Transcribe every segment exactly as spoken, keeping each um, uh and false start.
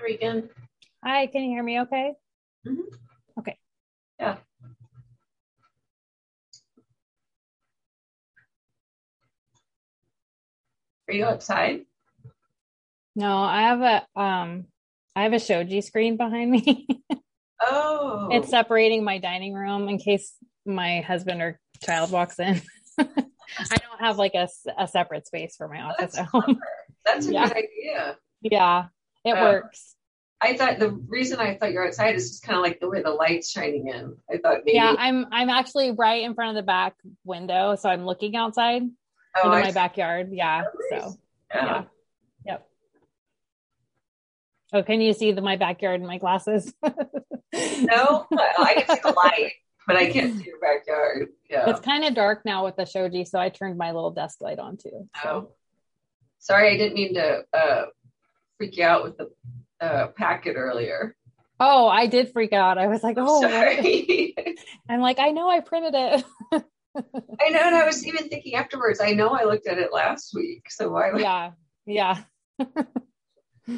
Regan. Hi, can you hear me okay? Mm-hmm. Okay. Yeah. Are you outside? No, I have a um I have a shoji screen behind me. Oh. It's separating my dining room in case my husband or child walks in. I don't have like a, a separate space for my office at home. That's a Yeah. good idea. Yeah, it Uh, works. I thought the reason I thought you're outside is just kind of like the way the light's shining in. I thought maybe. Yeah, I'm I'm actually right in front of the back window, so I'm looking outside oh, into I my see. backyard. Yeah, Oh, nice. so Yeah. yeah, yep. Oh, can you see the my backyard in my glasses? No, I can see the light, but I can't see your backyard. Yeah. It's kind of dark now with the shoji, so I turned my little desk light on too. So. Oh. Sorry, I didn't mean to uh, freak you out with the uh, packet earlier. Oh, I did freak out. I was like, oh, sorry. I'm like, I know I printed it. I know, and I was even thinking afterwards, I know I looked at it last week, so why would Yeah, yeah. um,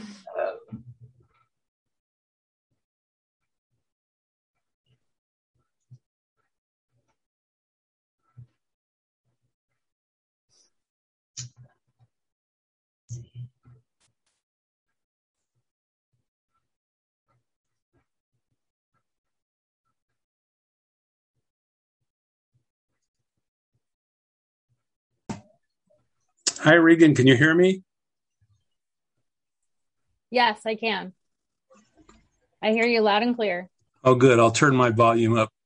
Hi, Regan. Can you hear me? Yes, I can. I hear you loud and clear. Oh, good. I'll turn my volume up.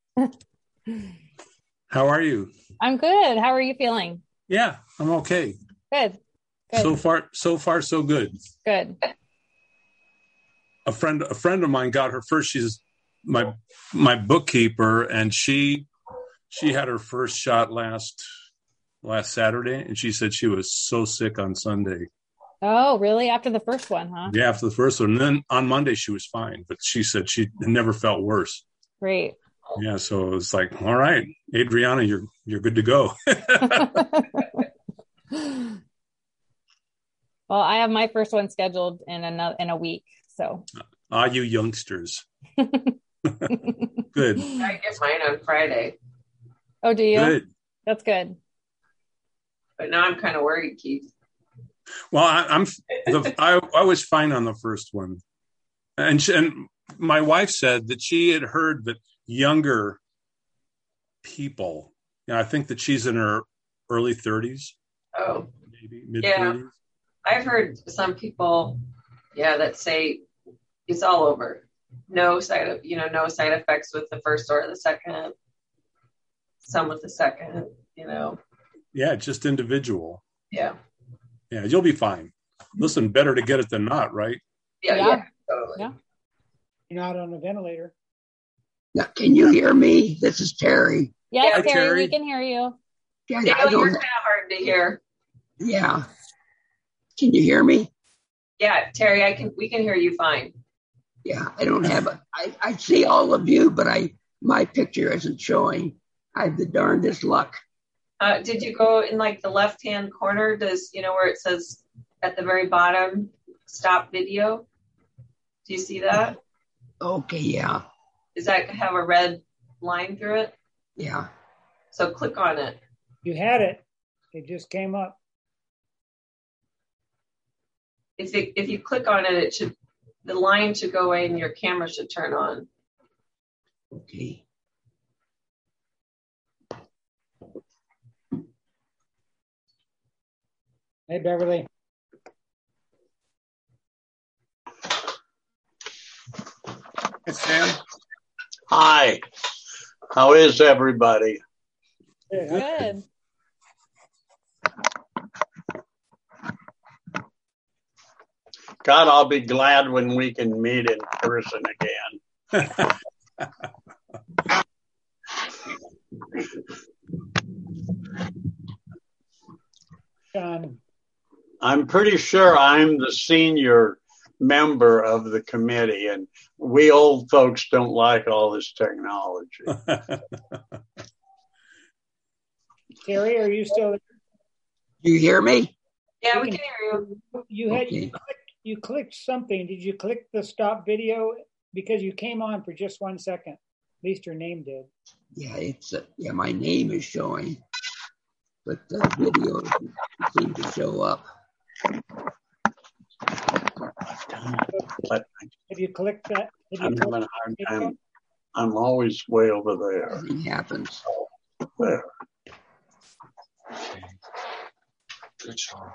How are you? I'm good. How are you feeling? Yeah, I'm okay. Good. Good. So far, so far, so good. Good. A friend, a friend of mine got her first. She's my my bookkeeper, and she she had her first shot last last Saturday, and she said she was so sick on Sunday. Oh, really? After the first one, huh? Yeah, after the first one. And then on Monday she was fine, but she said she never felt worse. Great. Yeah, so it was like, all right, Adriana, you're you're good to go. Well, I have my first one scheduled in another in a week, so. Ah, you youngsters. Good. I get mine on Friday. Oh, do you? Good. That's good. But now I'm kind of worried, Keith. Well, I, I'm the, I, I was fine on the first one, and she, and my wife said that she had heard that younger people, you know, I think that she's in her early thirties, Oh, maybe mid yeah. thirties. I've heard some people, yeah, that say it's all over. No side of, you know, no side effects with the first or the second. Some with the second, you know. Yeah, just individual. Yeah. Yeah, you'll be fine. Listen, better to get it than not, right? Yeah, yeah, Yeah. totally. Yeah. You're not on a ventilator. Now, can you hear me? This is Terry. Yes, Hi, Terry, Terry. we can hear you. Yeah, Dale, I you're don't. kind of hard to hear. Yeah. Can you hear me? Yeah, Terry, I can. We can hear you fine. Yeah, I don't have a. I, I see all of you, but I my picture isn't showing. I have the darndest luck. Uh, did you go in like the left-hand corner? Does you know where it says at the very bottom, stop video? Do you see that? Okay, yeah, Does that have a red line through it? yeah. So click on it. You had it. It just came up. If it, if you click on it, it should the line should go away and your camera should turn on. Okay. Hey, Beverly. Hey, Sam. Hi. How is everybody? Good. God, I'll be glad when we can meet in person again. John. I'm pretty sure I'm the senior member of the committee, and we old folks don't like all this technology. Terry, are you still there? You hear me? Yeah, we can hear you. You had Okay. you clicked, you clicked something. Did you click the stop video? Because you came on for just one second. At least your name did. Yeah, it's uh, yeah, my name is showing, but the video doesn't seem to show up. But Have you clicked that? Have you I'm clicked having a hard that time. video? I'm always way over there. Nothing happens. There. Good job.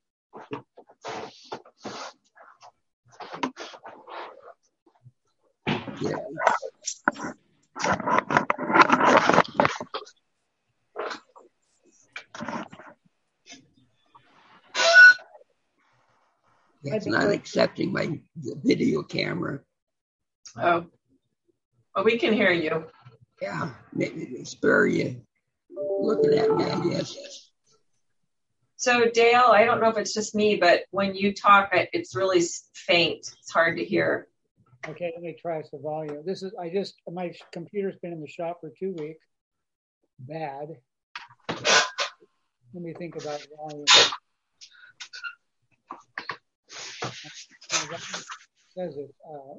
Yeah. It's not accepting my video camera. Oh, well, we can hear you. Yeah, maybe they spare you looking at me, I guess. So Dale, I don't know if it's just me, but when you talk, it's really faint. It's hard to hear. Okay, let me try the volume. This is, I just, my computer's been in the shop for two weeks. Bad. Let me think about volume. Says it. Uh,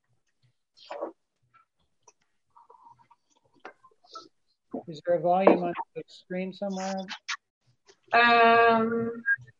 is there a volume on the screen somewhere? Um,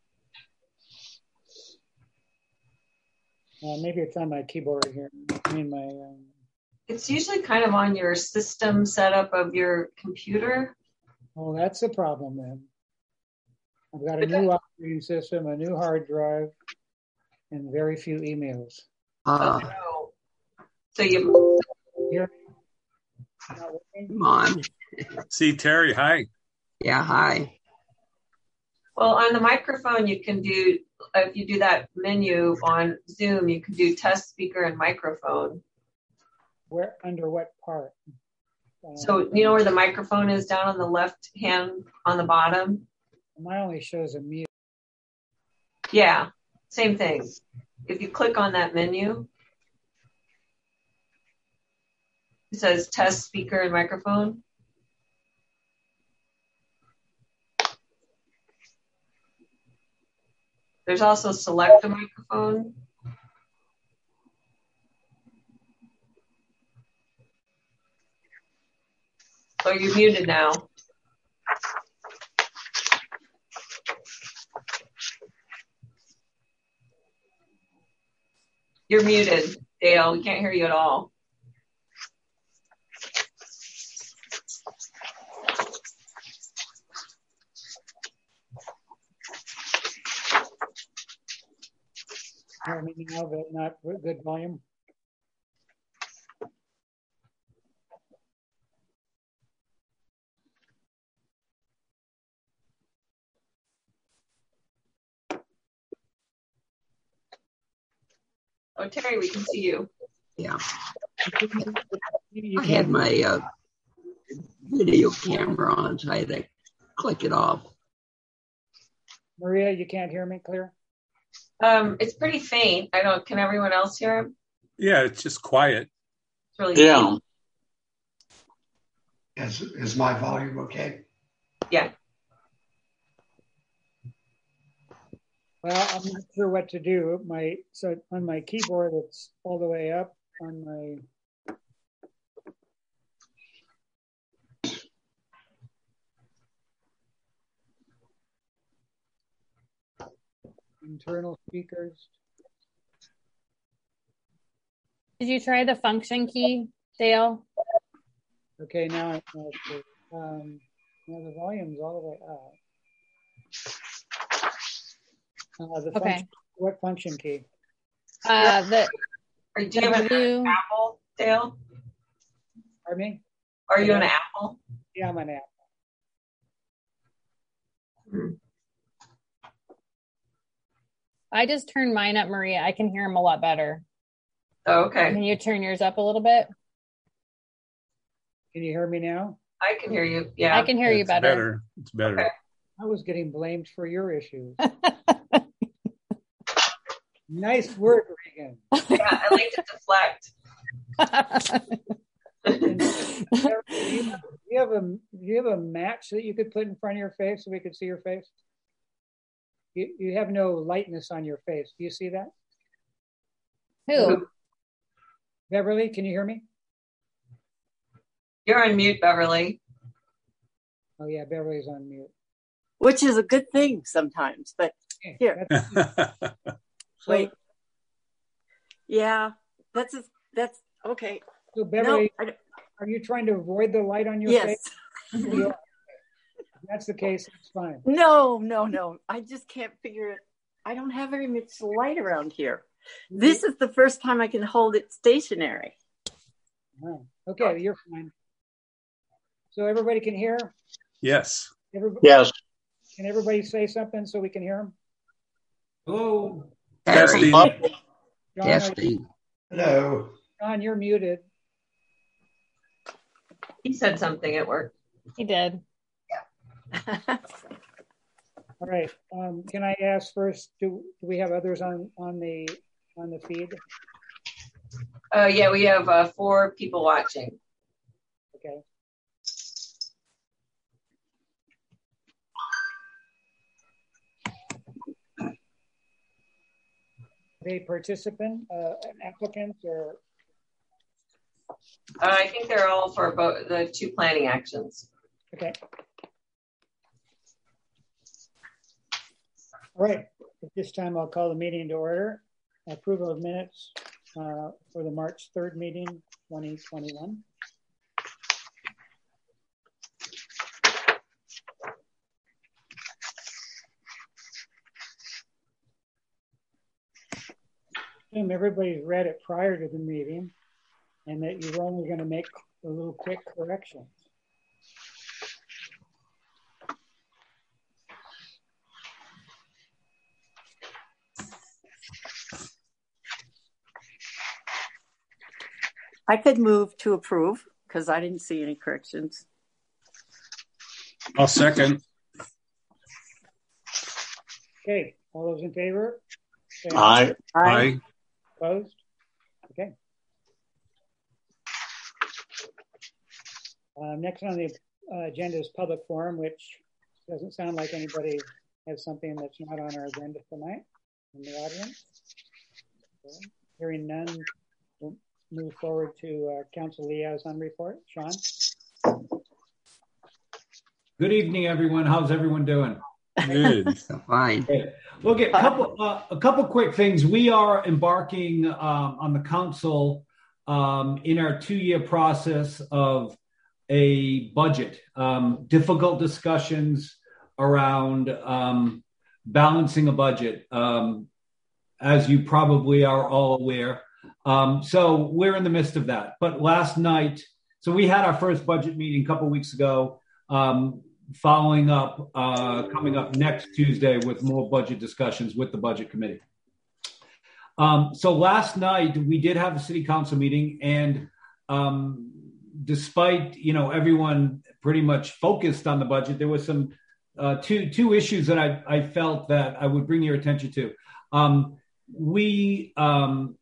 Uh, maybe it's on my keyboard here. I mean, my. Um... It's usually kind of on your system setup of your computer. Oh, that's the problem then. I've got a new operating system, a new hard drive, and very few emails. Uh, Oh, so you Here. come on. See, Terry, hi. Yeah, hi. well on the microphone you can do if you do that menu on Zoom, you can do test speaker and microphone. Where under what part? Uh, So you know where the microphone is down on the left hand on the bottom? mine only shows a mute. Yeah, same thing. If you click on that menu, it says test speaker and microphone. There's also select a microphone. So you're muted now. You're muted, Dale. We can't hear you at all. Hear me now, but not with good volume. Oh, Terry, we can see you. Yeah. You I can't. had my uh, video camera on, so I had to click it off. Maria, you can't hear me clear? Um, it's pretty faint. I don't. Can everyone else hear him? Yeah, it's just quiet. It's really Yeah. faint. Is, is my volume okay? Yeah. Well, I'm not sure what to do. My so on my keyboard, it's all the way up. On my internal speakers. Did you try the function key, Dale? Okay, now I know it's, um, now the volume's all the way up. Uh, the Okay. function, what function key? Uh, the Or do you have an W. Apple, Dale? Pardon me? Are you an Apple? Yeah, I'm an app. I just turned mine up, Maria. I can hear him a lot better. Oh, okay. Can you turn yours up a little bit? Can you hear me now? I can hear you. Yeah. I can hear you It's better. better. It's better. Okay. I was getting blamed for your issues. Nice work, Regan. Yeah, I like to deflect. And do you, have, do you have a do you have a match that you could put in front of your face so we could see your face? You, you have no lightness on your face. Do you see that? Who? Beverly, can you hear me? You're on mute, Beverly. Oh yeah, Beverly's on mute. Which is a good thing sometimes, but Okay, here, that's- wait. Yeah, that's, a, that's, okay. So No, Beverly, I don't- are you trying to avoid the light on your yes. face? You are. If that's the case, it's fine. No, no, no. I just can't figure it. I don't have very much light around here. This is the first time I can hold it stationary. Oh, okay, you're fine. So everybody can hear? Yes. Everybody, Yes. Can everybody say something so we can hear them? Hello. Testing. Harry, John, are- testing. Hello. John, you're muted. He said something at work. He did. All right. Um, can I ask first? Do, do we have others on on the on the feed? Uh, yeah, we have uh, four people watching. Okay. They participant, uh, an applicant, or Uh, I think they're all for both the two planning actions. okay. All right. At this time, I'll call the meeting to order. Approval of minutes uh, for the March third meeting, twenty twenty-one. Assume everybody's read it prior to the meeting and that you're only going to make a little quick corrections. I could move to approve because I didn't see any corrections. I'll second. Okay, all those in favor? Say Aye. Aye. Opposed? Okay. Uh, next on the uh, agenda is public forum, which doesn't sound like anybody has something that's not on our agenda tonight in the audience. Okay. Hearing none, we'll move forward to uh, Council Liaison report. Sean? Good evening, everyone. How's everyone doing? Good. Fine. Look, a couple uh, a couple quick things. We are embarking um, on the council um, in our two-year process of a budget. Um, difficult discussions around um, balancing a budget, um, as you probably are all aware. Um, so we're in the midst of that. But last night, so we had our first budget meeting a couple weeks ago. Um, following up, uh, coming up next Tuesday with more budget discussions with the budget committee. Um, so last night we did have a city council meeting, and um, despite, you know, everyone pretty much focused on the budget, there was some uh, two two issues that I, I felt that I would bring your attention to. Um, we um,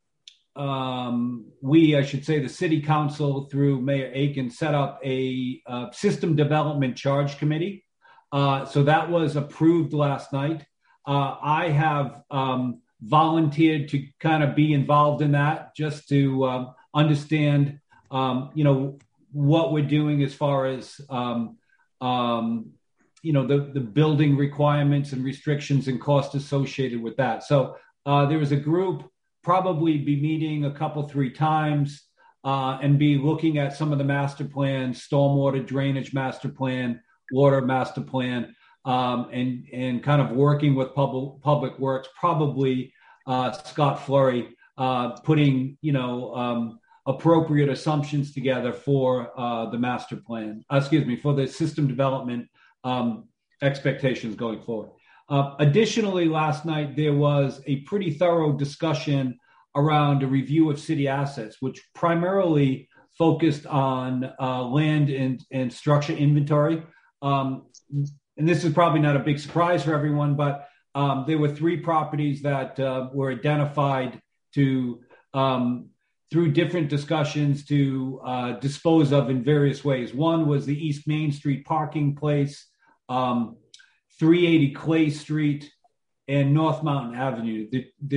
Um, we, I should say, the city council through Mayor Aiken set up a uh, system development charge committee. Uh, so that was approved last night. Uh, I have um, volunteered to kind of be involved in that, just to um, understand, um, you know, what we're doing as far as, um, um, you know, the, the building requirements and restrictions and costs associated with that. So uh, there was a group probably be meeting a couple, three times uh, and be looking at some of the master plans, stormwater drainage master plan, water master plan, um, and, and kind of working with public, public works, probably uh, Scott Flurry, uh, putting, you know, um, appropriate assumptions together for uh, the master plan, uh, excuse me, for the system development um, expectations going forward. Uh, additionally, last night, there was a pretty thorough discussion around a review of city assets, which primarily focused on uh, land and, and structure inventory. Um, and this is probably not a big surprise for everyone, but um, there were three properties that uh, were identified to, um, through different discussions, to uh, dispose of in various ways. One was the East Main Street parking place, um, three eighty Clay Street, and North Mountain Avenue. The, the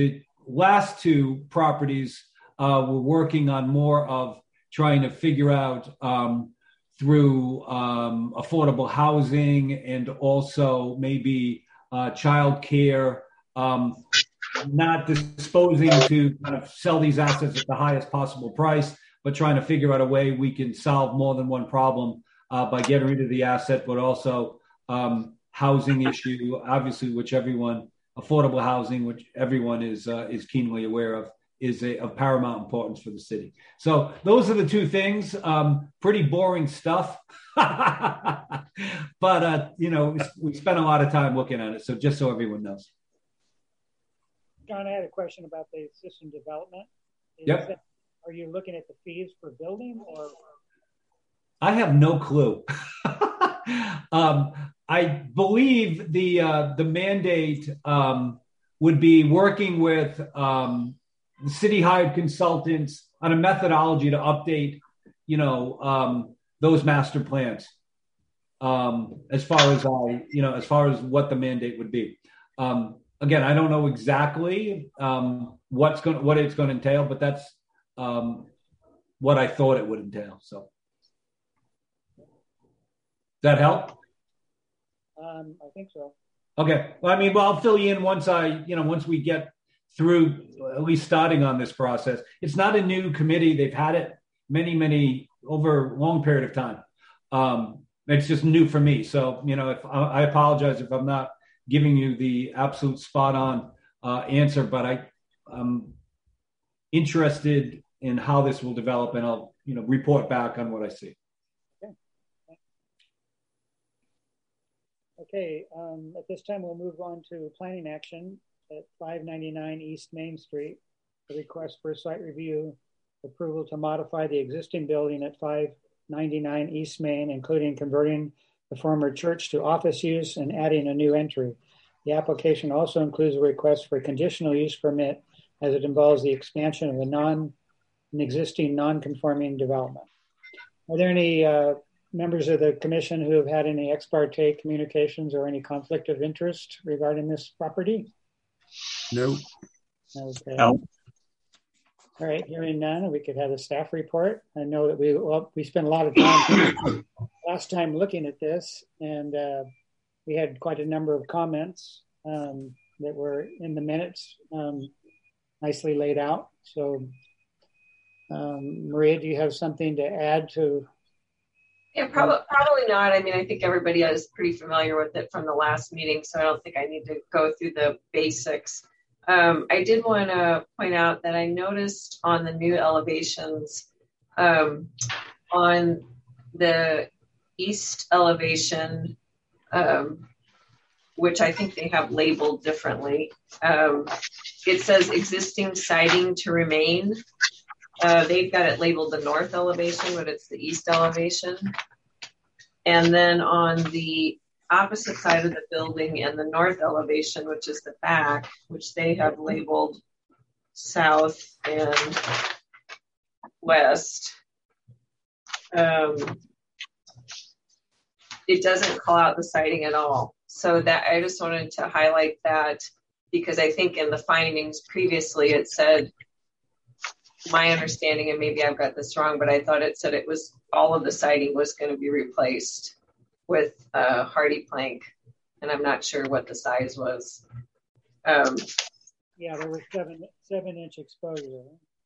last two properties, uh, we're working on more of trying to figure out um, through um, affordable housing and also maybe uh, child care, um, not disposing to kind of sell these assets at the highest possible price, but trying to figure out a way we can solve more than one problem uh, by getting rid of the asset, but also um, housing issue, obviously, which everyone, affordable housing, which everyone is uh, is keenly aware of, is a, of paramount importance for the city. So those are the two things. Um, pretty boring stuff, but uh, you know, we spent a lot of time looking at it. So just so everyone knows. John, I had a question about the system development. Is Yep. that, are you looking at the fees for building, or? I have no clue. um, I believe the uh, the mandate um, would be working with um, the city hired consultants on a methodology to update, you know, um, those master plans. Um, as far as I, you know, as far as what the mandate would be. Um, again, I don't know exactly um, what's going, what it's going to entail, but that's um, what I thought it would entail. So, does that help? Um, I think so. Okay. Well, I mean, well, I'll fill you in once I, you know, once we get through at least starting on this process. It's not a new committee. They've had it many, many over a long period of time. Um, it's just new for me. So, you know, if I apologize if I'm not giving you the absolute spot on uh, answer, but I, I'm interested in how this will develop, and I'll, you know, report back on what I see. Okay. Okay. Um, at this time, we'll move on to planning action at five ninety-nine East Main Street. The request for site review approval to modify the existing building at five ninety-nine East Main, including converting the former church to office use and adding a new entry. The application also includes a request for a conditional use permit as it involves the expansion of a non, an existing non-conforming development. Are there any uh, members of the commission who have had any ex parte communications or any conflict of interest regarding this property? No. Okay. No. All right, hearing none, we could have a staff report. I know that we well, we spent a lot of time last time looking at this, and uh, we had quite a number of comments um, that were in the minutes, um, nicely laid out. So, um, Maria, do you have something to add to? Yeah, probably probably not. I mean, I think everybody is pretty familiar with it from the last meeting, so I don't think I need to go through the basics. Um, I did want to point out that I noticed on the new elevations, um, on the east elevation, um, which I think they have labeled differently, um, it says existing siding to remain. Uh, they've got it labeled the north elevation, but it's the east elevation. And then on the opposite side of the building and the north elevation, which is the back, which they have labeled south and west, um, it doesn't call out the siding at all. So that I just wanted to highlight that, because I think in the findings previously it said, my understanding, and maybe I've got this wrong, but I thought it said it was all of the siding was going to be replaced with uh, hardy plank, and I'm not sure what the size was. Um, yeah, there was seven seven inch exposure.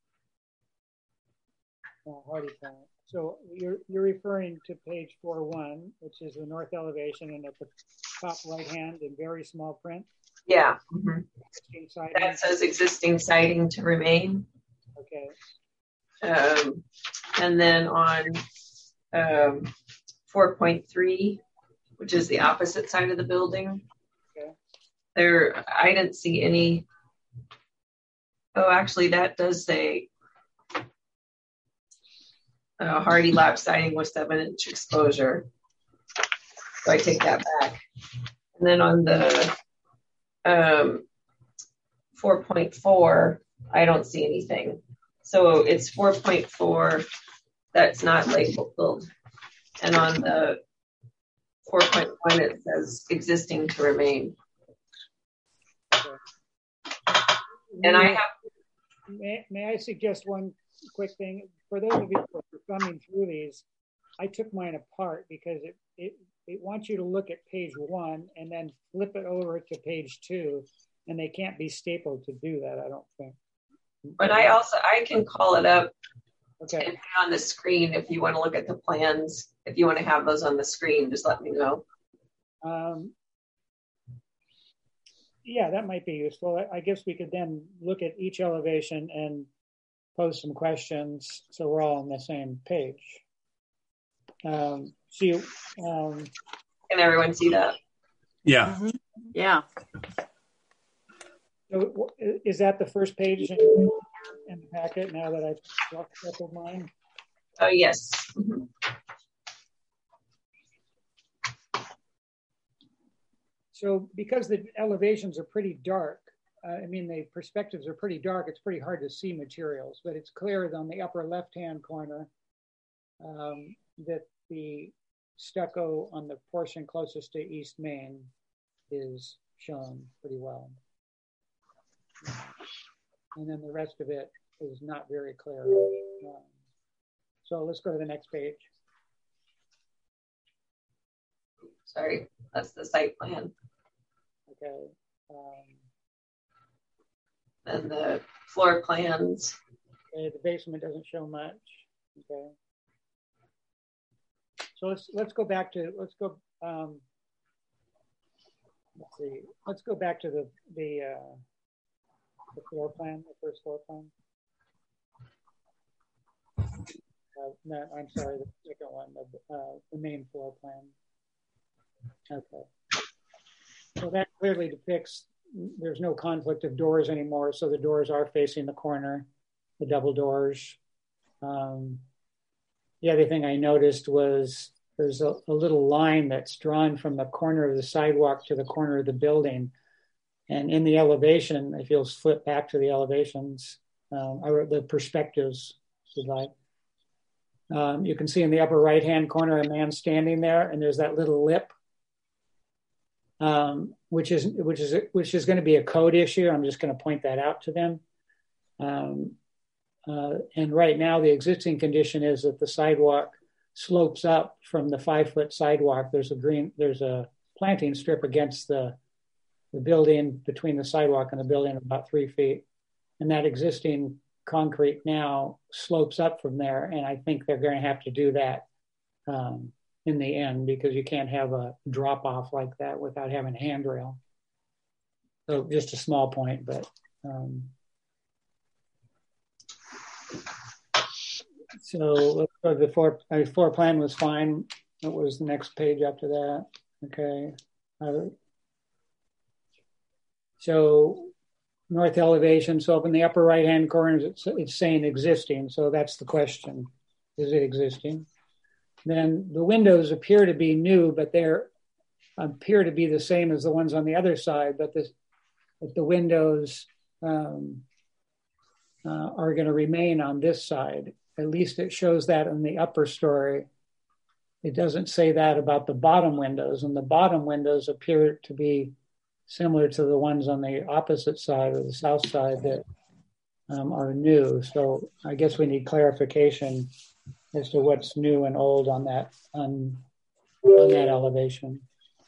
Uh, hardy plank. So you're you're referring to page four one, which is the north elevation, and at the top right hand in very small print. Yeah, mm-hmm. Siding. That says existing siding to remain. Okay. Um, and then on um, four point three, which is the opposite side of the building, okay. There, I didn't see any. Oh, actually, that does say uh, hardy lap siding with seven inch exposure. So I take that back. And then on the um, four point four, I don't see anything. So it's four point four that's not labeled. And on the four point one, it says existing to remain. And I have. May, may I suggest one quick thing? For those of you who are thumbing through these, I took mine apart because it, it, it wants you to look at page one and then flip it over to page two, and they can't be stapled to do that, I don't think. But I also, I can call it up okay. and put it on the screen if you want to look at the plans. If you want to have those on the screen, just let me know. Um, yeah, that might be useful. I guess we could then look at each elevation and pose some questions so we're all on the same page. Um, so you, um, Can everyone see that? Yeah. Mm-hmm. Yeah. So is that the first page in, in the packet now that I've walked up of mine? Oh, yes. Mm-hmm. So because the elevations are pretty dark, uh, I mean, the perspectives are pretty dark, it's pretty hard to see materials, but it's clear on the upper left-hand corner um, that the stucco on the portion closest to East Main is shown pretty well. And then the rest of it is not very clear. Um, so let's go to the next page. Sorry, that's the site plan. Okay. Um, and the floor plans. Okay, the basement doesn't show much. Okay. So let's let's go back to let's go um, let's see let's go back to the the uh, the floor plan, the first floor plan. Uh, no, I'm sorry, the second one, the, uh, the main floor plan. Okay. So that clearly depicts there's no conflict of doors anymore, so the doors are facing the corner, the double doors. Um, the other thing I noticed was there's a, a little line that's drawn from the corner of the sidewalk to the corner of the building. And in the elevation, if you'll flip back to the elevations, um, I wrote the perspectives, if you like. Um, you can see in the upper right-hand corner a man standing there, and there's that little lip, um, which is which is which is going to be a code issue. I'm just going to point that out to them. Um, uh, and right now, the existing condition is that the sidewalk slopes up from the five-foot sidewalk. There's a green, there's a planting strip against the the building between the sidewalk and the building about three feet, and that existing concrete now slopes up from there, and I think they're going to have to do that um, in the end because you can't have a drop off like that without having a handrail. So just a small point, but um, so let's go to the floor. Uh, floor plan was fine. What was the next page after that? Okay. Uh, so north elevation, so up in the upper right-hand corner, it's, it's saying existing. So that's the question. Is it existing? Then the windows appear to be new, but they appear to be the same as the ones on the other side, but the, but the windows um, uh, are going to remain on this side. At least it shows that in the upper story. It doesn't say that about the bottom windows, and the bottom windows appear to be similar to the ones on the opposite side or the south side that um, are new. So I guess we need clarification as to what's new and old on that on, on that elevation.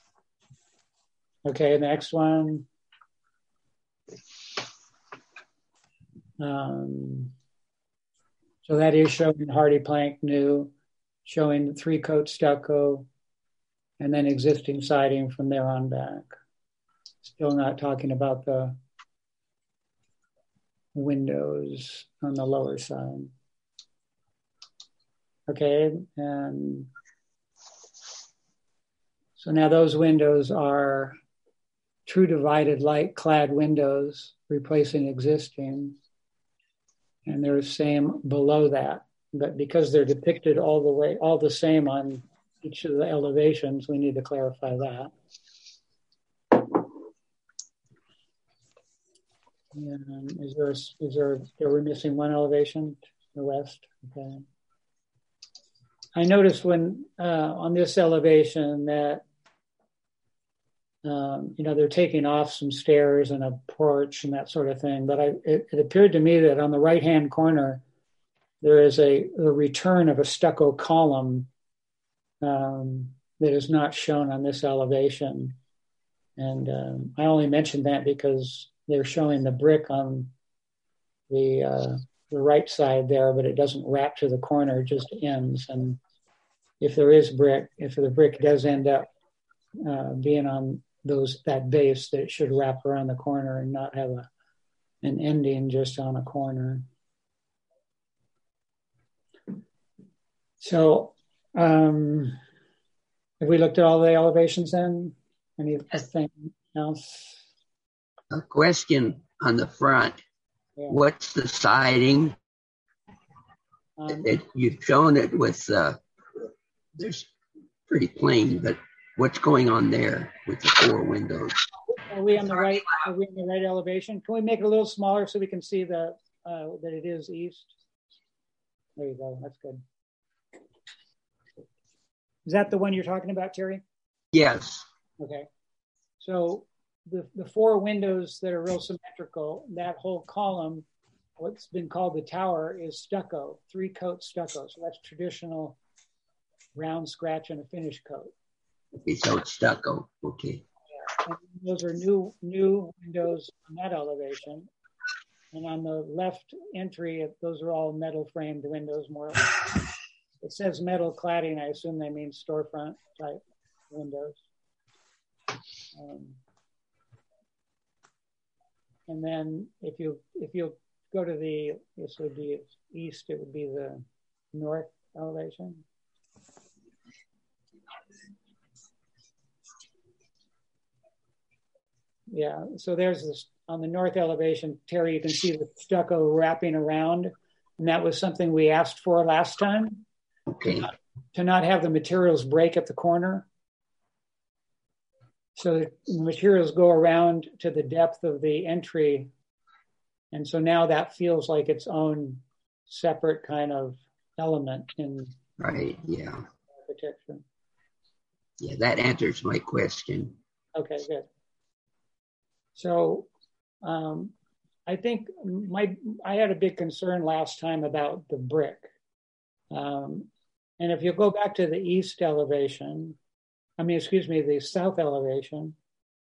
Okay, the next one. Um, so that is showing hardy plank new, showing three coat stucco, and then existing siding from there on back. Still not talking about the windows on the lower side. Okay, and so now those windows are true divided light clad windows replacing existing, and they're the same below that. But because they're depicted all the way, all the same on each of the elevations, we need to clarify that. And is there, is there, are we missing one elevation to the west? Okay. I noticed when, uh, on this elevation that Um, you know, they're taking off some stairs and a porch and that sort of thing. But I, it, it appeared to me that on the right-hand corner, there is a, a return of a stucco column um, that is not shown on this elevation. And um, I only mentioned that because they're showing the brick on the uh, the right side there, but it doesn't wrap to the corner, it just ends. And if there is brick, if the brick does end up uh, being on those that base, that it should wrap around the corner and not have a an ending just on a corner. So um, have we looked at all the elevations then? Anything else? A question on the front. Yeah. What's the siding? Um, it, you've shown it with, uh, there's pretty plain, but what's going on there with the four windows? Are we on the right? Are we on the right elevation? Can we make it a little smaller so we can see the uh, that it is east? There you go. That's good. Is that the one you're talking about, Terry? Yes. Okay. So the the four windows that are real symmetrical, that whole column, what's been called the tower, is stucco, three coat stucco. So that's traditional round scratch and a finish coat. Okay, so it's stucco. Okay. And those are new new windows on that elevation. And on the left entry, those are all metal framed windows, more or less. It says metal cladding. I assume they mean storefront type windows. Um, and then if you if you go to the, this would be east, it would be the north elevation. Yeah, so there's this on the north elevation, Terry, you can see the stucco wrapping around, and that was something we asked for last time. Okay. To not have the materials break at the corner. So the materials go around to the depth of the entry. And so now that feels like its own separate kind of element in right, yeah. architecture. Yeah, that answers my question. Okay, good. So um, I think my I had a big concern last time about the brick. Um, and if you go back to the east elevation, I mean, excuse me, the south elevation,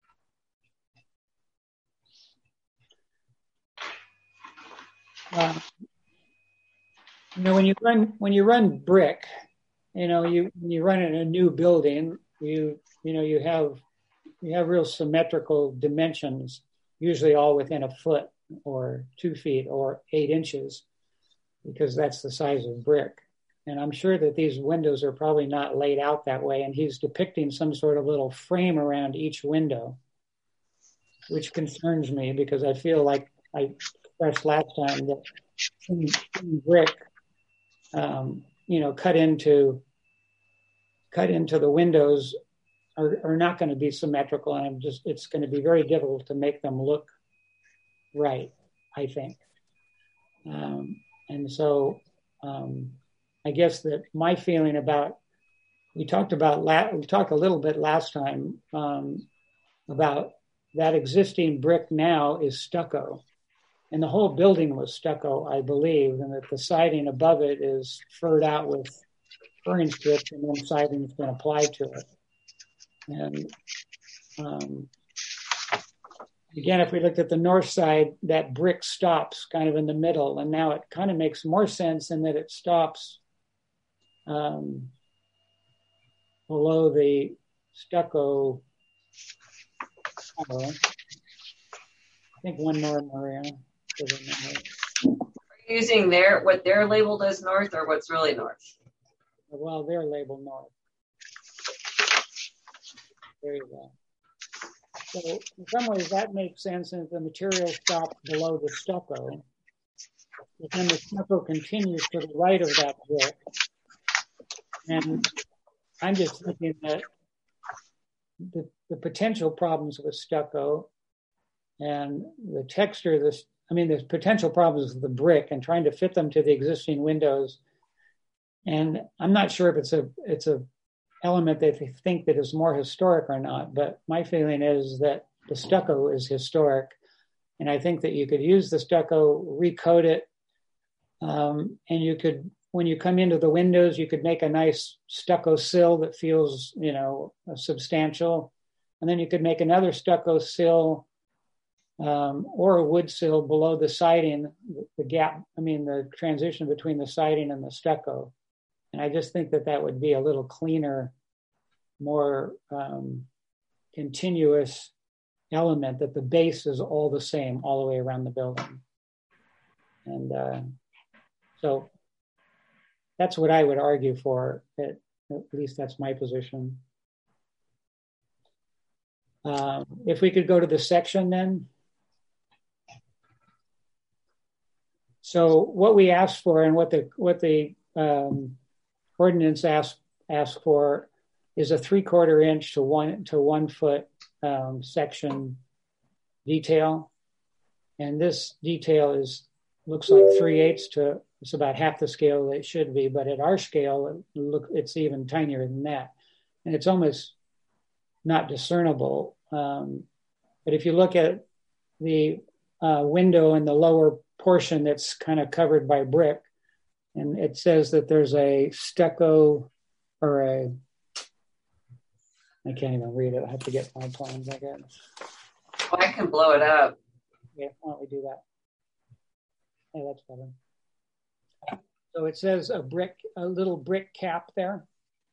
uh, you know, when you run when you run brick, you know, you when you run in a new building, you you know, you have you have real symmetrical dimensions, usually all within a foot or two feet or eight inches, because that's the size of brick. And I'm sure that these windows are probably not laid out that way. And he's depicting some sort of little frame around each window, which concerns me because I feel like I expressed last time that in, in brick, um, you know, cut into cut into the windows are, are not going to be symmetrical. And I'm just, it's going to be very difficult to make them look right, I think. Um, and so, um, I guess that my feeling about, we talked about, la- we talked a little bit last time um, about that existing brick now is stucco. And the whole building was stucco, I believe, and that the siding above it is furred out with furring strips and then siding has been applied to it. And um, again, if we looked at the north side, that brick stops kind of in the middle. And now it kind of makes more sense in that it stops Um, below the stucco. I think one more, Maria. Are you using their what they're labeled as north or what's really north? Well, they're labeled north. There you go. So in some ways that makes sense, and if the material stops below the stucco, but then the stucco continues to the right of that brick. And I'm just thinking that the, the potential problems with stucco and the texture of this, I mean, there's potential problems with the brick and trying to fit them to the existing windows. And I'm not sure if it's a it's a element that they think that is more historic or not. But my feeling is that the stucco is historic. And I think that you could use the stucco, recoat it, um, and you could, when you come into the windows, you could make a nice stucco sill that feels, you know, substantial. And then you could make another stucco sill um, or a wood sill below the siding, the gap, I mean, the transition between the siding and the stucco. And I just think that that would be a little cleaner, more um, continuous element, that the base is all the same all the way around the building. And uh, so that's what I would argue for. At, at least that's my position. Um, if we could go to the section then. So what we asked for and what the what the um, ordinance asked asked for is a three quarter inch to one to one foot um, section detail, and this detail is looks like three eighths to it's about half the scale that it should be, but at our scale, it look it's even tinier than that, and it's almost not discernible. Um, but if you look at the uh, window in the lower portion that's kind of covered by brick, and it says that there's a stucco or a, I can't even read it. I have to get my plans, I guess. Well, I can blow it up. Yeah, why don't we do that? Yeah, that's better. So it says a brick, a little brick cap there.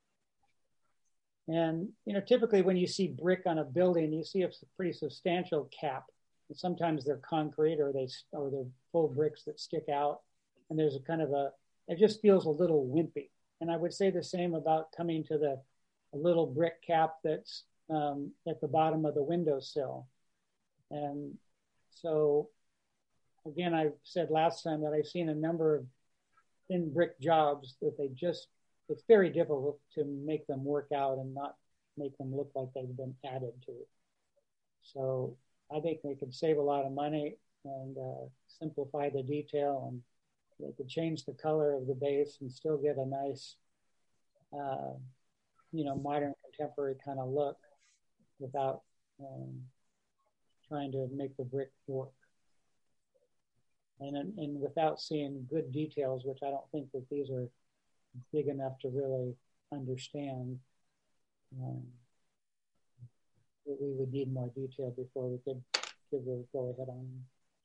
And, you know, typically when you see brick on a building, you see a pretty substantial cap. And sometimes they're concrete or they or they're full bricks that stick out. And there's a kind of a, it just feels a little wimpy. And I would say the same about coming to the a little brick cap that's um, at the bottom of the windowsill. And so, again, I said last time that I've seen a number of thin brick jobs that they just, it's very difficult to make them work out and not make them look like they've been added to it. So I think they could save a lot of money and uh, simplify the detail, and they could change the color of the base and still get a nice, uh, you know, modern contemporary kind of look without um, trying to make the brick work. And, and without seeing good details, which I don't think that these are big enough to really understand, um, that we would need more detail before we could give the go ahead on them.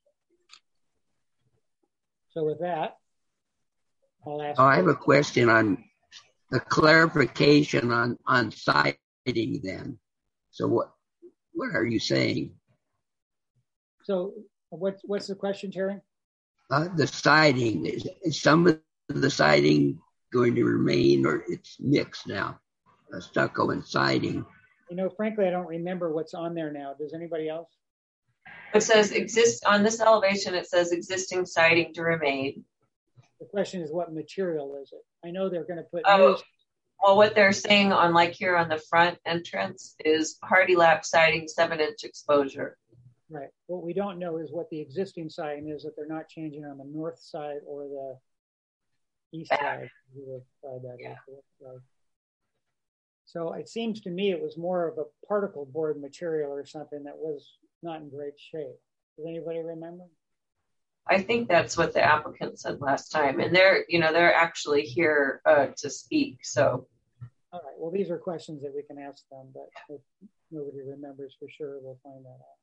So with that, I'll ask. Oh, I have a question on the clarification on, on siding then. So what what are you saying? So what's what's the question, Terry? Uh, the siding, is, is some of the siding going to remain, or it's mixed now, uh, stucco and siding? You know, frankly, I don't remember what's on there now. Does anybody else? It says exist on this elevation. It says existing siding to remain. The question is, what material is it? I know they're going to put. Oh, new... well, what they're saying on like here on the front entrance is Hardy Lap siding, seven inch exposure. Right. What we don't know is what the existing siding is, that they're not changing on the north side or the east side. That yeah. is. So it seems to me it was more of a particle board material or something that was not in great shape. Does anybody remember? I think that's what the applicant said last time, and they're, you know, they're actually here uh, to speak. So, all right. Well, these are questions that we can ask them, but if nobody remembers for sure, we'll find that out.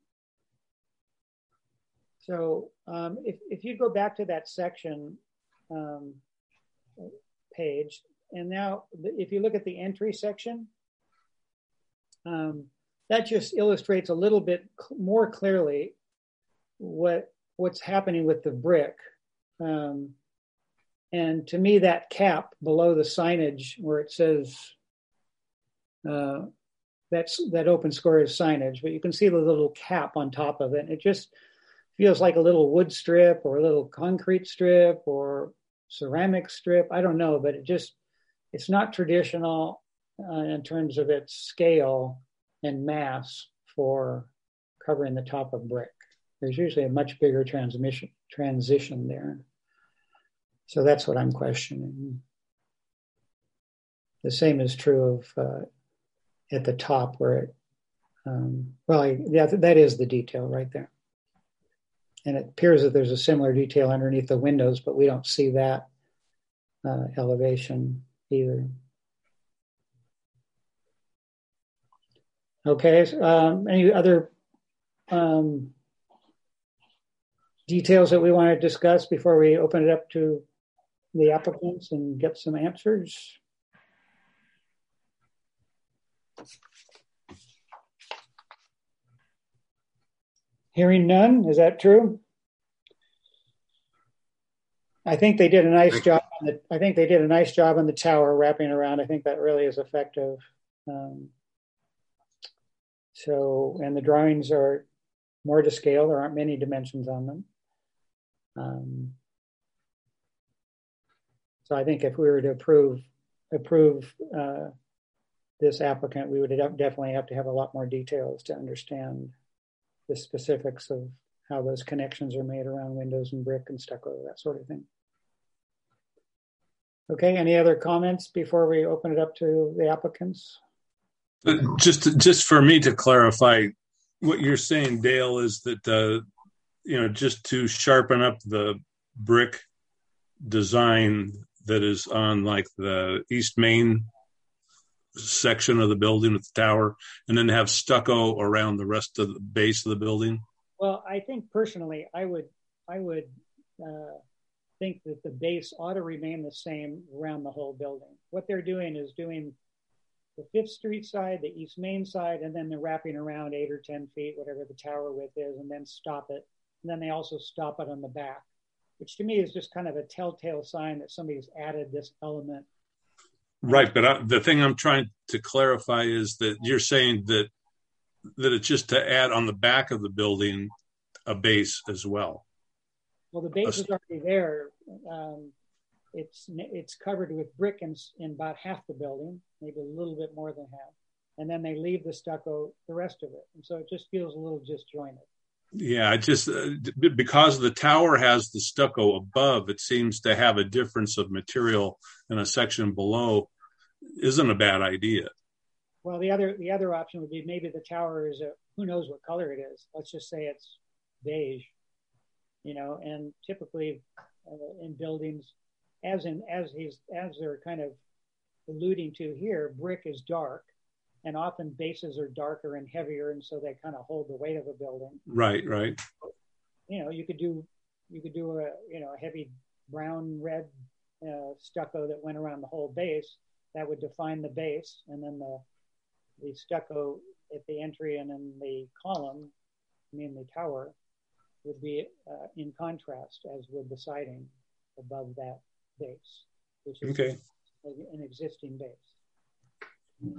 So, um, if if you go back to that section um, page, and now if you look at the entry section, um, that just illustrates a little bit more clearly what what's happening with the brick. Um, and to me, that cap below the signage where it says uh, that's that open square is signage, but you can see the little cap on top of it. It just feels like a little wood strip or a little concrete strip or ceramic strip. I don't know, but it just, it's not traditional uh, in terms of its scale and mass for covering the top of brick. There's usually a much bigger transmission transition there. So that's what I'm questioning. The same is true of uh, at the top where it, um, well, I, yeah, that is the detail right there. And it appears that there's a similar detail underneath the windows, but we don't see that uh, elevation either. Okay, um, any other um, details that we want to discuss before we open it up to the applicants and get some answers? Hearing none, is that true? I think they did a nice job. On the, I think they did a nice job on the tower wrapping around. I think that really is effective. Um, so, and the drawings are more to scale. There aren't many dimensions on them. Um, so I think if we were to approve approve uh, this applicant, we would definitely have to have a lot more details to understand the specifics of how those connections are made around windows and brick and stucco, that sort of thing. Okay, any other comments before we open it up to the applicants? Just, just for me to clarify, what you're saying, Dale, is that uh, you know, just to sharpen up the brick design that is on like the East Main section of the building with the tower, and then have stucco around the rest of the base of the building? Well, I think personally, I would, I would uh, think that the base ought to remain the same around the whole building. What they're doing is doing the Fifth Street side, the East Main side, and then they're wrapping around eight or ten feet, whatever the tower width is, and then stop it. And then they also stop it on the back, which to me is just kind of a telltale sign that somebody's added this element. Right, but I, the thing I'm trying to clarify is that you're saying that that it's just to add on the back of the building a base as well. Well, the base is already there. Um, it's it's covered with brick in, in about half the building, maybe a little bit more than half, and then they leave the stucco the rest of it, and so it just feels a little disjointed. Yeah, I just uh, because the tower has the stucco above, it seems to have a difference of material in a section below. Isn't a bad idea. Well, the other the other option would be maybe the tower is a, who knows what color it is. Let's just say it's beige, you know. And typically uh, in buildings, as in as he's as they're kind of alluding to here, brick is dark, and often bases are darker and heavier, and so they kind of hold the weight of a building. Right, right. You know, you could do you could do a you know a heavy brown red uh, stucco that went around the whole base. That would define the base, and then the the stucco at the entry and in the column, I mean the tower, would be uh, in contrast, as would the siding above that base, which is okay. an existing base.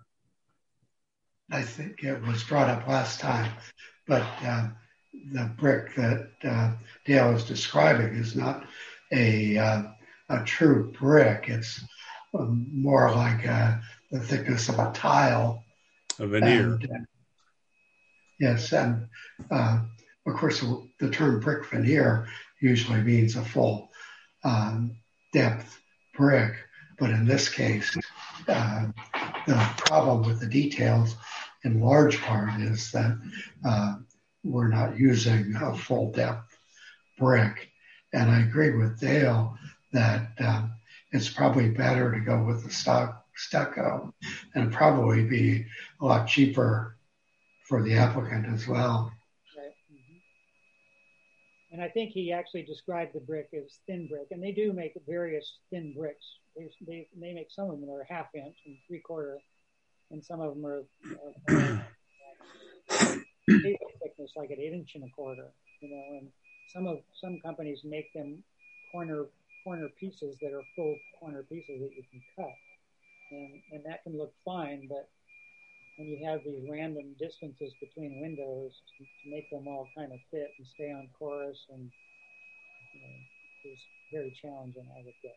I think it was brought up last time, but uh, the brick that uh, Dale is describing is not a uh, a true brick. It's um, more like uh, the thickness of a tile. A veneer. And, uh, yes, and uh, of course the term brick veneer usually means a full um, depth brick, but in this case, uh, the problem with the details in large part is that uh, we're not using a full depth brick. And I agree with Dale that uh, it's probably better to go with the stock stucco and probably be a lot cheaper for the applicant as well. Right. Mm-hmm. And I think he actually described the brick as thin brick, and they do make various thin bricks. They, they, they make some of them that are half inch and three quarter, and some of them are uh, thickness like an eight inch and a quarter, you know. And some of some companies make them corner corner pieces that are full corner pieces that you can cut, and and that can look fine. But when you have these random distances between windows to, to make them all kind of fit and stay on course, and you know, it's very challenging, I would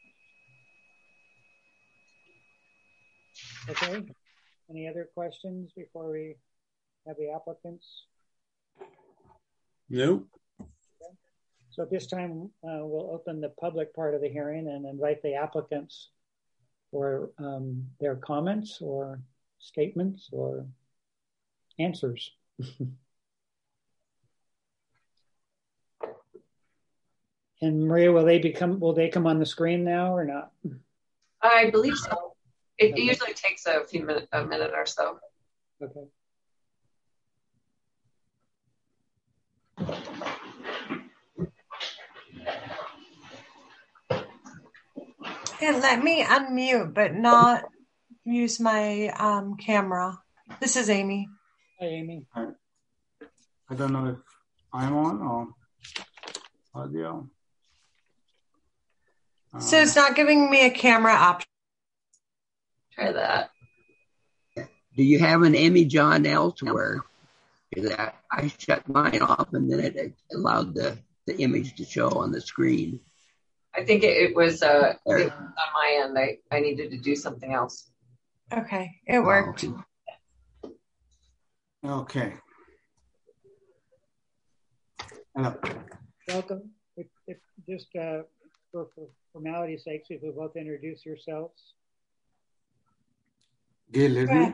guess. Okay. Any other questions before we have the applicants? No. Okay. So at this time, uh, we'll open the public part of the hearing and invite the applicants for um, their comments or statements or answers. And Maria, will they become? Will they come on the screen now or not? I believe so. It Okay. usually takes a few minutes, a minute or so. Okay. And let me unmute, but not use my um, camera. This is Amy. Hi, Amy. I, I don't know if I'm on or audio. So it's not giving me a camera option. Try that. Do you have an image on elsewhere? I, I shut mine off and then it allowed the, the image to show on the screen. I think it, it was uh, it, on my end. I, I needed to do something else. Okay, it worked. Oh, okay. Hello. Welcome. If, if just uh, for, for formality's sake, if you both introduce yourselves. Gail Livney.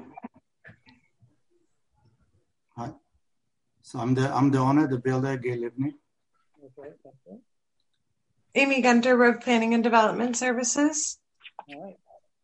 Hi. So I'm the I'm the owner, the builder, Gail Livney. Okay, that's it. Amy Gunter, Road Planning and Development Services. All right.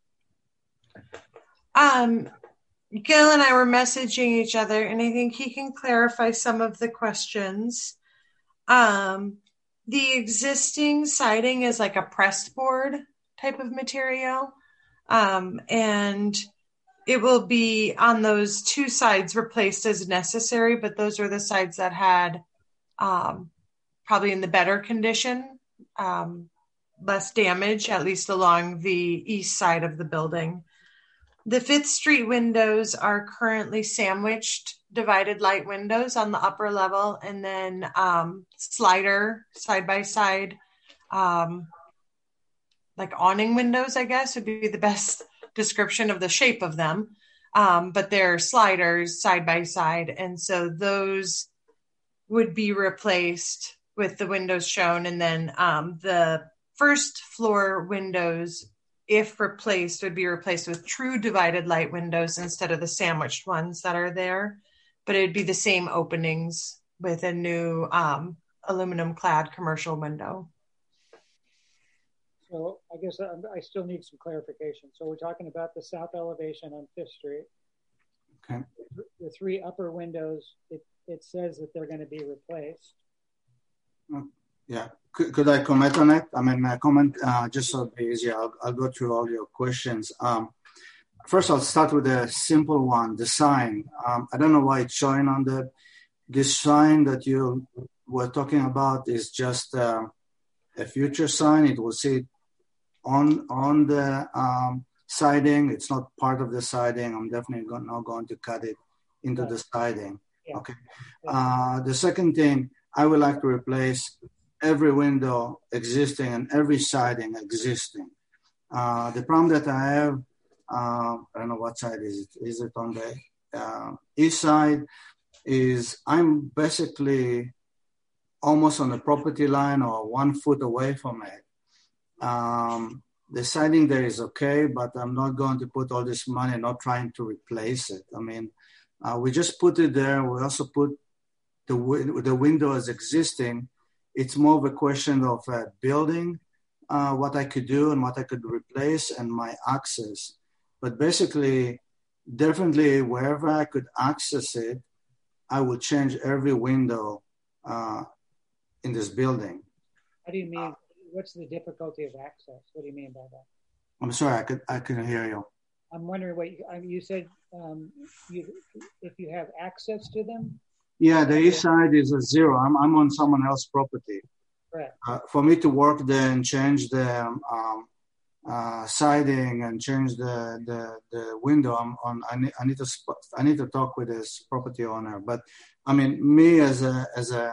Um, Gil and I were messaging each other, and I think he can clarify some of the questions. Um, the existing siding is like a pressed board type of material, um, and it will be on those two sides replaced as necessary, but those are the sides that had um, probably in the better condition. Um, less damage, at least along the east side of the building. The Fifth Street windows are currently sandwiched divided light windows on the upper level, and then um, slider side by side, um, like awning windows, I guess would be the best description of the shape of them. Um, but they're sliders side by side, and so those would be replaced with the windows shown, and then um, the first floor windows, if replaced, would be replaced with true divided light windows instead of the sandwiched ones that are there. But it would be the same openings with a new um, aluminum clad commercial window. So I guess I, I still need some clarification. So we're talking about the south elevation on Fifth Street. Okay. The three upper windows, it, it says that they're going to be replaced. Yeah, could, could I comment on it? I mean, I comment uh, just so it'll be easier. I'll, I'll go through all your questions. Um, first, I'll start with a simple one, the sign. Um, I don't know why it's showing on the, this sign that you were talking about is just uh, a future sign. It will say on, on the um, siding. It's not part of the siding. I'm definitely go- not going to cut it into the siding. Yeah. Okay. Uh, the second thing, I would like to replace every window existing and every siding existing. Uh, the problem that I have, uh, I don't know what side is it. Is it on the uh, east side? Is I'm basically almost on the property line or one foot away from it. Um, the siding there is okay, but I'm not going to put all this money, not trying to replace it. I mean, uh, we just put it there. We also put the the window is existing. It's more of a question of uh, building uh, what I could do and what I could replace and my access. But basically, definitely wherever I could access it, I would change every window uh, in this building. How do you mean? What's the difficulty of access? What do you mean by that? I'm sorry, I could I couldn't hear you. I'm wondering what you, I mean, you said. Um, you, if you have access to them. Yeah, the east side is a zero. I'm I'm on someone else's property. Right. Uh, for me to work there and change the um, uh, siding and change the the, the window, I'm on. I need, I need to I need to talk with this property owner. But I mean, me as a as a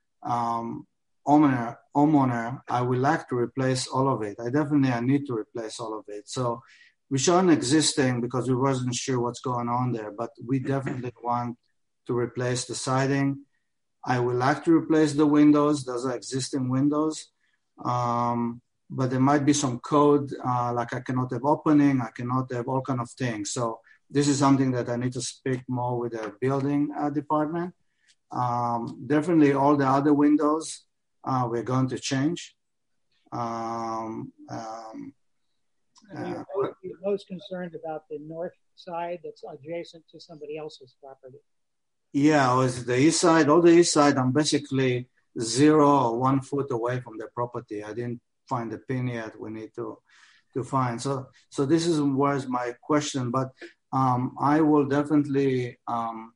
um, homeowner, homeowner, I would like to replace all of it. I definitely I need to replace all of it. So we showed existing because we wasn't sure what's going on there, but we definitely want to replace the siding. I would like to replace the windows. Those are existing windows. Um, but there might be some code, uh, like I cannot have opening, I cannot have all kind of things. So this is something that I need to speak more with the building uh, department. Um, definitely all the other windows, uh, we're going to change. Um, um, uh, you're, most, you're most concerned about the north side that's adjacent to somebody else's property. Yeah, it was the east side, all the east side, I'm basically zero or one foot away from the property. I didn't find the pin yet. We need to to find. So so this is was my question, but um, I will definitely. Um,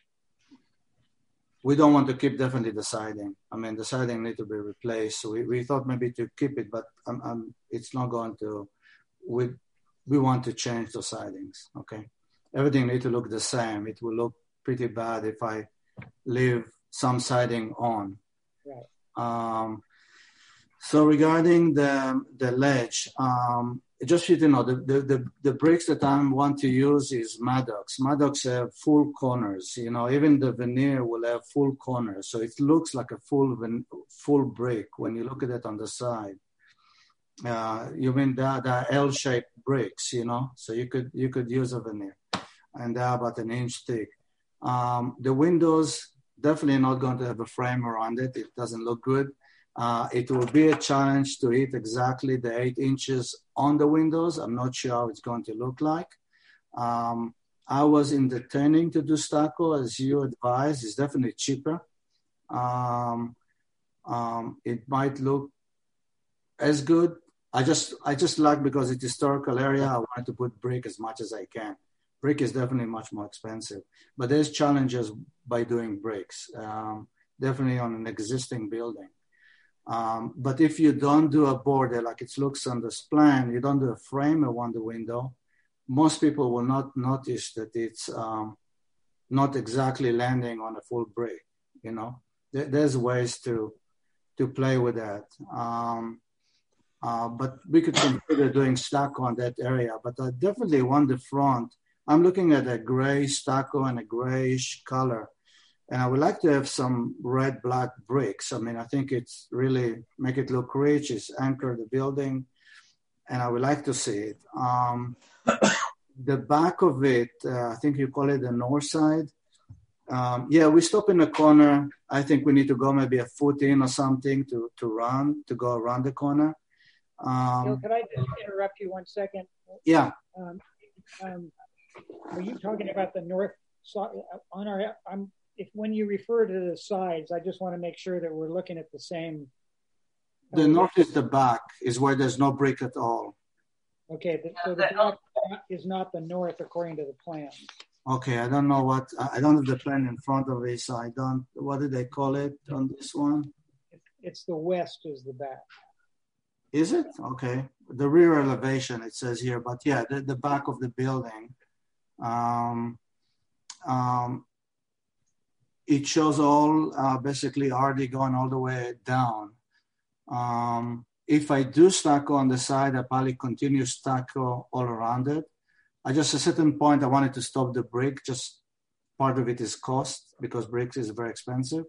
we don't want to keep definitely the siding. I mean, the siding need to be replaced. So we, we thought maybe to keep it, but um, um, it's not going to. We we want to change the sidings. Okay, everything need to look the same. It will look pretty bad if I leave some siding on. Right. Um, so regarding the the ledge, um, just so you know, the, the, the, the bricks that I want to use is Maddox. Maddox have full corners. You know, even the veneer will have full corners. So it looks like a full full brick when you look at it on the side. Uh, you mean the, the L-shaped bricks, you know? So you could you could use a veneer. And they're about an inch thick. Um, the windows, definitely not going to have a frame around it. It doesn't look good. Uh, it will be a challenge to hit exactly the eight inches on the windows. I'm not sure how it's going to look like. Um, I was entertaining to do stucco, as you advised. It's definitely cheaper. Um, um, it might look as good. I just, I just like, because it's historical area, I want to put brick as much as I can. Brick is definitely much more expensive, but there's challenges by doing bricks, um, definitely on an existing building. Um, but if you don't do a border like it looks on this plan, you don't do a frame around the window, most people will not notice that it's um, not exactly landing on a full brick. You know, there, there's ways to to play with that. Um, uh, but we could consider doing stucco on that area. But I definitely want the front. I'm looking at a gray stucco and a grayish color. And I would like to have some red, black bricks. I mean, I think it's really make it look rich. It's anchor the building. And I would like to see it. Um, the back of it, uh, I think you call it the north side. Um, yeah, we stop in the corner. I think we need to go maybe a foot in or something to, to run, to go around the corner. Um, Bill, could I just interrupt you one second? Yeah. Um, um, are you talking about the north side? On our, I'm, if when you refer to the sides, I just want to make sure that we're looking at the same. The north is the back, is where there's no brick at all. Okay, the, so the back is not the north according to the plan. Okay, I don't know what, I don't have the plan in front of me, so I don't, what do they call it on this one? It's the west is the back. Is it? Okay. The rear elevation, it says here, but yeah, the, the back of the building. Um, um, it shows all uh, basically R D going all the way down. Um, if I do stucco on the side, I probably continue stucco all around it. I just, at a certain point, I wanted to stop the brick. Just part of it is cost because bricks is very expensive.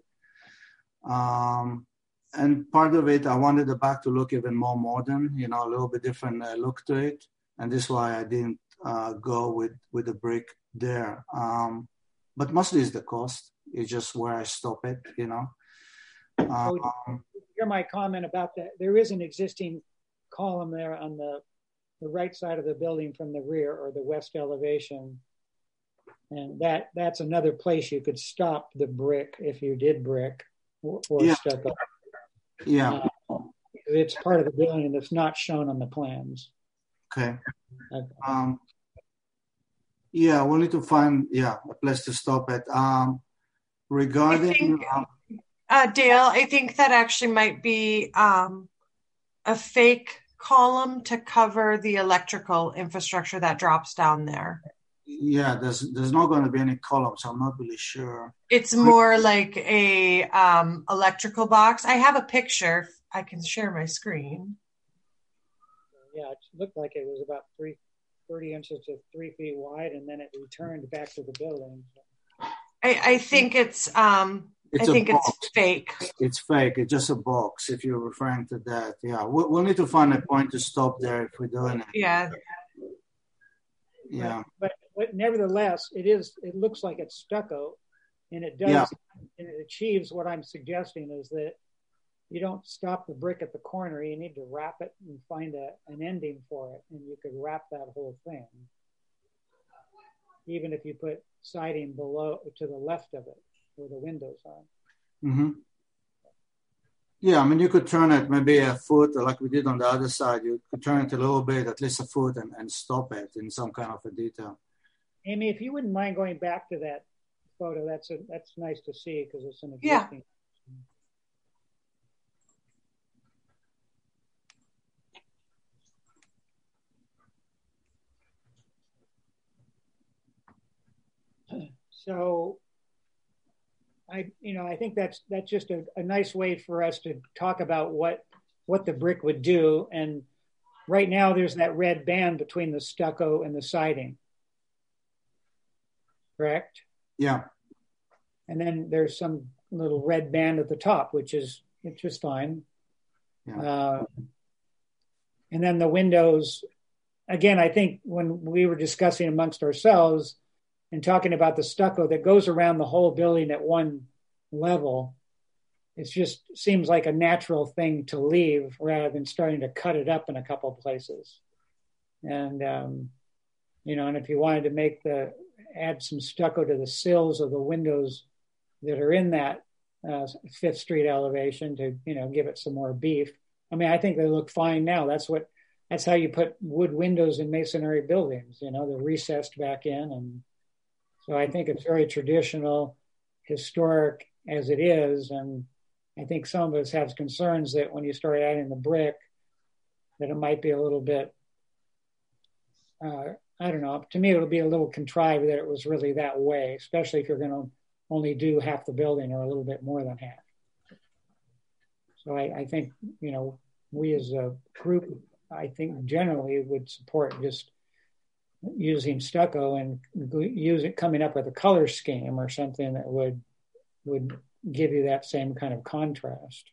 Um, and part of it, I wanted the back to look even more modern, you know, a little bit different uh, look to it. And this is why I didn't uh, go with, with the brick there. Um, but mostly it's the cost. It's just where I stop it, you know. Um, oh, hear my comment about that. There is an existing column there on the, the right side of the building from the rear or the west elevation. And that that's another place you could stop the brick if you did brick or, or yeah. stucco. Yeah. Uh, it's part of the building that's not shown on the plans. Okay. okay. Um, yeah, we'll need to find, yeah, a place to stop it. Um, regarding... I think, um, uh, Dale, I think that actually might be um, a fake column to cover the electrical infrastructure that drops down there. Yeah, there's there's not going to be any columns. I'm not really sure. It's more like a um, electrical box. I have a picture. I can share my screen. Yeah, it looked like it was about three, thirty inches to three feet wide, and then it returned back to the building. I, I think it's um, It's I think a box. it's fake. It's fake. It's just a box. If you're referring to that, yeah, we'll, we'll need to find a point to stop there if we're doing it. Yeah. Yeah. But, but nevertheless, it is. It looks like it's stucco, and it does. Yeah. And it achieves what I'm suggesting is that you don't stop the brick at the corner. You need to wrap it and find a, an ending for it, and you could wrap that whole thing. Even if you put siding below to the left of it, where the windows are. Mm-hmm. Yeah, I mean, you could turn it maybe a foot, like we did on the other side. You could turn it a little bit, at least a foot, and, and stop it in some kind of a detail. Amy, if you wouldn't mind going back to that photo, that's a, that's nice to see because it's an Yeah. existing. So, I you know I think that's that's just a, a nice way for us to talk about what what the brick would do. And right now, there's that red band between the stucco and the siding. Correct? Yeah. And then there's some little red band at the top, which is which is fine. Yeah. Uh, and then the windows, again, I think when we were discussing amongst ourselves and talking about the stucco that goes around the whole building at one level, it just seems like a natural thing to leave rather than starting to cut it up in a couple of places. And, um, you know, and if you wanted to make the, add some stucco to the sills of the windows that are in that uh, Fifth Street elevation to, you know, give it some more beef. I mean, I think they look fine now. That's what, that's how you put wood windows in masonry buildings, you know, they're recessed back in. And so I think it's very traditional, historic as it is. And I think some of us have concerns that when you start adding the brick, that it might be a little bit, uh, I don't know, to me, it'll be a little contrived that it was really that way, especially if you're going to only do half the building or a little bit more than half. So I, I think, you know, we as a group, I think generally would support just using stucco and use it coming up with a color scheme or something that would would give you that same kind of contrast.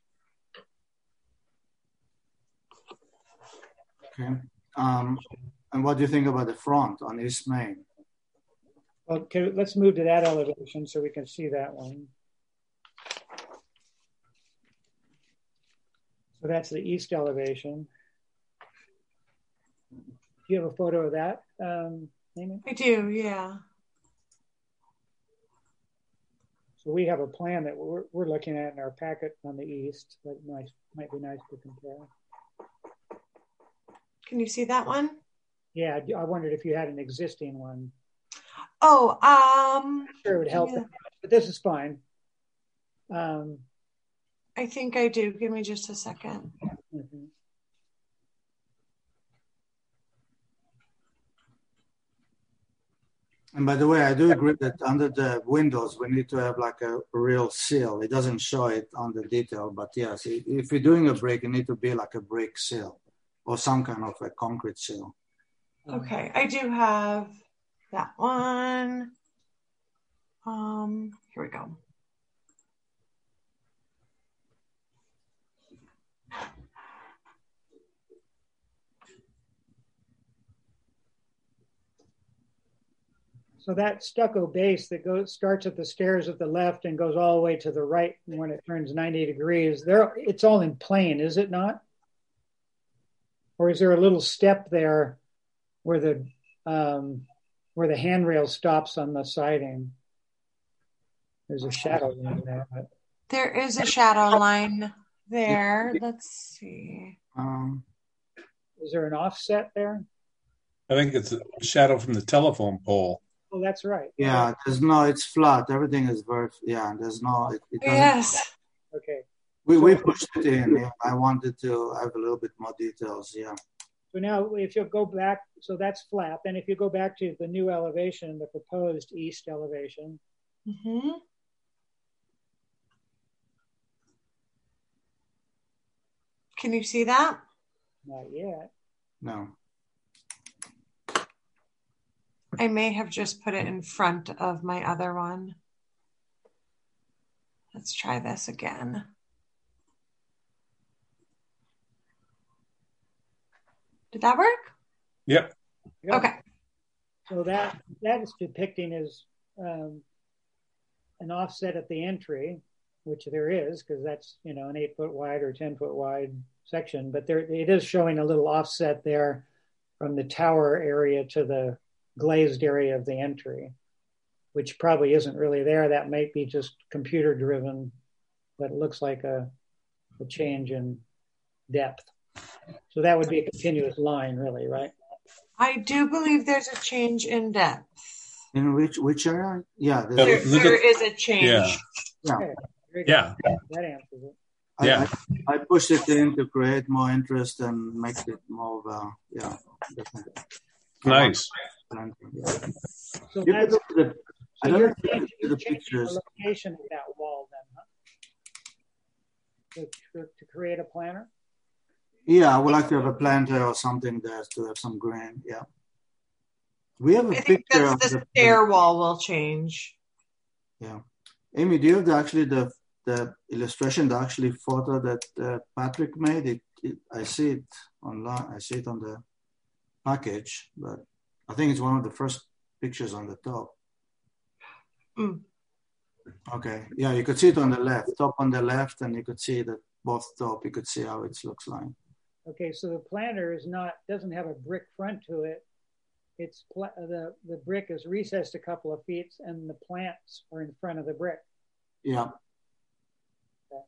Okay. Um, and what do you think about the front on East Main? Okay, let's move to that elevation so we can see that one. So that's the east elevation. Do you have a photo of that, um, Amy? I do, yeah. So we have a plan that we're, we're looking at in our packet on the east that might, might be nice to compare. Can you see that one? Yeah, I wondered if you had an existing one. Oh, um, I'm sure it would help, yeah. But this is fine. Um, I think I do. Give me just a second. mm-hmm. And by the way, I do agree that under the windows, we need to have like a real seal. It doesn't show it on the detail, but yes, if you're doing a brick, it needs to be like a brick seal or some kind of a concrete seal. Okay, I do have that one. Um, here we go. So that stucco base that goes starts at the stairs at the left and goes all the way to the right when it turns ninety degrees, there it's all in plane, is it not? Or is there a little step there where the um, where the handrail stops on the siding? There's a shadow line there. But... There is a shadow line there. Let's see. Um, is there an offset there? I think it's a shadow from the telephone pole. Oh, that's right. Yeah, there's no, it's flat. Everything is very, yeah, there's no, it, it yes. Okay. We, we pushed it in. Yeah. I wanted to have a little bit more details, yeah. So now if you go back, so that's flat. Then if you go back to the new elevation, the proposed east elevation. Mm-hmm. Can you see that? Not yet. No. I may have just put it in front of my other one. let's try this again. Did that work? Yep. Okay. So that that is depicting is um, an offset at the entry, which there is, because that's, you know, an eight foot wide or ten foot wide section, but there it is showing a little offset there from the tower area to the glazed area of the entry, which probably isn't really there. That might be just computer driven, but it looks like a, a change in depth. So that would be a continuous line, really, right? I do believe there's a change in depth. In which which area? Yeah, there, there, there is a change. Yeah. Okay, Yeah. that answers it. I, Yeah. I, I pushed it in to create more interest and make it more of a, yeah, definitely. Nice. Yeah. So You that's, could look at the, I so don't you're know if you changing, look you're at the changing pictures. the location of that wall then, huh? To, to create a planter? Yeah, I would like to have a planter or something there to have some green. Yeah. We have a I think picture that's of the the stair wall will change. Yeah. Amy, do you have the, actually the the illustration, the actually photo that uh, Patrick made? It, it, I see it online. I see it on the package, but I think it's one of the first pictures on the top. Mm. Okay. Yeah, you could see it on the left, top on the left, and you could see that both top. You could see how it looks like. Okay, so the planter is not, doesn't have a brick front to it. It's pl- the, the brick is recessed a couple of feet and the plants are in front of the brick. Yeah. Okay.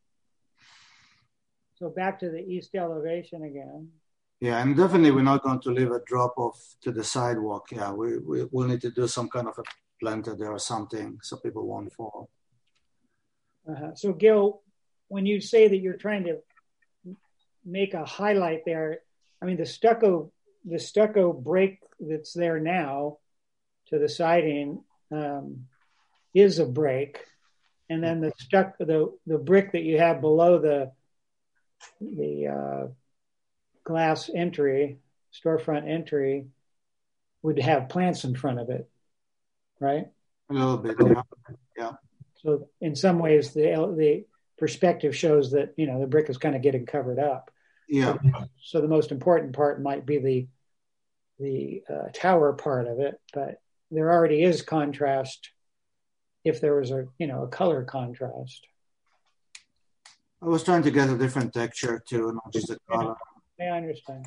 So back to the east elevation again. Yeah, and definitely we're not going to leave a drop off to the sidewalk. Yeah, we, we will need to do some kind of a planter there or something so people won't fall. Uh-huh. So Gil, when you say that you're trying to make a highlight there, I mean, the stucco, the stucco break that's there now to the siding um, is a break. And then the stuck, the, the brick that you have below the, the uh, glass entry, storefront entry, would have plants in front of it, right? A little bit, yeah. Yeah. So in some ways, the the perspective shows that, you know, the brick is kind of getting covered up. Yeah. So, so the most important part might be the the uh, tower part of it, but there already is contrast. If there was a, you know, a color contrast. I was trying to get a different texture too, not just a color. Yeah, I understand.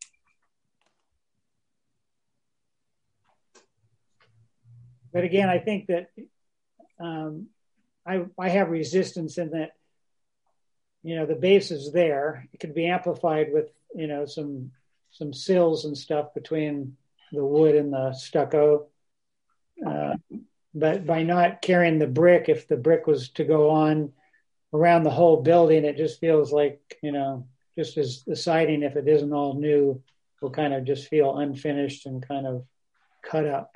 But again, I think that um, I I have resistance in that, you know, the base is there. It could be amplified with, you know, some some sills and stuff between the wood and the stucco. Uh, but by not carrying the brick, if the brick was to go on around the whole building, it just feels like, you know, just as the siding, if it isn't all new, will kind of just feel unfinished and kind of cut up.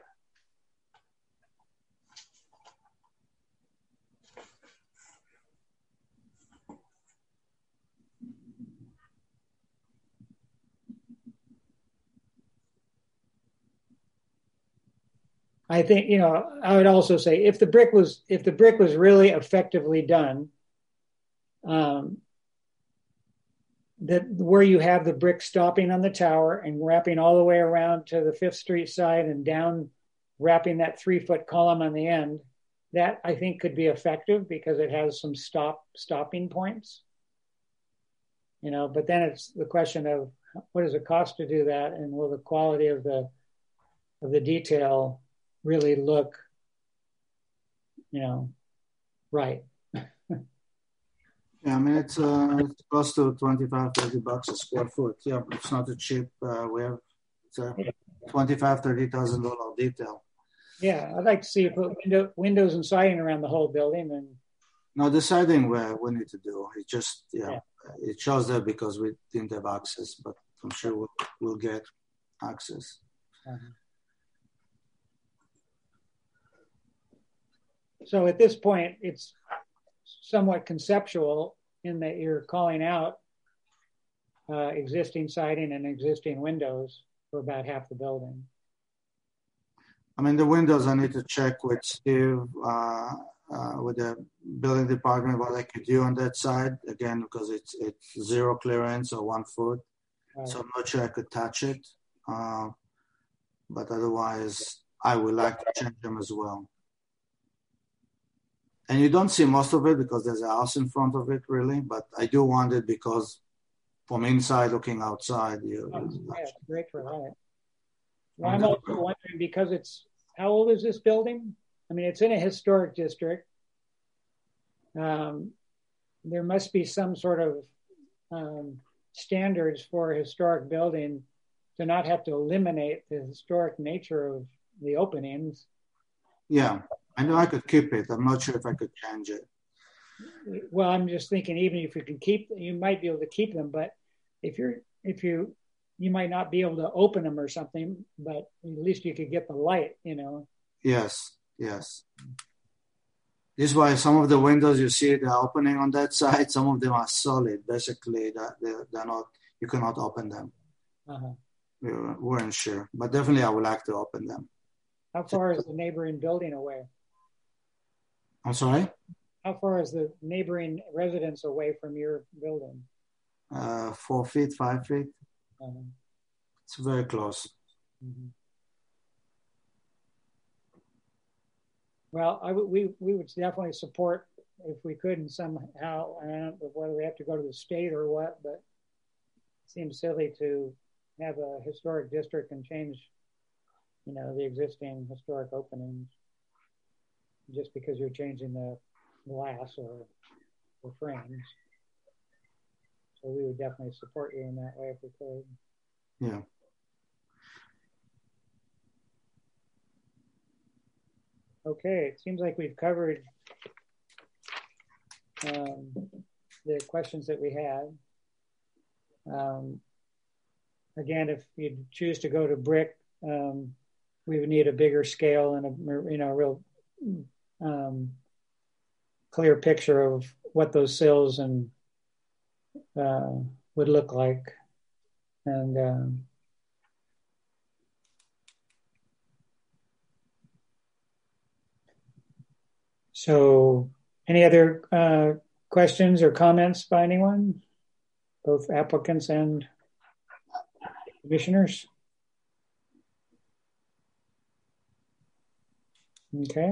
I think, you know, I would also say if the brick was, if the brick was really effectively done, um, that where you have the brick stopping on the tower and wrapping all the way around to the Fifth Street side and down, wrapping that three foot column on the end, that I think could be effective because it has some stop stopping points, you know, but then it's the question of what does it cost to do that? And will the quality of the, of the detail really look, you know, right? Yeah, I mean, it's uh, it's close to twenty-five, thirty bucks a square foot. Yeah, but it's not a cheap. Uh, we have it's a twenty-five, thirty thousand dollar detail. Yeah, I'd like to see you put window, windows and siding around the whole building. And no, the siding we we need to do. It just yeah, yeah. It shows that because we didn't have access, but I'm sure we'll we'll get access. Uh-huh. So at this point, it's somewhat conceptual in that you're calling out uh, existing siding and existing windows for about half the building. I mean, the windows I need to check with Steve. Uh, uh, with the building department what I could do on that side again because it's it's zero clearance or one foot, right. So I'm not sure I could touch it. Uh, but otherwise, I would like to change them as well. And you don't see most of it because there's a house in front of it, really. But I do want it because from inside looking outside, you. Oh, yeah, it's great for that. Well, I'm also wondering because it's how old is this building? I mean, it's in a historic district. Um, there must be some sort of um, standards for a historic building to not have to eliminate the historic nature of the openings. Yeah, I know I could keep it. I'm not sure if I could change it. Well, I'm just thinking, even if you can keep, you might be able to keep them, but if you're, if you, you might not be able to open them or something, but at least you could get the light, you know. Yes, yes. This is why some of the windows you see the opening on that side, some of them are solid. Basically, that they're, they're not, you cannot open them. Uh-huh. We weren't sure, but definitely I would like to open them. How far is the neighboring building away? I'm sorry? How far is the neighboring residence away from your building? Uh, four feet, five feet. Uh-huh. It's very close. Mm-hmm. Well, I w- we we would definitely support if we could in somehow. I don't know whether we have to go to the state or what, but it seems silly to have a historic district and change, you know, the existing historic openings just because you're changing the glass or the frames. So we would definitely support you in that way if we could. Yeah. Okay, it seems like we've covered um, the questions that we had. Um, again, if you choose to go to brick, um, we would need a bigger scale and a you know real um, clear picture of what those sills and uh, would look like, and. Um, So any other uh, questions or comments by anyone, both applicants and commissioners? Okay.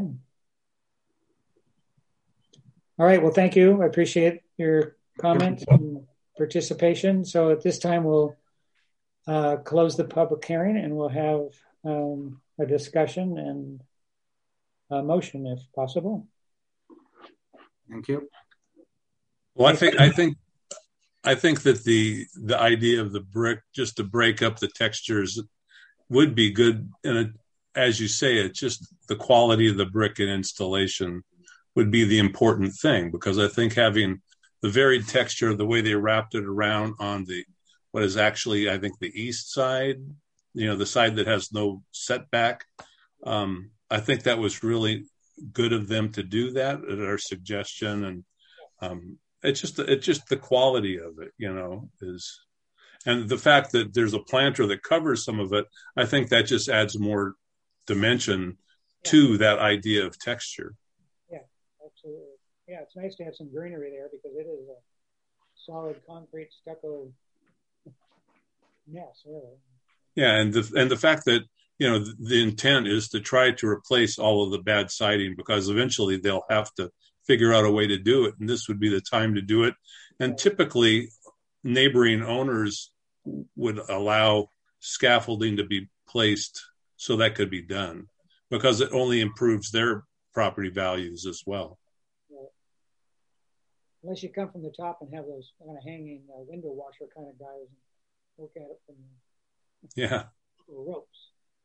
All right, well, thank you. I appreciate your comments and participation. So at this time, we'll uh, close the public hearing and we'll have um, a discussion and a motion if possible. Thank you. Well, I think I think I think that the the idea of the brick just to break up the textures would be good. And it, as you say, it's just the quality of the brick and installation would be the important thing, because I think having the varied texture, the way they wrapped it around on the what is actually I think the east side, you know, the side that has no setback. Um, I think that was really good of them to do that at our suggestion, and um, it's just it's just the quality of it, you know, is, and the fact that there's a planter that covers some of it. I think that just adds more dimension yeah. to that idea of texture. Yeah, absolutely. Yeah, it's nice to have some greenery there because it is a solid concrete stucco mess, really. Yeah, and the and the fact that. You know, the, the intent is to try to replace all of the bad siding because eventually they'll have to figure out a way to do it. And this would be the time to do it. And typically neighboring owners would allow scaffolding to be placed so that could be done because it only improves their property values as well. Right. Unless you come from the top and have those kind of hanging uh, window washer kind of guys and look at it from the yeah. ropes.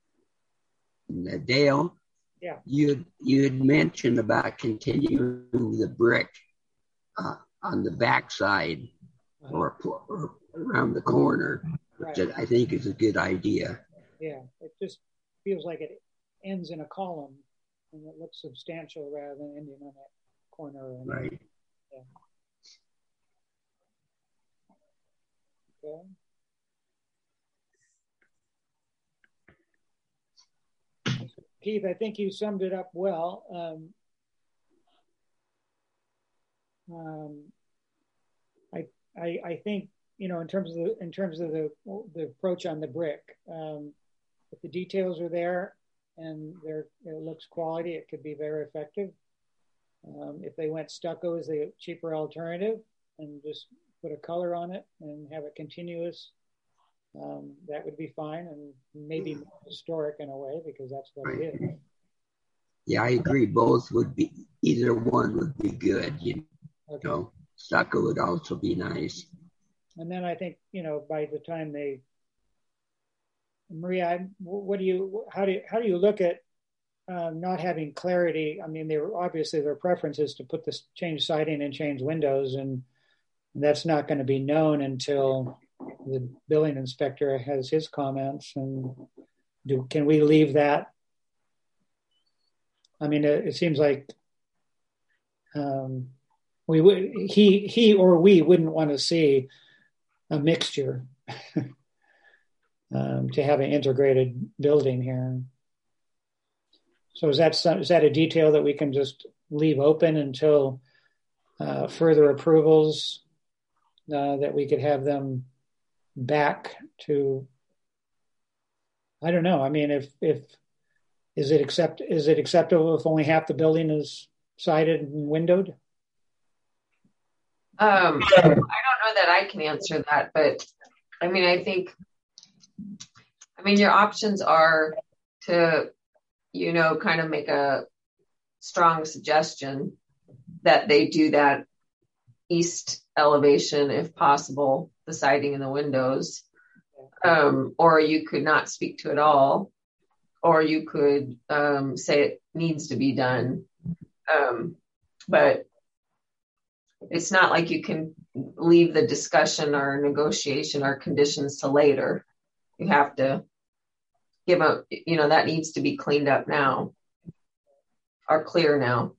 Dale, yeah, you you had mentioned about continuing the brick uh, on the backside uh-huh. or, or around the corner, which right. I think is a good idea. Yeah, it just feels like it ends in a column and it looks substantial rather than ending on that corner. Right. Yeah. Okay. Keith, I think you summed it up well. Um, Um, I, I, I think, you know, in terms of the, in terms of the, the approach on the brick, um, if the details are there and there, it looks quality, it could be very effective. Um, if they went stucco as the cheaper alternative and just put a color on it and have it continuous, um, that would be fine and maybe more historic in a way because that's what Right. it is. Yeah, I agree. Both would be, either one would be good. You Okay. know, stucco would also be nice. And then I think, you know, by the time they, Maria, what do you, how do you, how do you look at uh, not having clarity? I mean, they were obviously their preference is to put this change siding and change windows, and that's not going to be known until the building inspector has his comments. And do, can we leave that? I mean, it, it seems like um, we would, he, he or we wouldn't want to see a mixture um, to have an integrated building here. So is that some, is that a detail that we can just leave open until uh, further approvals uh, that we could have them back to? I don't know. I mean, if if is it accept is it acceptable if only half the building is sided and windowed? Um, I don't know that I can answer that, but I mean, I think, I mean, your options are to, you know, kind of make a strong suggestion that they do that east elevation if possible, the siding and the windows, um, or you could not speak to it all, or you could um, say it needs to be done. Um, but it's not like you can leave the discussion or negotiation or conditions to later. You have to give a, you know, that needs to be cleaned up now or clear now.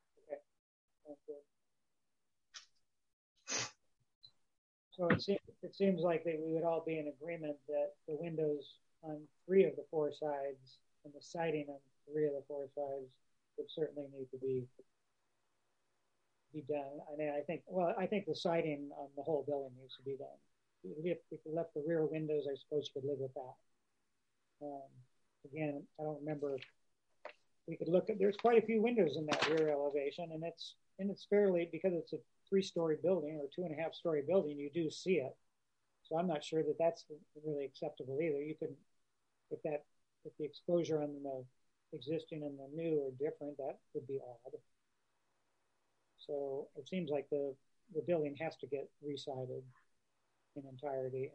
So it seems, it seems like that we would all be in agreement that the windows on three of the four sides and the siding on three of the four sides would certainly need to be be done. I mean, I think, well, I think the siding on the whole building needs to be done. If, if you left the rear windows, I suppose you could live with that. Um, again, I don't remember. We could look at, there's quite a few windows in that rear elevation, and it's, and it's fairly, because it's a three-story building or two and a half story building, you do see it. So I'm not sure that that's really acceptable either. You could, if that, if the exposure on the existing and the new are different, that would be odd. So it seems like the, the building has to get resided in entirety,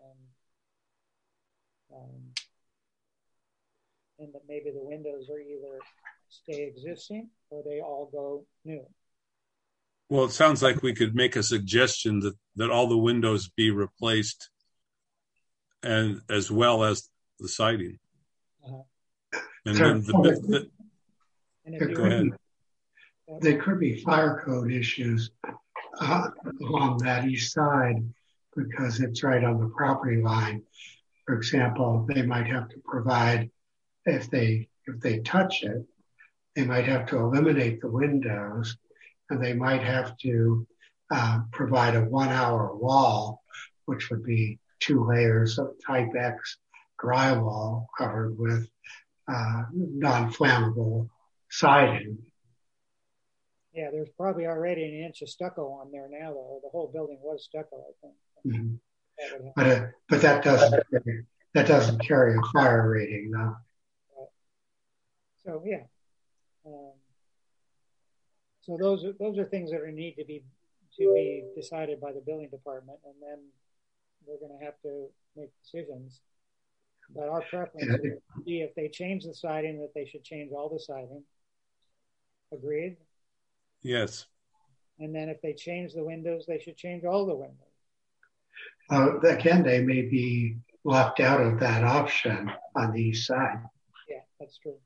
and um, and that maybe the windows are either stay existing or they all go new. Well, it sounds like we could make a suggestion that, that all the windows be replaced, and as well as the siding. Uh-huh. And so, then the, the, the there, go could ahead. be, there could be fire code issues uh, along that east side because it's right on the property line. For example, they might have to provide, if they if they touch it, they might have to eliminate the windows, and they might have to uh, provide a one-hour wall, which would be two layers of type X drywall covered with uh, non-flammable siding. Yeah, there's probably already an inch of stucco on there now, though. The whole building was stucco, I think. Mm-hmm. That but uh, but that doesn't that doesn't carry a fire rating, though. Right. So yeah. Um, so those are those are things that are need to be to be decided by the building department, and then we're going to have to make decisions. But our preference yeah. would be if they change the siding, that they should change all the siding. Agreed? Yes. And then if they change the windows, they should change all the windows. Uh, again, they may be left out of that option on the east side. Yeah, that's true.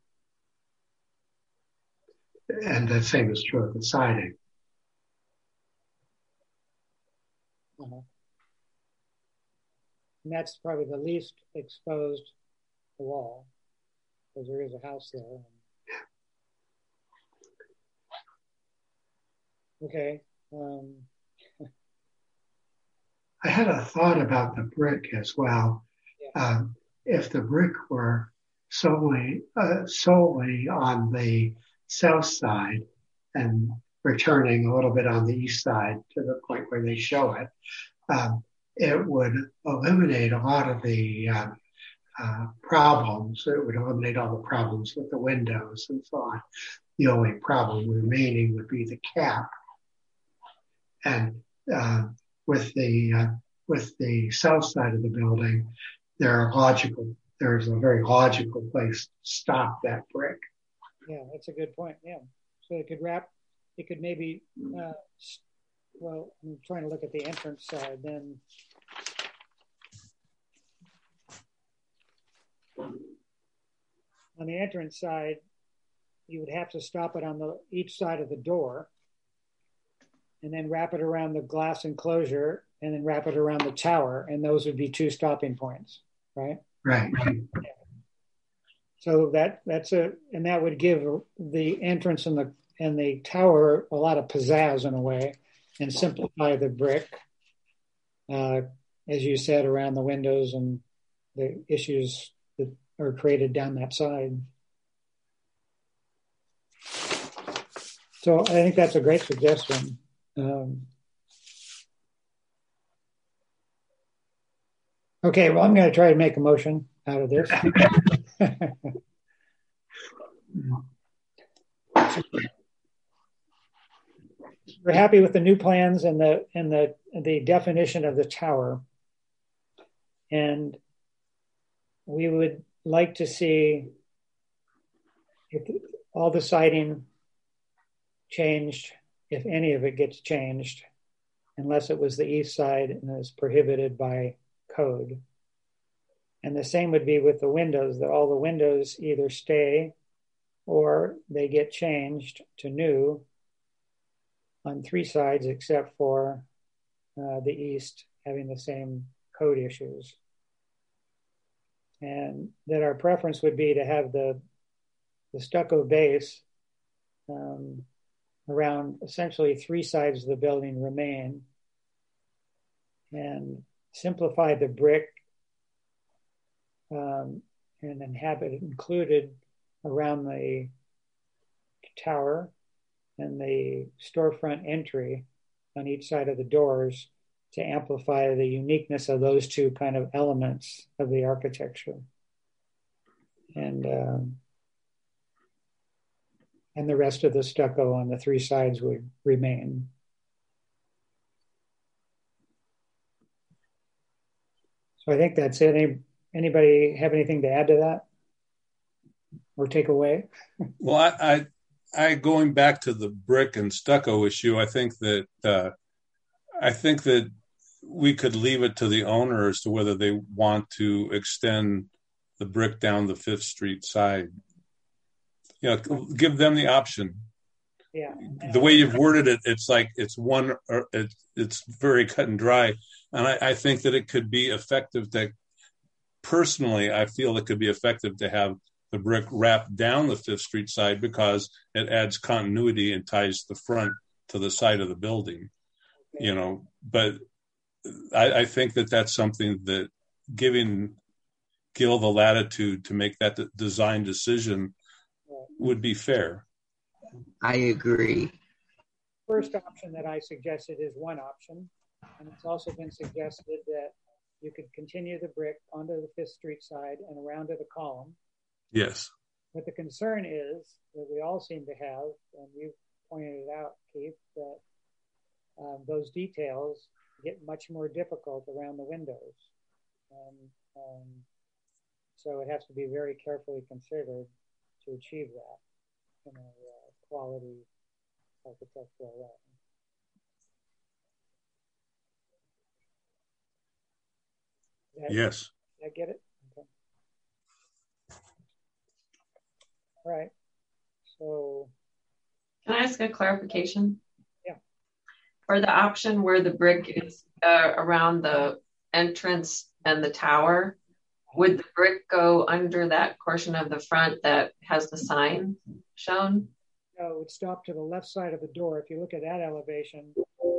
And the same is true of the siding. Uh-huh. And that's probably the least exposed wall, because there is a house there. Okay. Um, I had a thought about the brick as well. Yeah. Um, if the brick were solely uh, solely on the south side and returning a little bit on the east side to the point where they show it, um, it would eliminate a lot of the uh, uh, problems. It would eliminate all the problems with the windows and so on. The only problem remaining would be the cap. And uh, with the uh, with the south side of the building, there are logical. There's a very logical place to stop that brick. Yeah, that's a good point. Yeah, so it could wrap. It could maybe. Uh, well, I'm trying to look at the entrance side. Then on the entrance side, you would have to stop it on the each side of the door, and then wrap it around the glass enclosure, and then wrap it around the tower, and those would be two stopping points, right? Right. Yeah. So that that's a, and that would give the entrance and the and the tower a lot of pizzazz in a way, and simplify the brick, uh, as you said, around the windows and the issues that are created down that side. So I think that's a great suggestion. Um, okay, well, I'm going to try to make a motion out of this. We're happy with the new plans and the and the the definition of the tower, and we would like to see if all the siding changed, if any of it gets changed, unless it was the east side and is prohibited by code. And the same would be with the windows, that all the windows either stay or they get changed to new on three sides, except for uh, the east having the same code issues. And that our preference would be to have the, the stucco base um, around essentially three sides of the building remain, and simplify the brick um, and then have it included around the tower and the storefront entry on each side of the doors to amplify the uniqueness of those two kind of elements of the architecture. And um, and the rest of the stucco on the three sides would remain. So I think that's it. Any, anybody have anything to add to that or take away? Well, I, I, I going back to the brick and stucco issue, I think that uh, I think that we could leave it to the owner as to whether they want to extend the brick down the Fifth Street side. You know, give them the option. Yeah. The way you've worded it, it's like it's one, or it, it's very cut and dry. And I, I think that it could be effective to, personally, I feel it could be effective to have the brick wrapped down the Fifth Street side because it adds continuity and ties the front to the side of the building, okay. You know, but I, I think that that's something that giving Gil the latitude to make that design decision would be fair. I agree. First option that I suggested is one option, and it's also been suggested that you could continue the brick onto the Fifth Street side and around to the column. Yes. But the concern is that we all seem to have, and you pointed it out, Keith, that um, those details get much more difficult around the windows. And um, so it has to be very carefully considered to achieve that in a uh, quality architectural way. That, yes. Did I get it? Okay. All right. So. Can I ask a clarification? Yeah. For the option where the brick is uh, around the entrance and the tower, would the brick go under that portion of the front that has the sign shown? No, it would stop to the left side of the door. If you look at that elevation,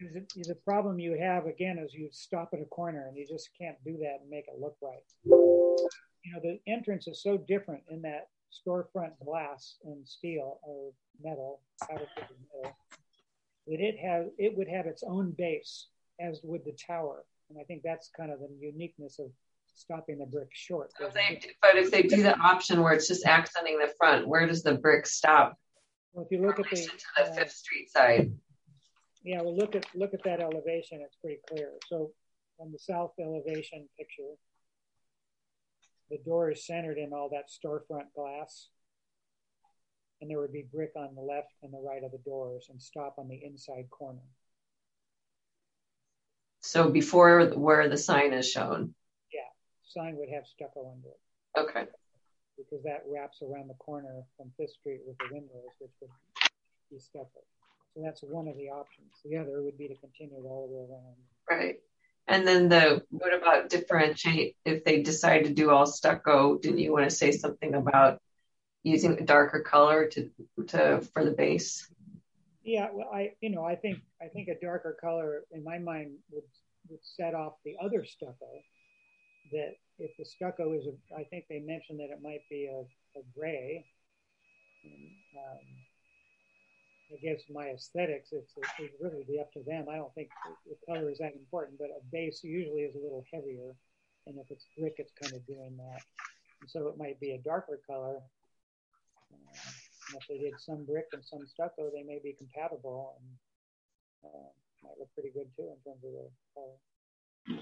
The, the problem you have, again, is you stop at a corner and you just can't do that and make it look right. You know, the entrance is so different in that storefront glass and steel or metal, metal that it has, it would have its own base, as would the tower. And I think that's kind of the uniqueness of stopping the brick short. So if they, but if they do the option where it's just accenting the front, where does the brick stop? Well, if you look at the, to the uh, Fifth Street side. Yeah, well, look at look at that elevation. It's pretty clear. So on the south elevation picture, the door is centered in all that storefront glass, and there would be brick on the left and the right of the doors, and stop on the inside corner. So before where the sign is shown. Yeah, sign would have stucco under it. Okay. Because that wraps around the corner from Fifth Street with the windows, which would be stucco. So that's one of the options. The other would be to continue all the way around. Right. And then the, what about differentiate if they decide to do all stucco? Didn't you want to say something about using a darker color to, to, for the base? Yeah, well, I, you know, I think, I think a darker color in my mind would, would set off the other stucco. That if the stucco is, a, I think they mentioned that it might be a, a gray. And, um, I guess my aesthetics, it's, it's really be up to them. I don't think the color is that important, but a base usually is a little heavier. And if it's brick, it's kind of doing that. And so it might be a darker color. Uh, and if they did some brick and some stucco, they may be compatible and uh, might look pretty good too in terms of the color.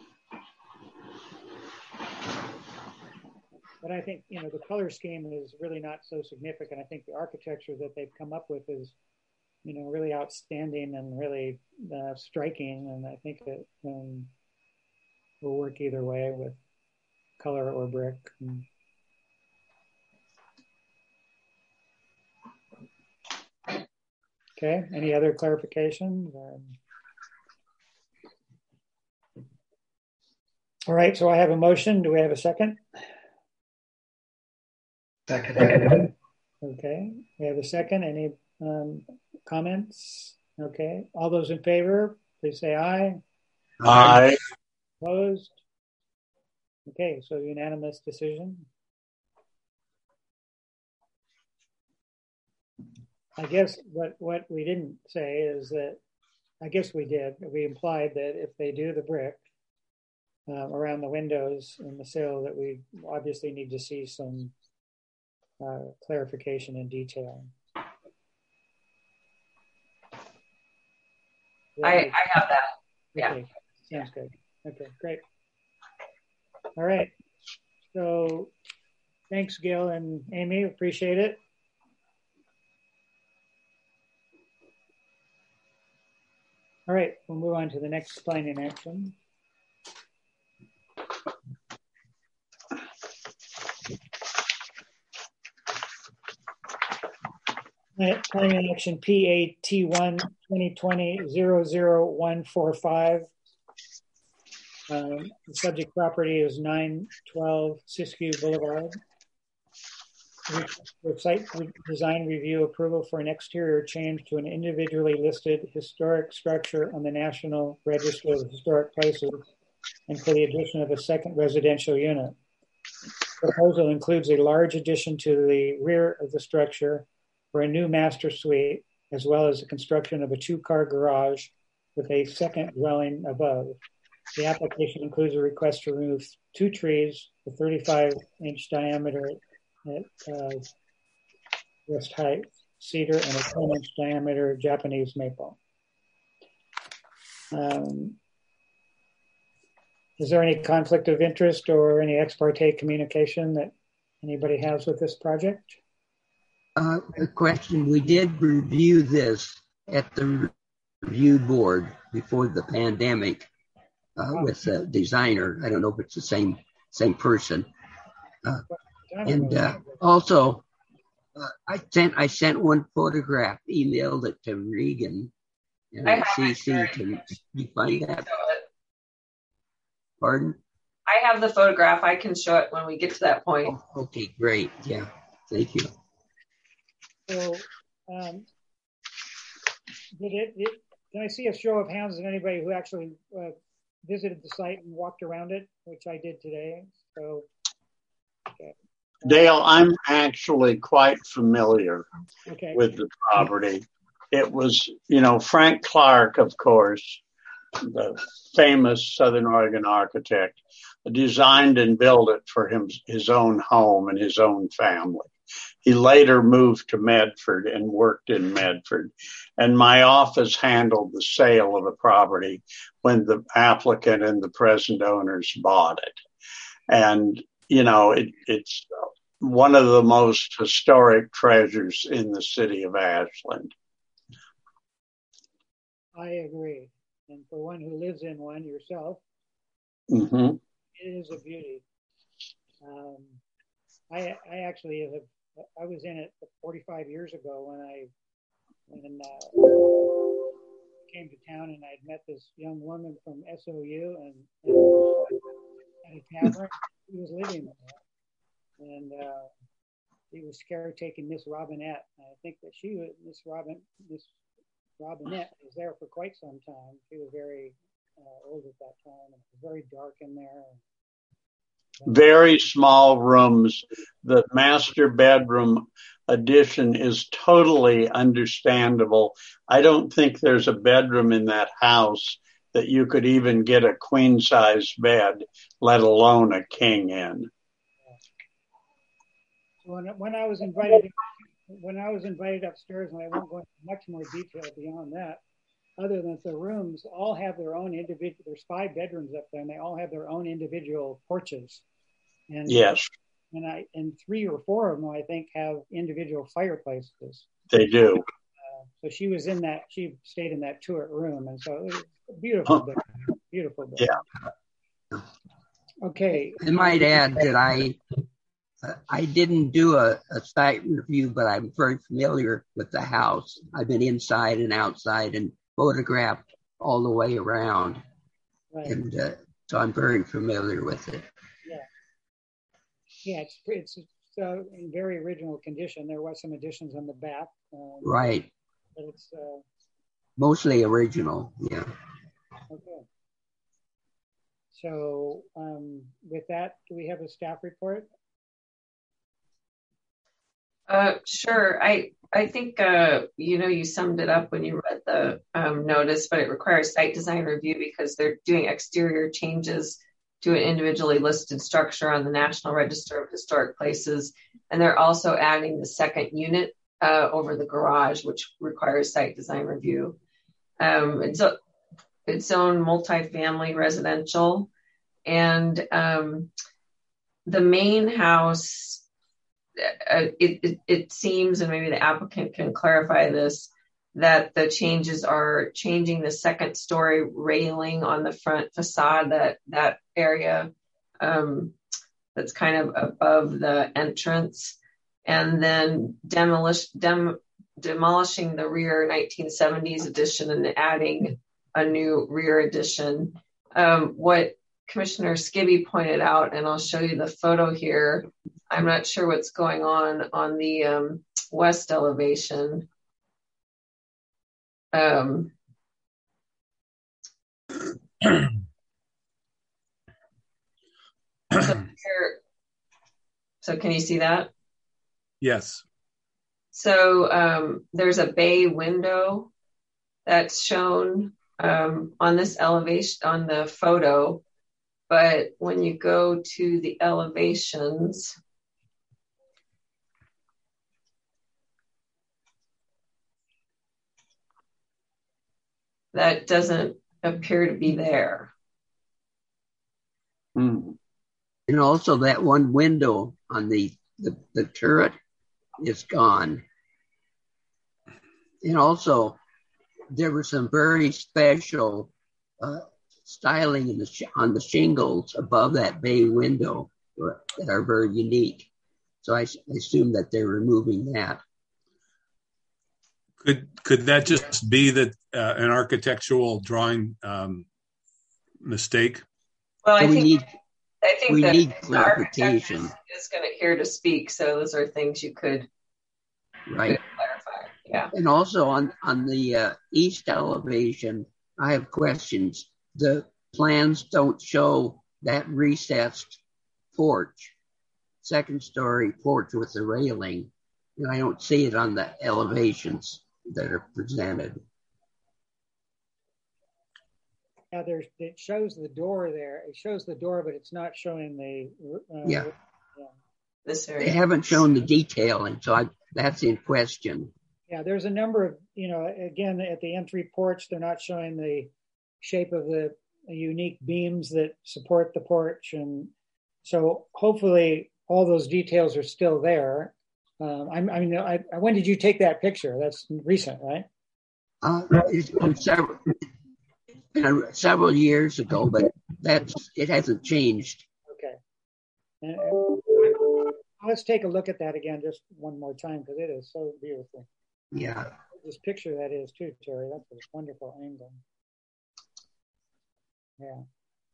But I think, you know, the color scheme is really not so significant. I think the architecture that they've come up with is, you know, really outstanding and really uh, striking. And I think it um, will work either way with color or brick. And okay, any other clarifications? Um, all right, so I have a motion. Do we have a second? Second. Okay, we have a second. Any um, comments? Okay, all those in favor, please say aye. Aye. Opposed? Okay, so unanimous decision. I guess what, what we didn't say is that, I guess we did, we implied that if they do the brick um, around the windows in the sill, that we obviously need to see some uh, clarification and detail. I, I have that. Yeah. Okay. Sounds good. Okay, great. All right. So thanks, Gil and Amy. Appreciate it. All right, we'll move on to the next planning action. Planning action P A T one twenty twenty zero zero one four five. Um, the subject property is nine twelve Siskiyou Boulevard. With site design review approval for an exterior change to an individually listed historic structure on the National Register of Historic Places and for the addition of a second residential unit. The proposal includes a large addition to the rear of the structure for a new master suite, as well as the construction of a two-car garage with a second dwelling above. The application includes a request to remove two trees, a thirty-five inch diameter at uh, west height cedar and a ten inch diameter Japanese maple. Um, is there any conflict of interest or any ex parte communication that anybody has with this project? Uh, a question. We did review this at the review board before the pandemic uh, wow. with a designer. I don't know if it's the same same person. Uh, and uh, also, uh, I sent I sent one photograph, emailed it to Regan, and I C C. Can you find that? Pardon? I have the photograph. I can show it when we get to that point. Oh, okay, great. Yeah, thank you. So, um, did it, it can I see a show of hands of anybody who actually uh, visited the site and walked around it, which I did today. So, okay. Dale, I'm actually quite familiar okay. with the property. It was, you know, Frank Clark, of course, the famous Southern Oregon architect, designed and built it for him, his own home and his own family. He later moved to Medford and worked in Medford. And my office handled the sale of the property when the applicant and the present owners bought it. And, you know, it, it's one of the most historic treasures in the city of Ashland. I agree. And for one who lives in one yourself, mm-hmm. it is a beauty. Um, I, I actually have, I was in it forty-five years ago when I when uh, came to town, and I'd met this young woman from S O U and, and at a tavern. She was living there, and uh, she was caretaking Miss Robinette. I think that she was Miss Robin Miss Robinette was there for quite some time. She was very uh, old at that time, and it was very dark in there. Very small rooms. The master bedroom addition is totally understandable. I don't think there's a bedroom in that house that you could even get a queen size bed, let alone a king in. When, when I was invited, when I was invited upstairs, and I won't go into much more detail beyond that, other than the rooms all have their own individual, there's five bedrooms up there, and they all have their own individual porches. And, yes. And I and three or four of them, I think, have individual fireplaces. They do. Uh, so she was in that, she stayed in that turret room. And so it was a beautiful huh. building, beautiful building. Yeah. Okay. I might add that I uh, I didn't do a, a site review, but I'm very familiar with the house. I've been inside and outside and photographed all the way around. Right. And uh, so I'm very familiar with it. Yeah. Yeah, it's it's, it's uh, in very original condition. There was some additions on the back. Um, right. But it's uh, mostly original. Yeah. Okay. So um, with that, do we have a staff report? Uh, sure. I I think uh, you know you summed it up when you read the um, notice, but it requires site design review because they're doing exterior changes to an individually listed structure on the National Register of Historic Places, and they're also adding the second unit uh, over the garage, which requires site design review. Um, it's a, its own multifamily residential, and um, the main house. Uh, it, it, it seems, and maybe the applicant can clarify this, that the changes are changing the second story railing on the front facade, that that area um, that's kind of above the entrance, and then demolish, dem, demolishing the rear nineteen seventies addition and adding a new rear addition. Um, what Commissioner Skibby pointed out, and I'll show you the photo here, I'm not sure what's going on on the um, west elevation. Um, so, here, so can you see that? Yes. So um, there's a bay window that's shown um, on this elevation, on the photo. But when you go to the elevations, that doesn't appear to be there. Mm. And also that one window on the, the, the turret is gone. And also there were some very special uh, styling in the sh- on the shingles above that bay window that are very unique. So I, I assume that they're removing that. Could could that just be that uh, an architectural drawing um, mistake? Well, I so we think need, I think we that need the architect clarification. is, is going to here to speak. So those are things you could, right. could clarify. Yeah. And also on, on the uh, east elevation, I have questions. The plans don't show that recessed porch, second story porch with the railing. And I don't see it on the elevations that are presented. Yeah, there's, it shows the door there. It shows the door, but it's not showing the. Uh, yeah. yeah. This area. They haven't shown the detailing, so I, that's in question. Yeah, there's a number of, you know, again, at the entry porch, they're not showing the shape of the unique beams that support the porch. And so hopefully all those details are still there. Um, I, I mean, I, when did you take that picture? That's recent, right? Uh, it's been several, several years ago, but that's, it hasn't changed. Okay. And, and let's take a look at that again just one more time because it is so beautiful. Yeah. This picture that is too, Terry. That's a wonderful angle. Yeah.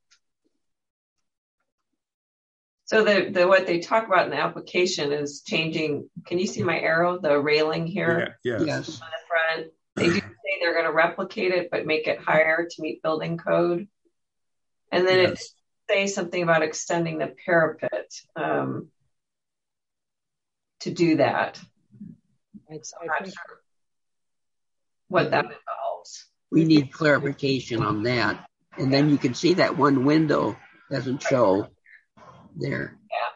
So the, the what they talk about in the application is changing. Can you see my arrow? The railing here. Yeah, yes. On the front. They do say they're going to replicate it, but make it higher to meet building code. And then yes. it says something about extending the parapet um, to do that. I, so I I'm not think, sure what that involves. We need clarification on that. And then you can see that one window doesn't show there. Yeah.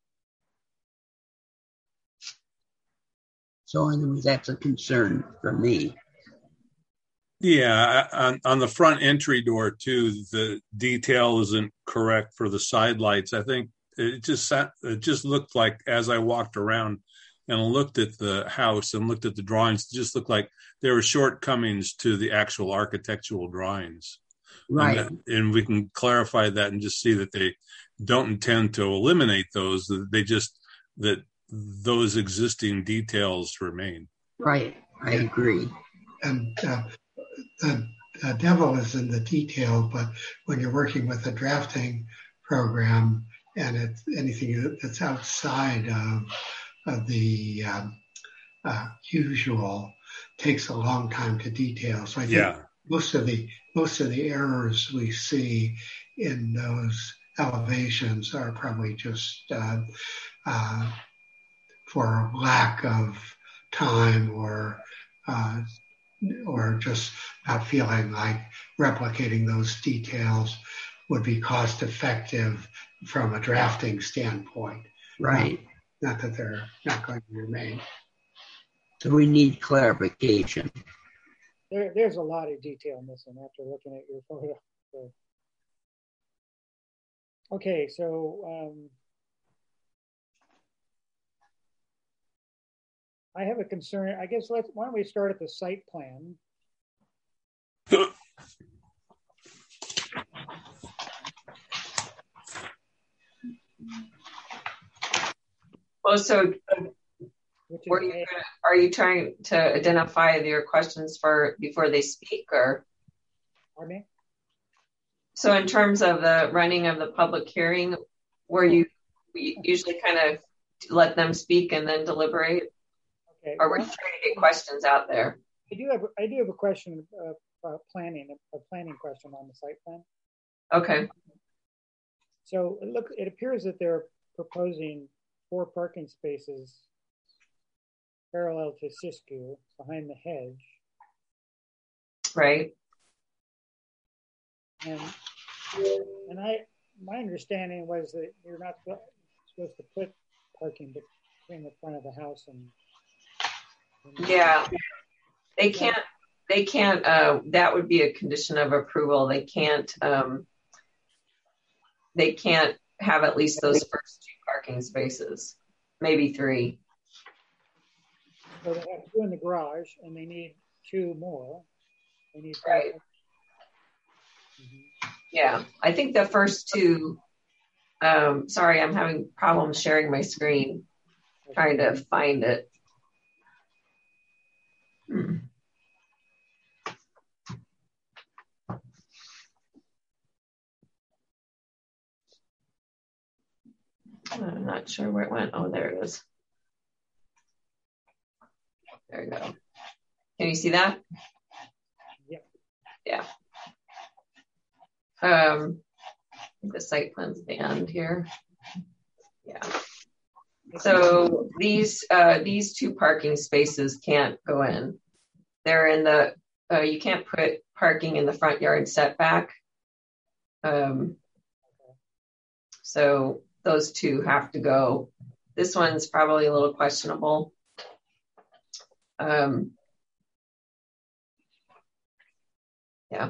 So anyway, that's a concern for me. Yeah, on, on the front entry door too, the detail isn't correct for the side lights. I think it just sat, it just looked like as I walked around and looked at the house and looked at the drawings, it just looked like there were shortcomings to the actual architectural drawings. Right. And, that, and we can clarify that and just see that they don't intend to eliminate those. They just, that those existing details remain. Right. I agree. And uh, the uh, devil is in the detail, but when you're working with a drafting program and it's anything that's outside of, of the um, uh, usual takes a long time to detail. So I think yeah. most of the most of the errors we see in those elevations are probably just uh, uh, for lack of time or uh, or just not feeling like replicating those details would be cost effective from a drafting standpoint. Right. Not, not that they're not going to remain. So we need clarification. There, there's a lot of detail missing after looking at your photo. So. Okay, so um, I have a concern. I guess let's. Why don't we start at the site plan? Well, so were you gonna, are you trying to identify your questions for before they speak, or? Pardon me? So in terms of the running of the public hearing, where you we usually kind of let them speak and then deliberate, okay. Or we're just trying to get questions out there? I do have I do have a question, uh, uh, planning a planning question on the site plan. Okay. So it look it appears that they're proposing four parking spaces parallel to Siskiyou behind the hedge. Right. And and I my understanding was that you're not supposed to put parking between the front of the house and, and yeah, they can't they can't uh, that would be a condition of approval. They can't um, they can't have at least those first two parking spaces, maybe three. So they have two in the garage and they need two more. They need right. Mm-hmm. Yeah, I think the first two, um, sorry, I'm having problems sharing my screen, trying to find it. Hmm. I'm not sure where it went. Oh, there it is. There you go. Can you see that? Yep. Yeah. Um, the site plan's the end here. Yeah. So these uh, these two parking spaces can't go in. They're in the, uh, you can't put parking in the front yard setback. Um, so those two have to go. This one's probably a little questionable. Um, yeah.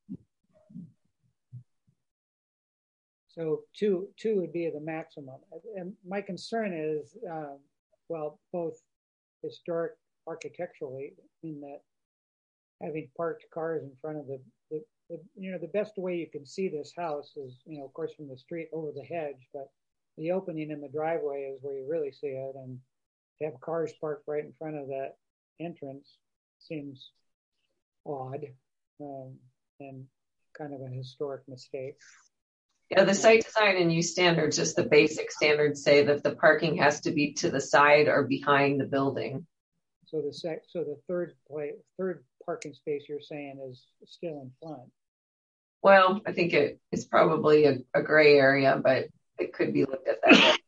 So two two would be the maximum. And my concern is, um, well, both historic architecturally, in that having parked cars in front of the, the, the, you know, the best way you can see this house is, you know, of course, from the street over the hedge, but the opening in the driveway is where you really see it. And to have cars parked right in front of that entrance seems odd, um, and kind of a historic mistake. Yeah, the site design and use standards, just the basic standards, say that the parking has to be to the side or behind the building. So the sec, so the third play, third parking space you're saying is still in front. Well, I think it is probably a, a gray area, but it could be looked at that way.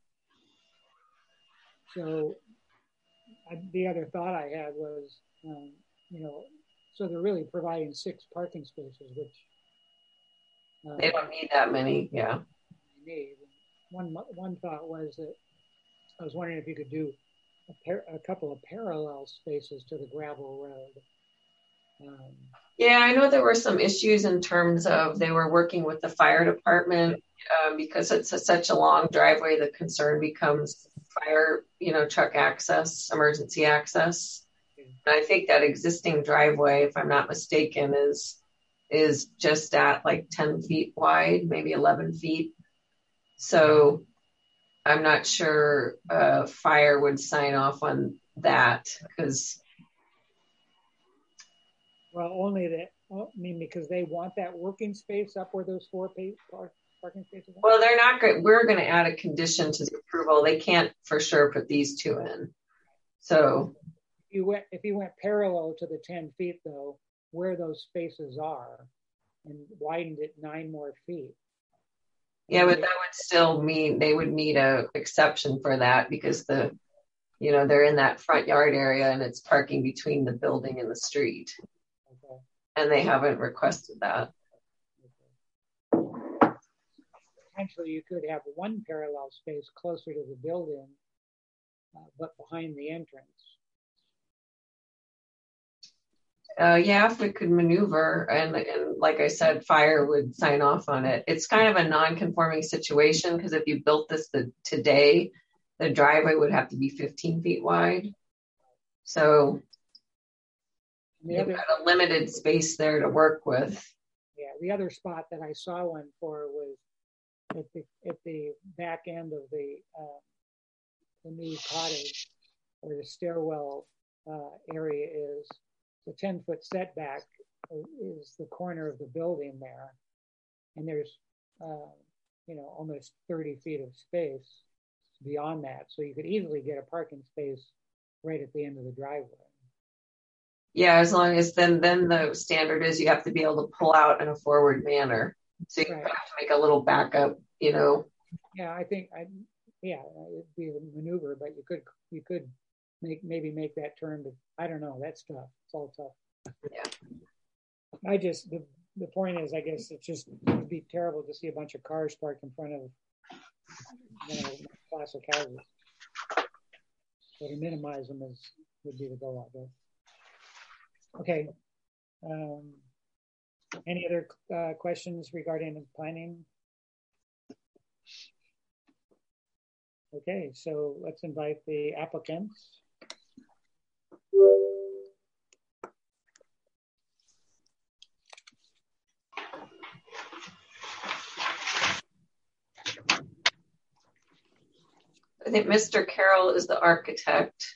So I, the other thought I had was, um, you know, so they're really providing six parking spaces, which uh, they don't need that many. Yeah. Need. One one thought was that I was wondering if you could do a, par a couple of parallel spaces to the gravel road. Um, yeah, I know there were some issues in terms of they were working with the fire department um, because it's a, such a long driveway. The concern becomes fire, you know, truck access, emergency access. And I think that existing driveway, if I'm not mistaken, is is just at like ten feet wide, maybe eleven feet. So I'm not sure uh, fire would sign off on that because. Well, only that, I mean, because they want that working space up where those four park, parking spaces are. Well, they're not good. We're going to add a condition to the approval. They can't for sure put these two in. So if you went, if you went parallel to the ten feet though, where those spaces are, and widened it nine more feet. Yeah, but that would still mean they would need a exception for that because the, you know, they're in that front yard area and it's parking between the building and the street. Okay. And they haven't requested that. Okay. Potentially you could have one parallel space closer to the building, uh, but behind the entrance. Uh, yeah, if we could maneuver, and, and like I said, fire would sign off on it. It's kind of a non-conforming situation because if you built this the, today, the driveway would have to be fifteen feet wide. So you've other, got a limited space there to work with. Yeah, the other spot that I saw one for was at the at the back end of the uh, the new cottage, where the stairwell uh, area is. The ten foot setback is the corner of the building there. And there's, uh, you know, almost thirty feet of space beyond that. So you could easily get a parking space right at the end of the driveway. Yeah, as long as then, then the standard is you have to be able to pull out in a forward manner. So you right. have to make a little backup, you know. Yeah, I think, I, yeah, it'd be a maneuver, but you could, you could make, maybe make that turn, but I don't know, that's tough. It's all tough. Yeah. I just, the, the point is, I guess it's just, it'd be terrible to see a bunch of cars parked in front of, you know, classic houses. So to minimize them is, would be the goal, I guess. Okay. Um, any other uh, questions regarding planning? Okay, so let's invite the applicants. I think Mister Carroll is the architect.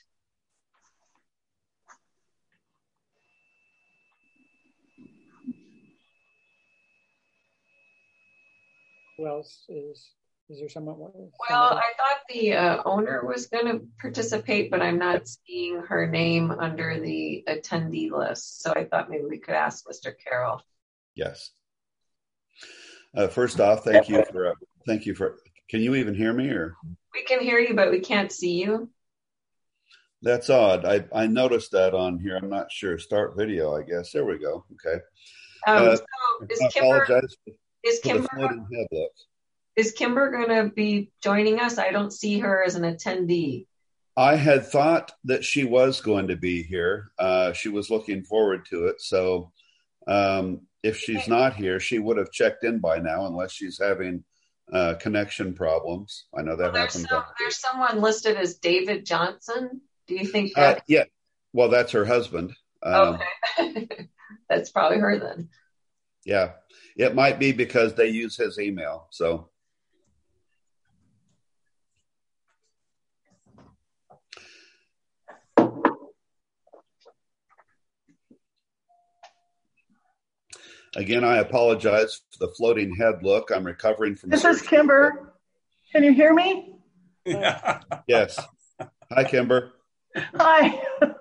Who else is Is there someone? Well, I thought the uh, owner was going to participate, but I'm not seeing her name under the attendee list. So I thought maybe we could ask Mister Carroll. Yes. Uh, first off, thank you for, uh, thank you for, can you even hear me or? We can hear you, but we can't see you. That's odd. I, I noticed that on here. I'm not sure. Start video, I guess. There we go. Okay. Um, uh, so is I Kimber, apologize is for Kimber, the floating head look. Is Kimber going to be joining us? I don't see her as an attendee. I had thought that she was going to be here. Uh, she was looking forward to it. So um, if she's not here, she would have checked in by now, unless she's having uh, connection problems. I know that well, there's happens. Some, there's someone listed as David Johnson. Do you think that? Uh, yeah. Well, that's her husband. Um, okay. That's probably her then. Yeah. It might be because they use his email. So. Again, I apologize for the floating head look. I'm recovering from. This is Kimber. Can you hear me? Yeah. Yes. Hi, Kimber. Hi.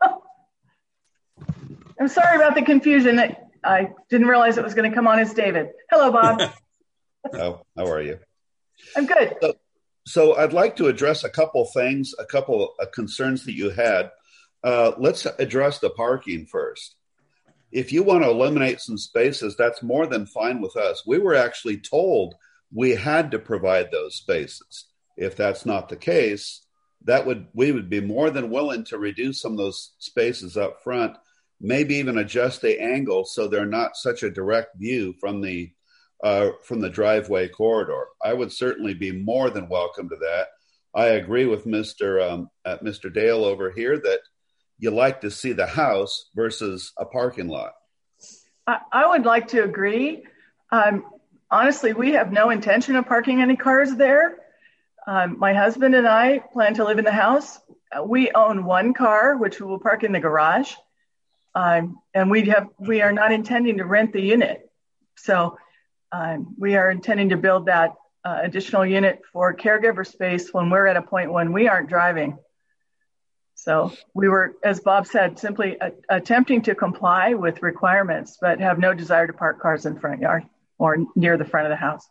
I'm sorry about the confusion. I didn't realize it was going to come on as David. Hello, Bob. Oh, how are you? I'm good. So, so I'd like to address a couple things, a couple of concerns that you had. Uh, let's address the parking first. If you want to eliminate some spaces, that's more than fine with us. We were actually told we had to provide those spaces. If that's not the case, that would we would be more than willing to reduce some of those spaces up front, maybe even adjust the angle so they're not such a direct view from the uh, from the driveway corridor. I would certainly be more than welcome to that. I agree with Mister Um, uh, Mister Dale over here that you like to see the house versus a parking lot. I, I would like to agree. Um, honestly, we have no intention of parking any cars there. Um, my husband and I plan to live in the house. Uh, we own one car, which we will park in the garage. Um, and we have we are not intending to rent the unit. So um, we are intending to build that uh, additional unit for caregiver space when we're at a point when we aren't driving. So we were, as Bob said, simply a- attempting to comply with requirements, but have no desire to park cars in the front yard or near the front of the house.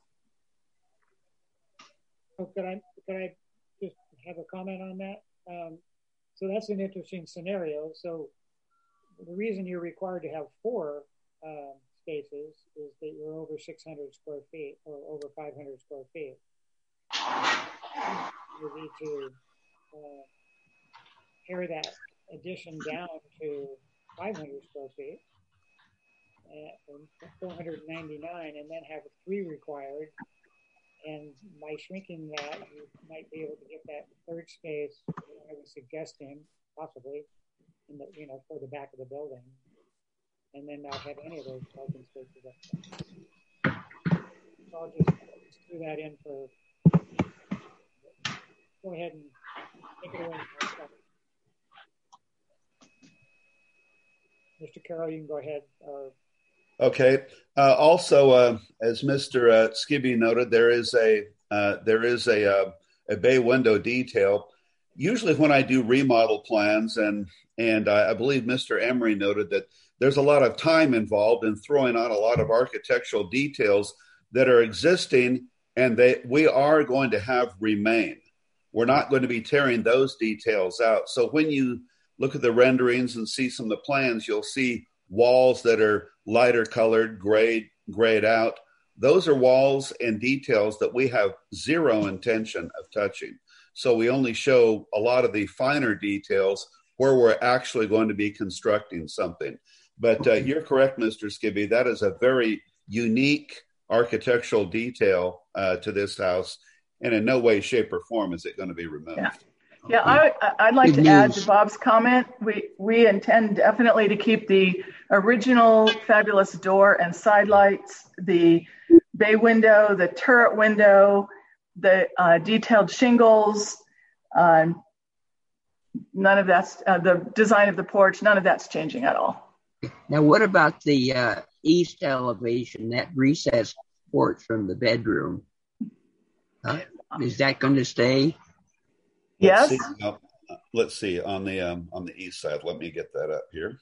Oh, could I could I just have a comment on that? Um, so that's an interesting scenario. So the reason you're required to have four uh, spaces is that you're over six hundred square feet or over five hundred square feet. You need to uh, pare that addition down to five hundred square feet and four hundred ninety-nine, and then have three required. And by shrinking that, you might be able to get that third space, I was suggesting, possibly, in the, you know, for the back of the building, and then not have any of those parking spaces up there. So I'll just, just do that in for, go ahead and take it away. Mister Carroll, you can go ahead. Or... Okay. Uh, also, uh, as Mister Uh, Skibby noted, there is a uh, there is a uh, a bay window detail. Usually, when I do remodel plans, and and I, I believe Mister Emery noted that there's a lot of time involved in throwing on a lot of architectural details that are existing, and they we are going to have remain. We're not going to be tearing those details out. So when you look at the renderings and see some of the plans, you'll see walls that are lighter colored, grayed, grayed out. Those are walls and details that we have zero intention of touching. So we only show a lot of the finer details where we're actually going to be constructing something. But uh, you're correct, Mister Skibby. That is a very unique architectural detail uh, to this house. And in no way, shape, or form is it going to be removed. Yeah. Yeah, I, I'd like to add to Bob's comment. We we intend definitely to keep the original fabulous door and side lights, the bay window, the turret window, the uh, detailed shingles. Um, none of that's uh, the design of the porch. None of that's changing at all. Now, what about the uh, east elevation, that recessed porch from the bedroom? Huh? Is that going to stay? Let's Yes. See, uh, let's see on the um, on the east side. Let me get that up here.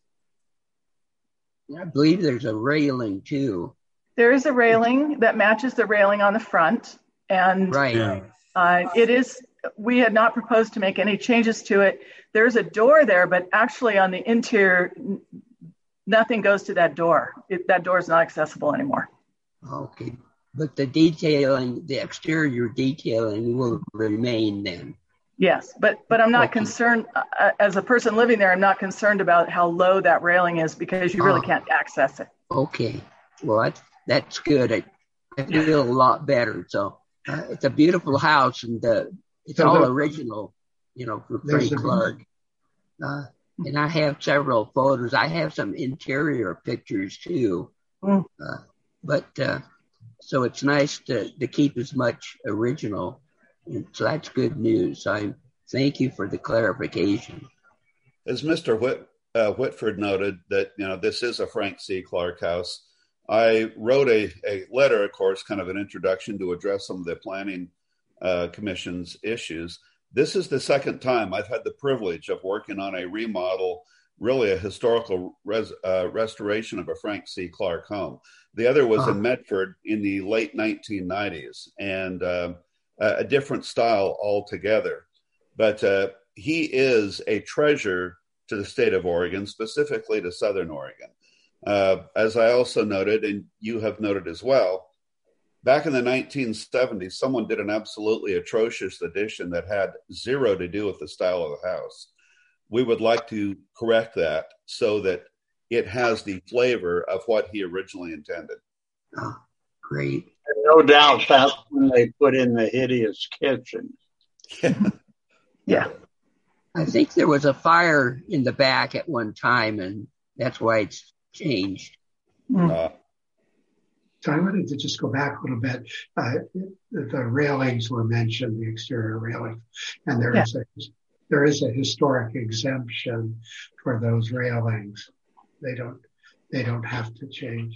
I believe there's a railing too. There is a railing that matches the railing on the front, and Right. Yeah. uh, it is. We had not proposed to make any changes to it. There's a door there, but actually on the interior, n- nothing goes to that door. It, that door is not accessible anymore. Okay. But the detailing, the exterior detailing will remain then. Yes, but but I'm not Okay. concerned. Uh, as a person living there, I'm not concerned about how low that railing is because you really Ah. can't access it. Okay. Well, that's, that's good. I, I feel a lot better. So uh, it's a beautiful house, and uh, it's So all the- original, you know, for There's Frank a- Clark. Uh, and I have several photos. I have some interior pictures too. Mm. Uh, but uh, so it's nice to, to keep as much original. And so that's good news. I thank you for the clarification. As Mister Whit, uh, Whitford noted, that you know this is a Frank C. Clark house. I wrote a, a letter, of course, kind of an introduction to address some of the planning uh, commission's issues. This is the second time I've had the privilege of working on a remodel, really a historical res, uh, restoration of a Frank C. Clark home. The other was Ah. in Medford in the late nineteen nineties, and uh, a different style altogether. But uh, he is a treasure to the state of Oregon, specifically to Southern Oregon. Uh, as I also noted, and you have noted as well, back in the nineteen seventies, someone did an absolutely atrocious addition that had zero to do with the style of the house. We would like to correct that so that it has the flavor of what he originally intended. Oh, great. And no doubt that's when they put in the hideous kitchen. Yeah. I think there was a fire in the back at one time, and that's why it's changed. Uh, So I wanted to just go back a little bit. Uh, the, the railings were mentioned, the exterior railings, and there Yeah. is a there is a historic exemption for those railings. They don't they don't have to change.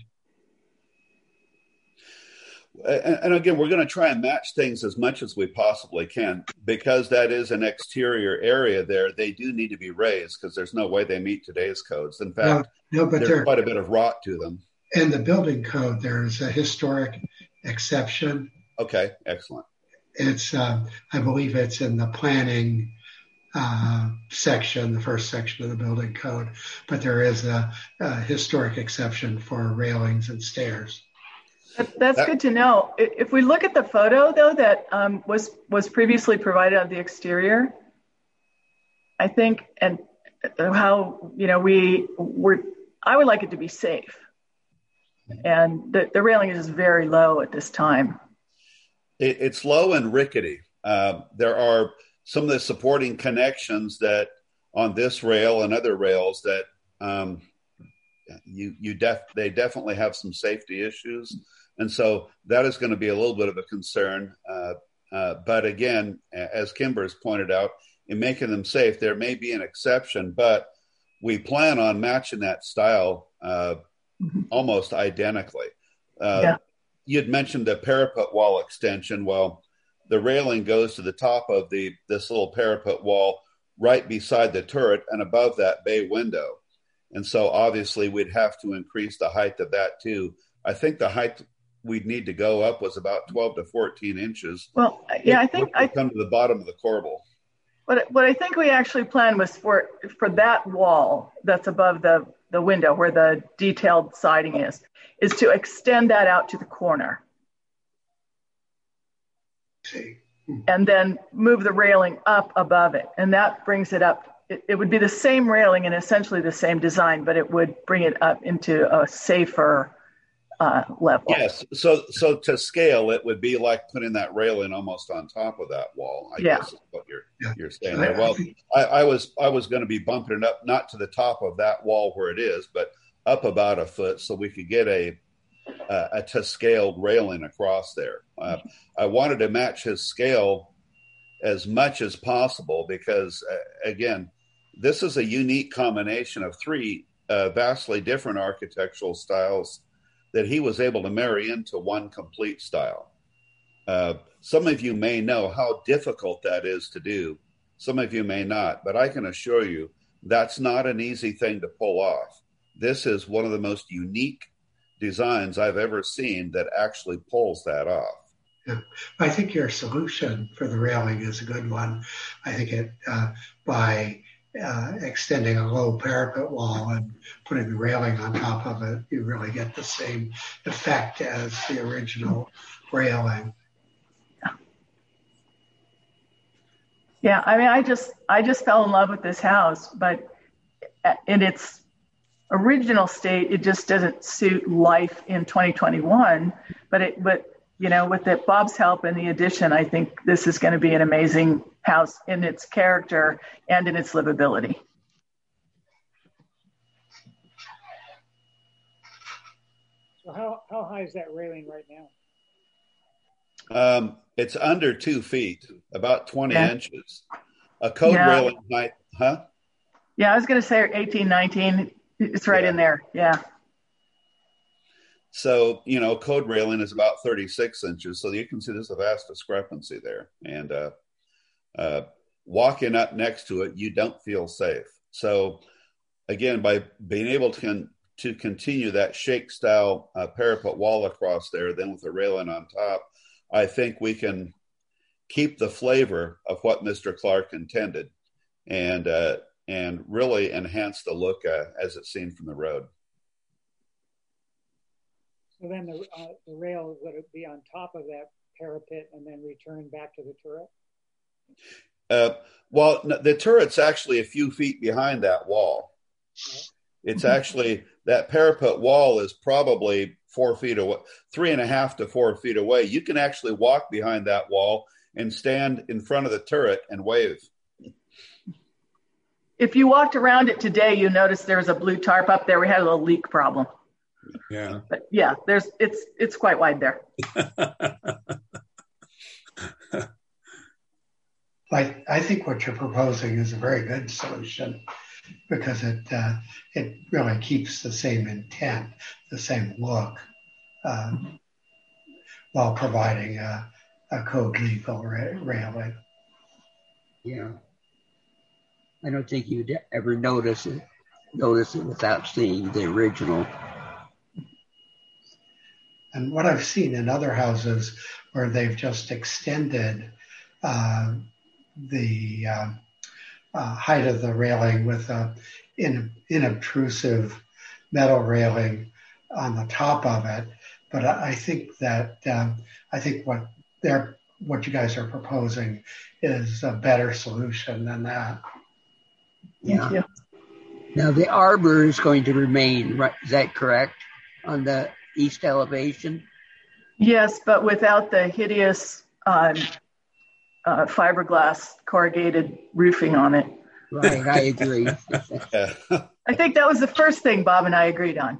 And, and again, we're going to try and match things as much as we possibly can, because that is an exterior area there. They do need to be raised because there's no way they meet today's codes. In fact, No, no, but there's they're- quite a bit of rot to them. In the building code, there is a historic exception. Okay, excellent. It's, uh, I believe it's in the planning uh, section, the first section of the building code, but there is a, a historic exception for railings and stairs. That- That's good to know. I- If we look at the photo, though, that um, was was previously provided of the exterior, I think, and how you know we were, I would like it to be safe, and the the railing is very low at this time. It, it's low and rickety. Uh, there are some of the supporting connections that on this rail and other rails that um, you you def they definitely have some safety issues. And so that is going to be a little bit of a concern. Uh, uh, but again, as Kimber has pointed out, in making them safe, there may be an exception, but we plan on matching that style uh, mm-hmm. almost identically. Uh, yeah. You'd mentioned the parapet wall extension. Well, the railing goes to the top of the this little parapet wall right beside the turret and above that bay window. And so obviously we'd have to increase the height of that too. I think the height we'd need to go up was about twelve to fourteen inches. Well, yeah, I think I come to the bottom of the corbel. What what I think we actually planned was for for that wall that's above the the window where the detailed siding is, is to extend that out to the corner. See. And then move the railing up above it, and that brings it up. It, it would be the same railing and essentially the same design, but it would bring it up into a safer Uh, level. Yes. So, so to scale, it would be like putting that railing almost on top of that wall. I yeah. guess is what you're yeah. you're saying there. Well, I, I was I was going to be bumping it up not to the top of that wall where it is, but up about a foot, so we could get a a, a to scaled railing across there. Uh, I wanted to match his scale as much as possible because, uh, again, this is a unique combination of three uh, vastly different architectural styles that he was able to marry into one complete style. Uh, some of you may know how difficult that is to do. Some of you may not, but I can assure you that's not an easy thing to pull off. This is one of the most unique designs I've ever seen that actually pulls that off. Yeah. I think your solution for the railing is a good one. I think it uh, by uh, extending a low parapet wall and putting the railing on top of it, you really get the same effect as the original railing. Yeah, I mean, I just I just fell in love with this house, but in its original state, it just doesn't suit life in twenty twenty-one. But it, but you know, with the, Bob's help and the addition, I think this is going to be an amazing house in its character and in its livability. So how how high is that railing right now? Um, it's under two feet, about twenty yeah. inches. A code yeah. railing height, huh? Yeah, I was going to say eighteen, nineteen. It's right yeah. in there. Yeah. So, you know, code railing is about thirty-six inches. So you can see there's a vast discrepancy there. And uh, uh, walking up next to it, you don't feel safe. So, again, by being able to con- to continue that shake style uh, parapet wall across there, then with the railing on top, I think we can keep the flavor of what Mister Clark intended and uh, and really enhance the look uh, as it's seen from the road. So then the, uh, the rail would be on top of that parapet and then return back to the turret? Uh, well, the turret's actually a few feet behind that wall. Okay. It's actually, that parapet wall is probably four feet away, three and a half to four feet away. You can actually walk behind that wall and stand in front of the turret and wave. If you walked around it today, you notice there's a blue tarp up there. We had a little leak problem. Yeah. But yeah, there's it's it's quite wide there. I I think what you're proposing is a very good solution because it uh, it really keeps the same intent, the same look, um, while providing a, a code legal ra- railing. Yeah. I don't think you'd ever notice it, notice it without seeing the original. And what I've seen in other houses where they've just extended uh, the uh, uh, height of the railing with a in, inobtrusive metal railing on the top of it. But I think that um, I think what they're what you guys are proposing is a better solution than that. Yeah. yeah. Now the arbor is going to remain, right? Is that correct on the east elevation? Yes, but without the hideous um, uh, fiberglass corrugated roofing on it. Right, I agree. I think that was the first thing Bob and I agreed on.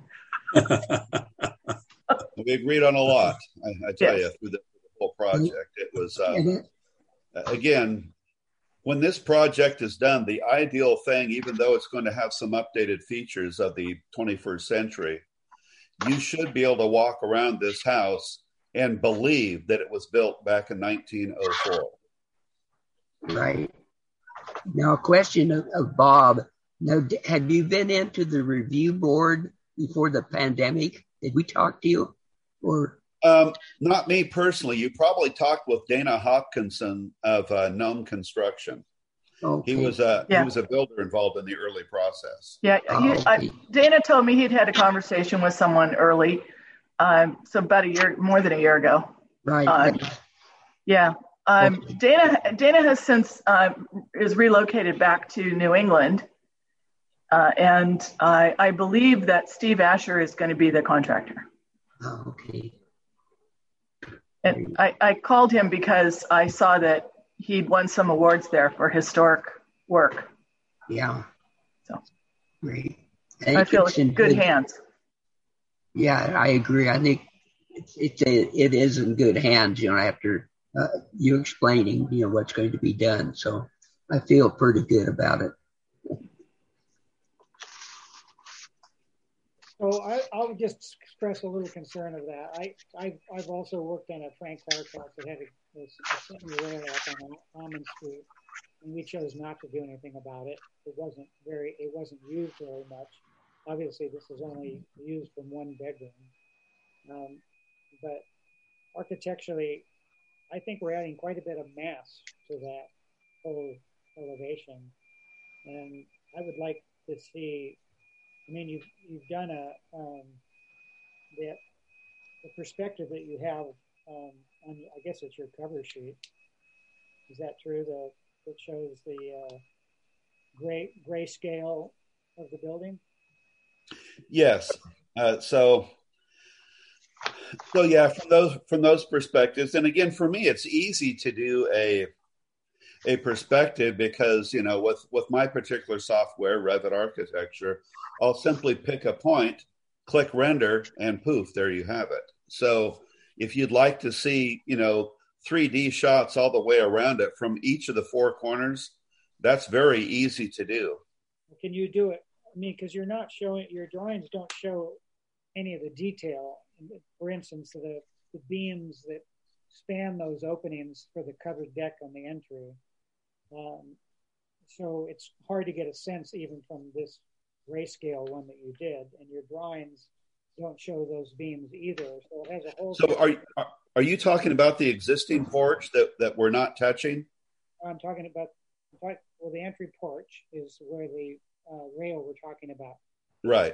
We agreed on a lot, I, I tell yes. you, through the, the whole project. It was, uh, again, when this project is done, the ideal thing, even though it's going to have some updated features of the twenty-first century, you should be able to walk around this house and believe that it was built back in nineteen oh four. Right. Now, a question of, of Bob. Now, have you been into the review board before the pandemic? Did we talk to you? Or um, not me personally. You probably talked with Dana Hopkinson of uh, Gnome Construction. Okay. He was a yeah. he was a builder involved in the early process. Yeah, you, oh, I, Dana told me he'd had a conversation with someone early, um, so about a year, more than a year ago. Right. Um, yeah. Um, okay. Dana Dana has since uh, is relocated back to New England, uh, and I, I believe that Steve Asher is going to be the contractor. Oh, okay. And I, I called him because I saw that he'd won some awards there for historic work. Yeah. So great. I, I feel it's in good, good hands. Yeah, I agree. I think it's, it's a, it is in good hands, you know, after uh, you explaining, you know, what's going to be done. So I feel pretty good about it. So I, I'll just express a little concern of that. I, I've, I've also worked on a Frank Clark house that had a, a, a sitting rail up on Almond Street, and we chose not to do anything about it. It wasn't very, it wasn't used very much. Obviously, this is only used from one bedroom. Um, but architecturally, I think we're adding quite a bit of mass to that whole elevation. And I would like to see, I mean, you've, you've done a, um, the, the perspective that you have um, on, I guess it's your cover sheet. Is that true? The, that shows the uh, gray, gray scale of the building? Yes. Uh, so, so yeah, from those, from those perspectives, and again, for me, it's easy to do a, a perspective because, you know, with, with my particular software, Revit Architecture, I'll simply pick a point, click render, and poof, there you have it. So if you'd like to see, you know, three D shots all the way around it from each of the four corners, that's very easy to do. Can you do it? I mean, because you're not showing, your drawings don't show any of the detail. For instance, the, the beams that span those openings for the covered deck on the entry. Um, so it's hard to get a sense even from this grayscale one that you did, and your drawings don't show those beams either. So it has a whole. So are you, are you talking about the existing porch that, that we're not touching? I'm talking about, well, the entry porch is where the uh, rail we're talking about. Right.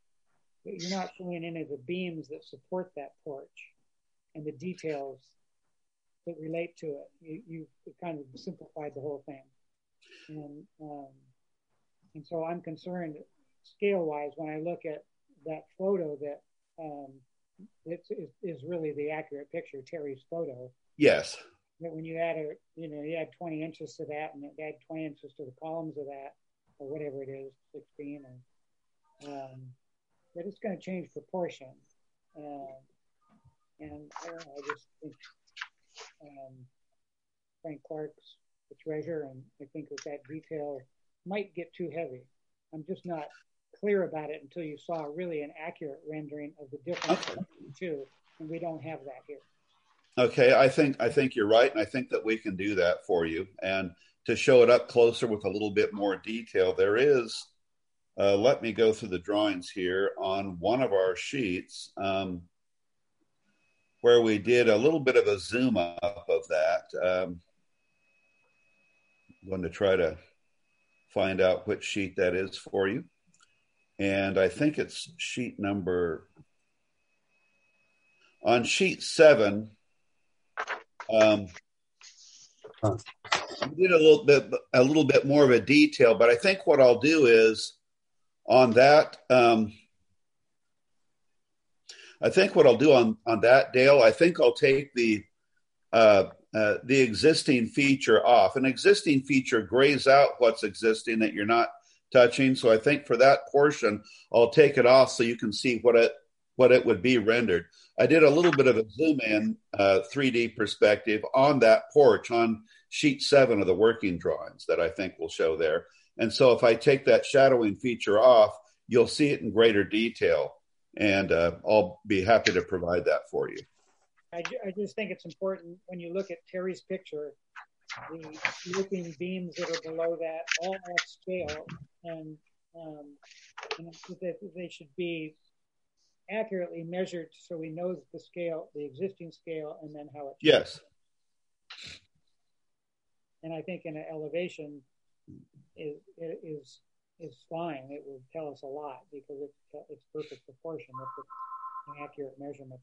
But you're not showing any of the beams that support that porch and the details that relate to it. You, you kind of simplified the whole thing. And, um, and so I'm concerned scale-wise when I look at that photo that um, it's, it is really the accurate picture, Terry's photo. Yes. That when you add a, you know, you add twenty inches to that and add twenty inches to the columns of that, or whatever it is, sixteen, or, um, that it's going to change proportion. Uh, and I don't know, I just think um, Frank Clark's the treasure, and I think that that detail might get too heavy. I'm just not clear about it until you saw really an accurate rendering of the difference between the two, and we don't have that here. Okay, I think I think you're right, and I think that we can do that for you. And to show it up closer with a little bit more detail, there is, uh, let me go through the drawings here on one of our sheets um, where we did a little bit of a zoom up of that. Um, I'm going to try to find out which sheet that is for you. And I think it's sheet number, on sheet seven, um, we did a little bit, a little bit more of a detail, but I think what I'll do is on that, um, I think what I'll do on, on that, Dale, I think I'll take the, uh, uh, the existing feature off. An existing feature grays out what's existing that you're not touching. So I think for that portion, I'll take it off so you can see what it, what it would be rendered. I did a little bit of a zoom in uh, three D perspective on that porch on sheet seven of the working drawings that I think will show there. And so if I take that shadowing feature off, you'll see it in greater detail. And uh, I'll be happy to provide that for you. I, I just think it's important when you look at Terry's picture, the looping beams that are below that all at scale, and, um, and that they should be accurately measured so we know the scale, the existing scale, and then how it. Yes. And I think in an elevation is is is fine. It will tell us a lot because it's it's perfect proportion. It's an accurate measurement.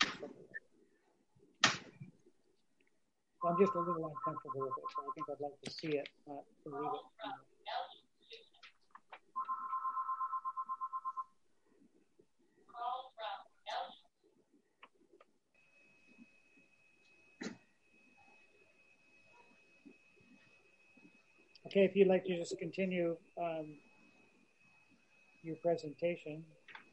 So I'm just a little uncomfortable with it. So I think I'd like to see it, not to leave it. Okay, if you'd like to just continue um, your presentation.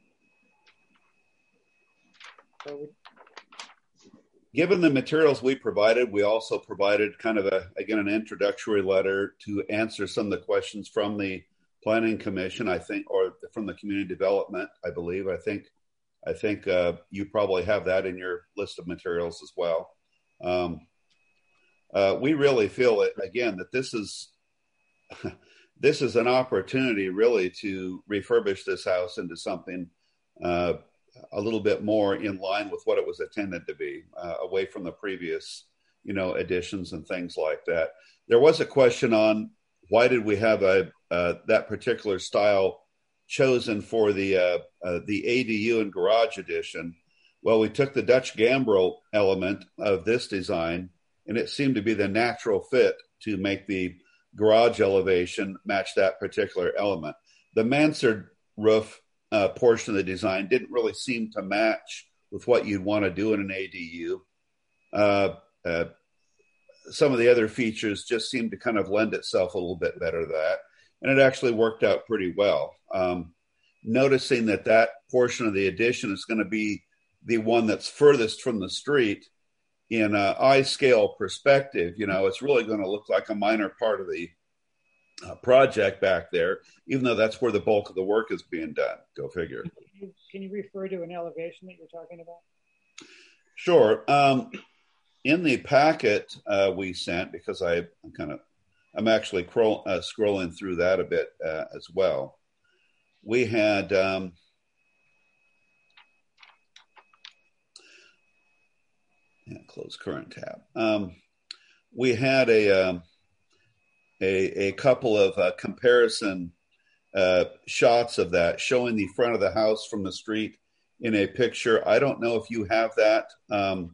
So we... Given the materials we provided, we also provided kind of a, again, an introductory letter to answer some of the questions from the Planning Commission, I think, or from the community development, I believe. I think I think uh, you probably have that in your list of materials as well. Um, uh, we really feel it again that this is this is an opportunity really to refurbish this house into something uh, a little bit more in line with what it was intended to be, uh, away from the previous, you know, additions and things like that. There was a question on why did we have a uh, that particular style chosen for the uh, uh, the A D U and garage edition. Well, we took the Dutch gambrel element of this design, and it seemed to be the natural fit to make the garage elevation match that particular element. The mansard roof uh, portion of the design didn't really seem to match with what you'd want to do in an A D U. Uh, uh, some of the other features just seemed to kind of lend itself a little bit better to that. And it actually worked out pretty well. Um, noticing that that portion of the addition is going to be the one that's furthest from the street in a eye scale perspective, you know, it's really going to look like a minor part of the uh, project back there, even though that's where the bulk of the work is being done. Go figure. Can you, can you refer to an elevation that you're talking about? Sure. Um, in the packet uh, we sent, because I, I'm kind of, I'm actually crawl, uh, scrolling through that a bit uh, as well. We had, um, yeah, close current tab. Um, we had a, um, a, a couple of uh, comparison uh, shots of that showing the front of the house from the street in a picture. I don't know if you have that. Um,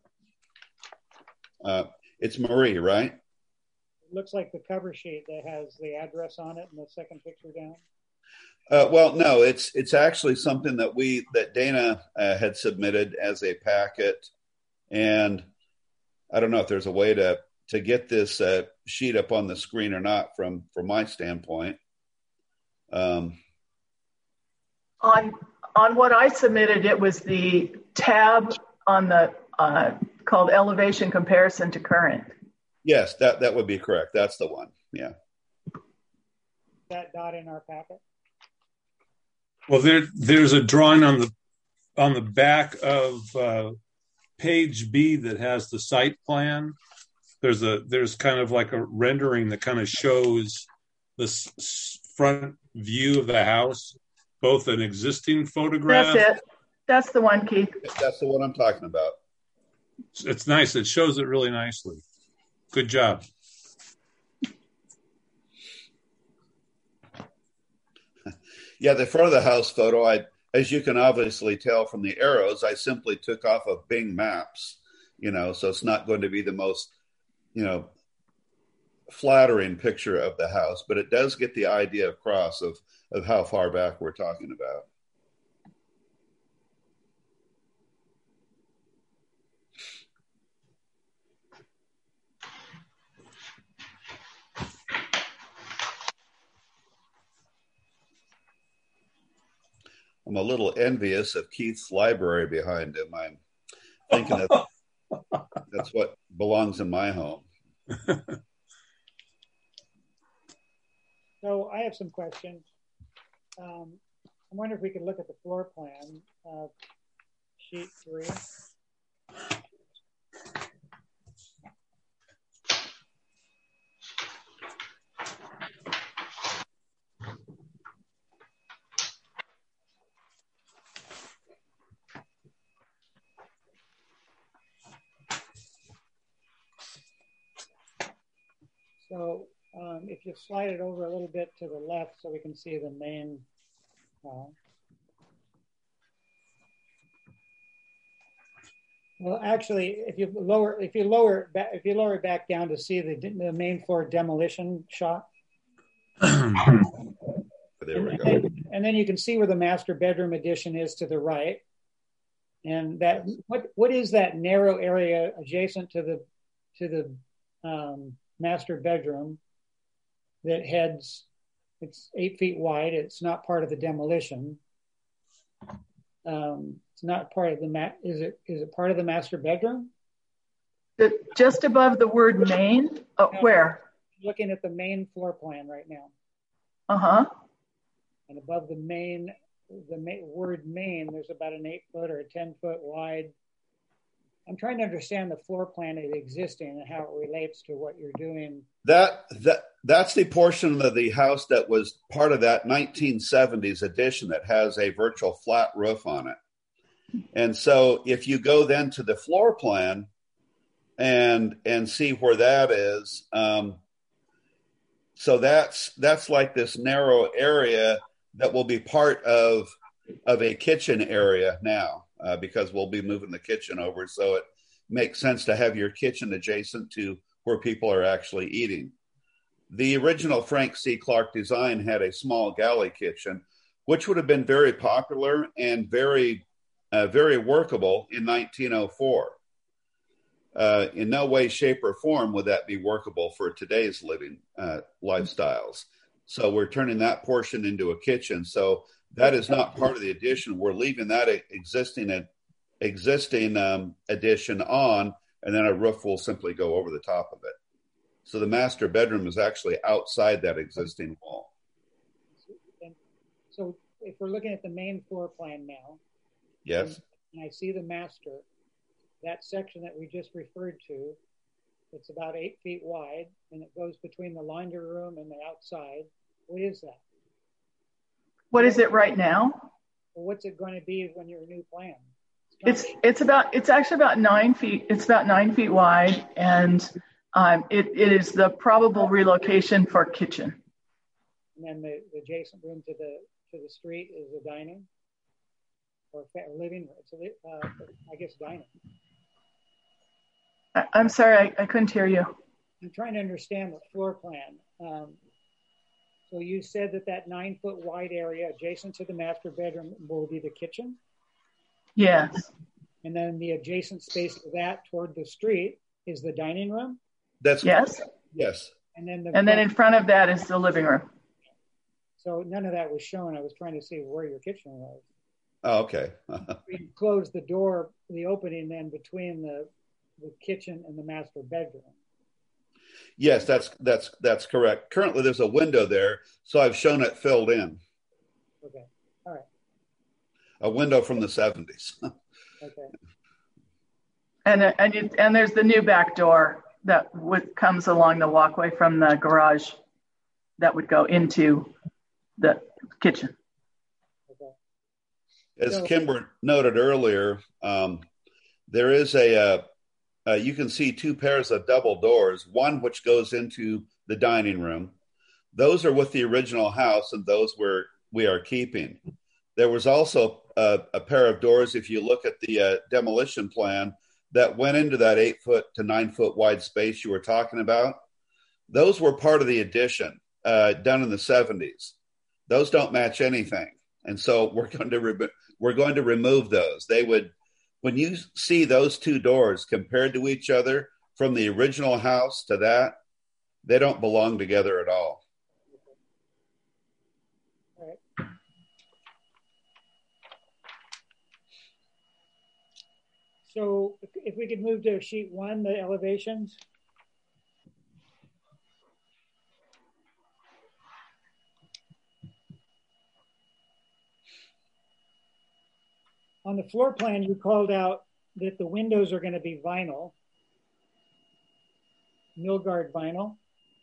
uh, it's Marie, right? It looks like the cover sheet that has the address on it and the second picture down. Uh, well, no, it's it's actually something that we that Dana uh, had submitted as a packet, and I don't know if there's a way to to get this uh, sheet up on the screen or not from from my standpoint. Um, on on what I submitted, it was the tab on the uh, called elevation comparison to current. Yes, that that would be correct. That's the one. Yeah. That not in our packet. Well, there there's a drawing on the on the back of uh, page B that has the site plan. There's a there's kind of like a rendering that kind of shows the s- front view of the house, both an existing photograph. That's it. That's the one, Keith. That's the one I'm talking about. It's nice. It shows it really nicely. Good job. Yeah, the front of the house photo, I, as you can obviously tell from the arrows, I simply took off of Bing Maps, you know, so it's not going to be the most, you know, flattering picture of the house, but it does get the idea across of, of how far back we're talking about. I'm a little envious of Keith's library behind him. I'm thinking that that's what belongs in my home. So I have some questions. Um, I wonder if we could look at the floor plan, uh, sheet three. So um, if you slide it over a little bit to the left so we can see the main. Uh, well, actually, if you lower, if you lower it back, if you lower it back down to see the, the main floor demolition shot. There we go. And, and then you can see where the master bedroom addition is to the right. And that what what is that narrow area adjacent to the to the um, master bedroom that heads, it's eight feet wide. It's not part of the demolition. Um, it's not part of the ma- is it is it part of the master bedroom? The, just above the word main, oh, no, where? Looking at the main floor plan right now. Uh-huh. and above the main, the ma- word main, there's about an eight foot or a ten foot wide. I'm trying to understand the floor plan of the existing and how it relates to what you're doing. That that that's the portion of the house that was part of that nineteen seventies addition that has a virtual flat roof on it. And so if you go then to the floor plan and and see where that is, um, so that's that's like this narrow area that will be part of of a kitchen area now, uh, because we'll be moving the kitchen over. So it makes sense to have your kitchen adjacent to where people are actually eating. The original Frank C. Clark design had a small galley kitchen, which would have been very popular and very, uh, very workable in nineteen oh four. Uh, in no way, shape, or form would that be workable for today's living uh, lifestyles. So we're turning that portion into a kitchen. So that is not part of the addition. We're leaving that existing existing um, addition on, and then a roof will simply go over the top of it. So the master bedroom is actually outside that existing wall. So if we're looking at the main floor plan now, yes, and I see the master, that section that we just referred to, it's about eight feet wide, and it goes between the laundry room and the outside. What is that? What is it right now? Well, what's it going to be when your new plan? It's it's about it's actually about nine feet. It's about nine feet wide, and um, it it is the probable relocation for kitchen. And then the, the adjacent room to the to the street is the dining or living room. It's a, uh, I guess dining. I, I'm sorry, I, I couldn't hear you. I'm trying to understand the floor plan. Um, so you said that that nine foot wide area adjacent to the master bedroom will be the kitchen? Yes. And then the adjacent space to that toward the street is the dining room? That's yes. Yes. And then the and then in front of that is the living room. So none of that was shown. I was trying to see where your kitchen was. Oh, okay. We closed the door, the opening then between the the kitchen and the master bedroom. Yes, that's that's that's correct. Currently, there's a window there, so I've shown it filled in. Okay. All right. A window from the seventies. Okay. And and you, and there's the new back door that would, comes along the walkway from the garage that would go into the kitchen. Okay. As So, Kimber noted earlier, um, there is a, uh, uh, you can see two pairs of double doors, one which goes into the dining room. Those are with the original house, and those we're, we are keeping. There was also a, a pair of doors, if you look at the uh, demolition plan, that went into that eight foot to nine foot wide space you were talking about. Those were part of the addition uh, done in the seventies. Those don't match anything. And so we're going to re- we're going to remove those. They would, when you see those two doors compared to each other from the original house to that, they don't belong together at all. all right. So if we could move to sheet one, the elevations. On the floor plan, you called out that the windows are going to be vinyl, Milgard vinyl.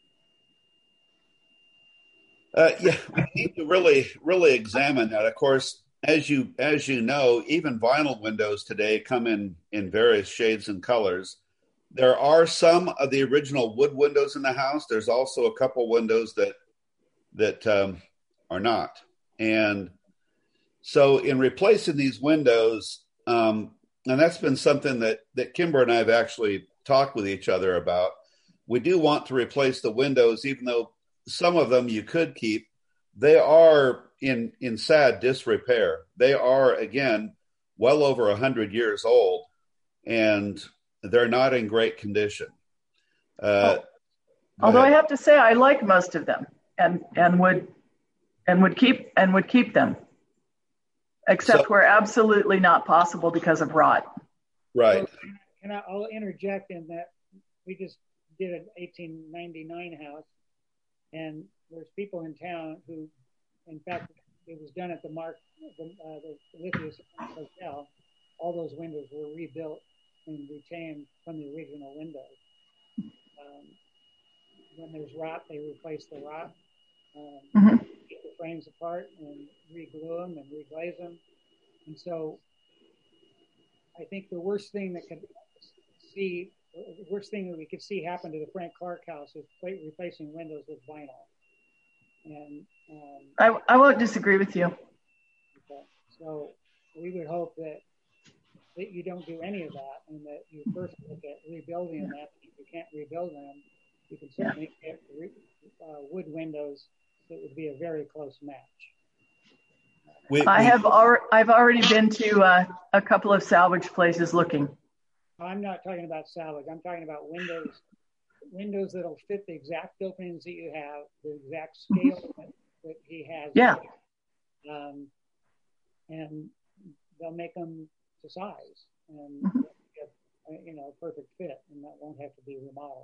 Uh, yeah, we need to really, really examine that. Of course, as you as you know, even vinyl windows today come in in various shades and colors. There are some of the original wood windows in the house. There's also a couple windows that that um, are not, and so in replacing these windows, um, and that's been something that, that Kimber and I have actually talked with each other about. We do want to replace the windows, even though some of them you could keep. They are in, in sad disrepair. They are, again, well over one hundred years old, and they're not in great condition. Uh, oh. Although I have to say I like most of them and, and would and would keep and would keep them. Except so, where absolutely not possible because of rot. Right. So, and I'll interject in that we just did an eighteen ninety-nine house, and there's people in town who, in fact, it was done at the Mark, the, uh, the Lithius Hotel, all those windows were rebuilt and retained from the original windows. Um, when there's rot, they replace the rot, um, mm-hmm. keep the frames apart and re-glue them and re-glaze them. And so I think the worst thing that could see, the worst thing that we could see happen to the Frank Clark house is replacing windows with vinyl. And um, I, I won't disagree with you. Okay. So we would hope that that you don't do any of that, and that you first look at rebuilding them. If you can't rebuild them, you can certainly yeah. get re, uh, wood windows that would be a very close match. We, I we, have already, I've already been to uh, a couple of salvage places looking. I'm not talking about salvage. I'm talking about windows, windows that'll fit the exact openings that you have, the exact scale that, that he has. Yeah. Um, and they'll make them to size and mm-hmm. get, you know, a perfect fit, and that won't have to be remodeled.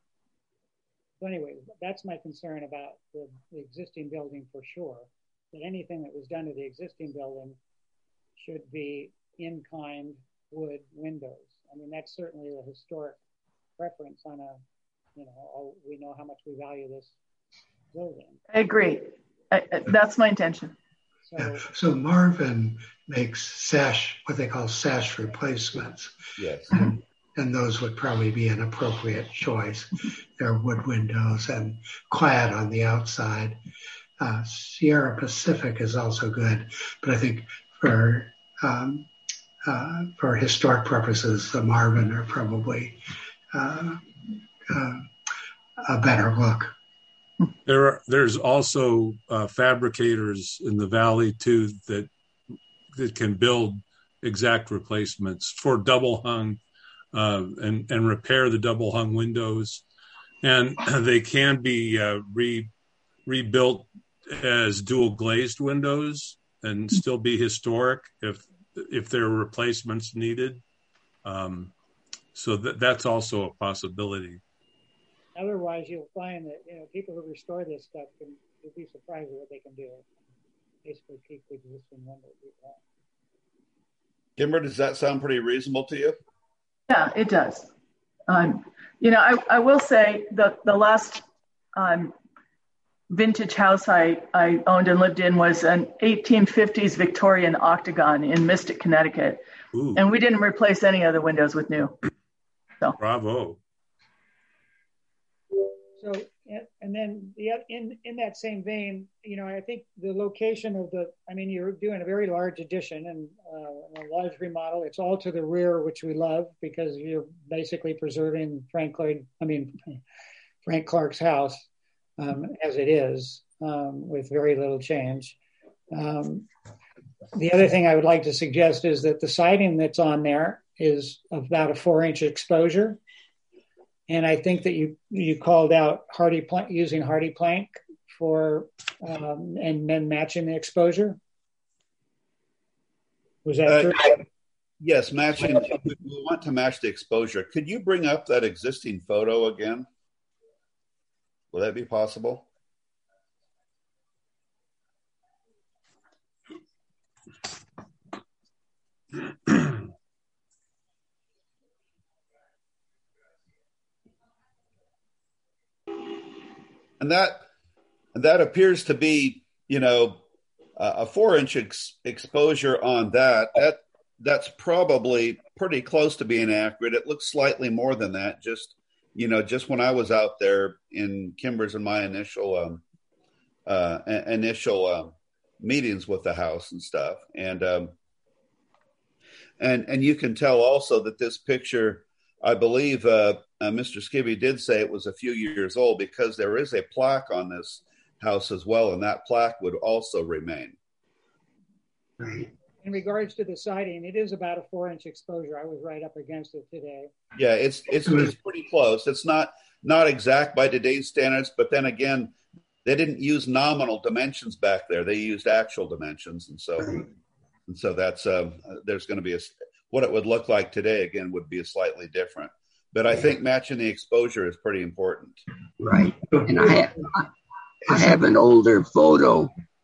So anyway, that's my concern about the, the existing building for sure. That anything that was done to the existing building should be in-kind wood windows. I mean, that's certainly a historic preference on a, you know, oh, we know how much we value this building. I agree. I, I, that's my intention. So, yeah. So Marvin makes sash, what they call sash replacements. Yes. And, and those would probably be an appropriate choice. They're wood windows and clad on the outside. Uh, Sierra Pacific is also good, but I think for um, uh, for historic purposes, the Marvin are probably uh, uh, a better look. There are, there's also uh, fabricators in the valley too that that can build exact replacements for double hung uh, and and repair the double hung windows, and they can be uh, re rebuilt as dual glazed windows and still be historic if if there are replacements needed. Um, so that that's also a possibility. Otherwise, you'll find that, you know, people who restore this stuff can, you'll be surprised at what they can do. Basically, keep the existing windows. Kimber, does that sound pretty reasonable to you? Yeah, it does. Um, you know, I, I will say the the last um, vintage house I, I owned and lived in was an eighteen fifties Victorian octagon in Mystic, Connecticut. Ooh. And we didn't replace any of the windows with new. So. Bravo. So, and then the, in, in that same vein, you know, I think the location of the, I mean, you're doing a very large addition and uh, a large remodel. It's all to the rear, which we love because you're basically preserving Frank Lloyd, I mean, Frank Clark's house um, as it is um, with very little change. Um, the other thing I would like to suggest is that the siding that's on there is about a four inch exposure. And I think that you you called out hardy plank, using hardy plank for um, and then matching the exposure. Was that uh, true? Yes, matching. We want to match the exposure. Could you bring up that existing photo again? Will that be possible? And that and that appears to be, you know, uh, a four-inch ex- exposure on that. That that's probably pretty close to being accurate. It looks slightly more than that. Just you know, just when I was out there in Kimber's and my initial um, uh, initial um, meetings with the house and stuff, and um, and and you can tell also that this picture, I believe. Uh, Uh, Mister Skibby did say it was a few years old because there is a plaque on this house as well, and that plaque would also remain. Right. In regards to the siding, it is about a four-inch exposure. I was right up against it today. Yeah, it's it's, it's pretty close. It's not not exact by today's standards, but then again, they didn't use nominal dimensions back there. They used actual dimensions, and so right. and so that's um, there's going to be a what it would look like today. Again, would be a slightly different. But I think matching the exposure is pretty important. Right. And I have, I have an older photo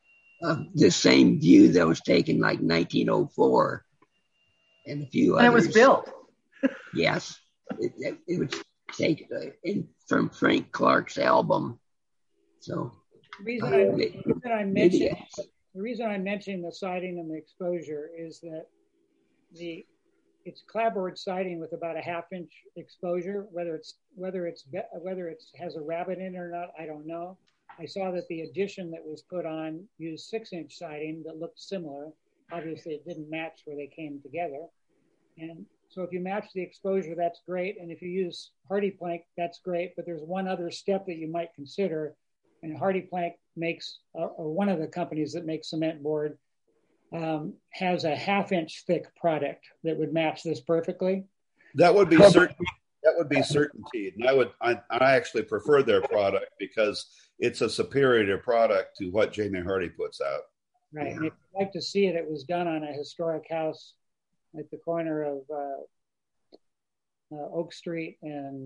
of the same view that was taken like nineteen oh four and a few and others. And it was built. Yes. It, it, it was taken uh, in, from Frank Clark's album. So the reason, uh, I, maybe, the reason I mentioned the reason I mentioned the siding and the exposure is that the it's clapboard siding with about a half inch exposure. Whether it's whether it's whether it has a rabbit in it or not, I don't know. I saw that the addition that was put on used six inch siding that looked similar. Obviously, it didn't match where they came together. And so if you match the exposure, that's great. And if you use Hardy Plank, that's great. But there's one other step that you might consider. And Hardy Plank makes, or one of the companies that makes cement board, um, has a half inch thick product that would match this perfectly. That would be certain. That would be certainty. And I would, I, I actually prefer their product because it's a superior product to what Jamie Hardy puts out. Right. And if you'd like to see it, it was done on a historic house at the corner of uh, uh, Oak Street and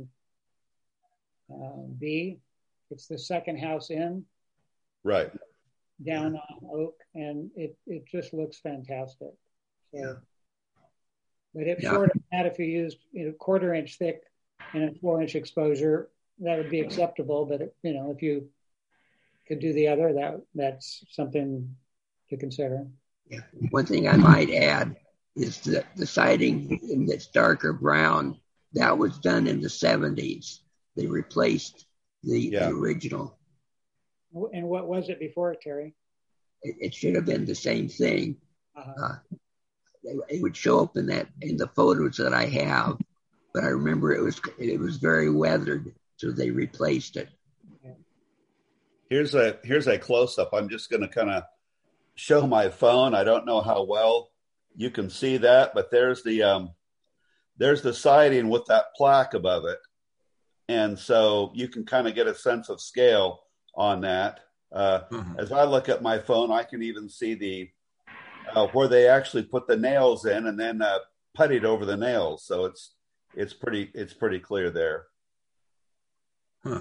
uh, B. It's the second house in. Right. Down on Oak, and it, it just looks fantastic. So, yeah. But if yeah. short of that, if you used you know quarter inch thick and a four inch exposure, that would be acceptable. But if, you know if you could do the other, that that's something to consider. Yeah. One thing I might add is that the siding in this darker brown that was done in the seventies. They replaced the, yeah. the original. And what was it before, Terry? It, it should have been the same thing. Uh-huh. Uh, it, it would show up in that in the photos that I have, but I remember it was it was very weathered, so they replaced it. Here's a here's a close up. I'm just going to kind of show my phone. I don't know how well you can see that, but there's the um, there's the siding with that plaque above it, and so you can kind of get a sense of scale on that. Uh, mm-hmm. As I look at my phone, I can even see the uh, where they actually put the nails in and then uh, puttied over the nails. So it's it's pretty it's pretty clear there. Huh.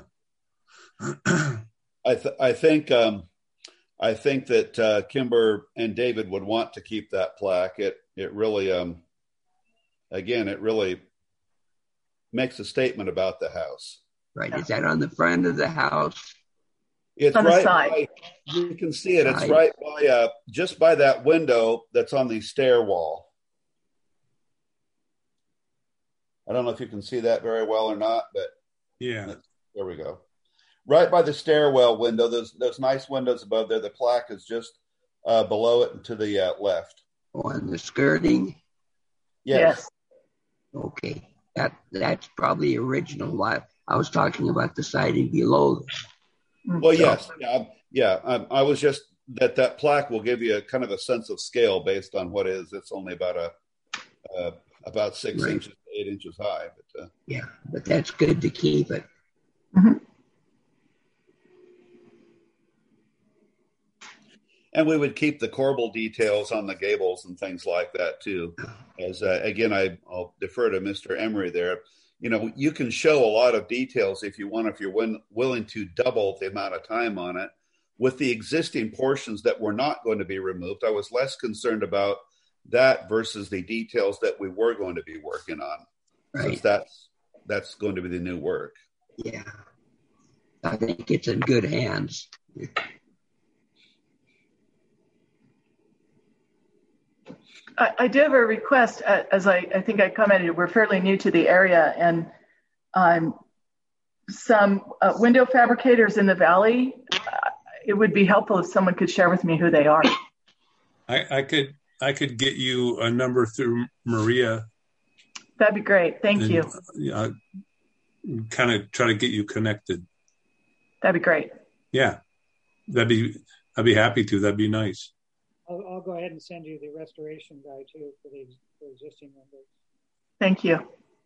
I th- I think um, I think that uh, Kimber and David would want to keep that plaque. It it really um, again it really makes a statement about the house. Right. Is that on the front of the house? It's on right the side. By, you can see it. It's Side. right by uh, just by that window that's on the stair wall. I don't know if you can see that very well or not, but yeah, there we go. Right by the stairwell window, those those nice windows above there. The plaque is just uh, below it and to the uh, left. On the skirting. Yes. yes. Okay, that that's probably original. I, I was talking about the siding below. Well, yes, yeah, yeah. I, I was just that that plaque will give you a kind of a sense of scale based on what is. It's only about a uh, about six right. inches, eight inches high. But uh, yeah, but that's good to keep it. Mm-hmm. And we would keep the corbel details on the gables and things like that too. As uh, again, I, I'll defer to Mister Emery there. You know, you can show a lot of details if you want, if you're win- willing to double the amount of time on it. With the existing portions that were not going to be removed, I was less concerned about that versus the details that we were going to be working on. Right. Since that's, that's going to be the new work. Yeah. I think it's in good hands. I, I do have a request. Uh, as I, I think I commented, we're fairly new to the area, and um, some uh, window fabricators in the valley. Uh, it would be helpful if someone could share with me who they are. I, I could I could get you a number through Maria. That'd be great. Thank and, you. Yeah, kind of try to get you connected. That'd be great. Yeah, that'd be I'd be happy to. That'd be nice. I'll, I'll go ahead and send you the restoration guy too for the for existing windows. Thank you.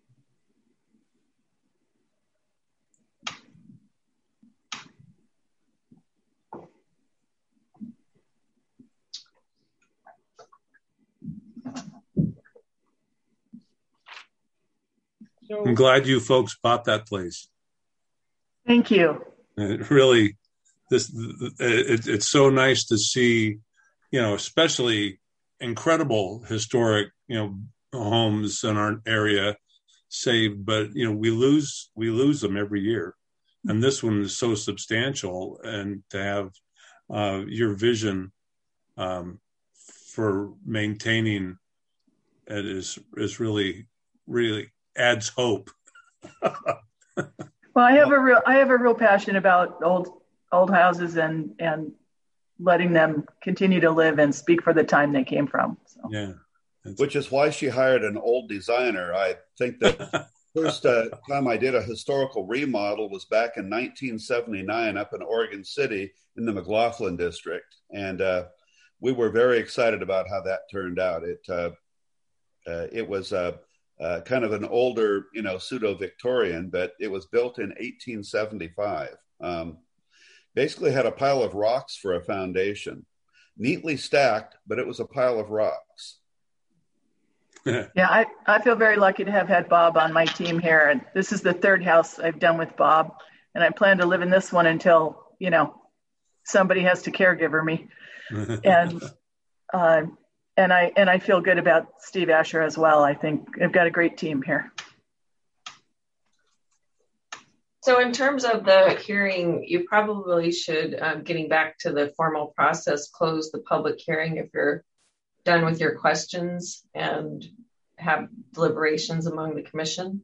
So, I'm glad you folks bought that place. Thank you. It really, this it, it's so nice to see, you know, especially incredible historic, you know, homes in our area saved, but you know, we lose we lose them every year, and this one is so substantial, and to have uh, your vision um, for maintaining it is is really really adds hope. Well, I have a real I have a real passion about old old houses and and letting them continue to live and speak for the time they came from. So. Yeah, which is why she hired an old designer. I think the first uh, time I did a historical remodel was back in nineteen seventy-nine up in Oregon City in the McLaughlin district, and uh, we were very excited about how that turned out. It uh, uh, it was uh, uh, kind of an older, you know, pseudo-Victorian, but it was built in eighteen seventy-five. Um, basically had a pile of rocks for a foundation, neatly stacked, but it was a pile of rocks. Yeah, I, I feel very lucky to have had Bob on my team here. And this is the third house I've done with Bob. And I plan to live in this one until, you know, somebody has to caregiver me. and uh, and I and I feel good about Steve Asher as well. I think I've got a great team here. So in terms of the hearing, you probably should, um, getting back to the formal process, close the public hearing if you're done with your questions and have deliberations among the commission.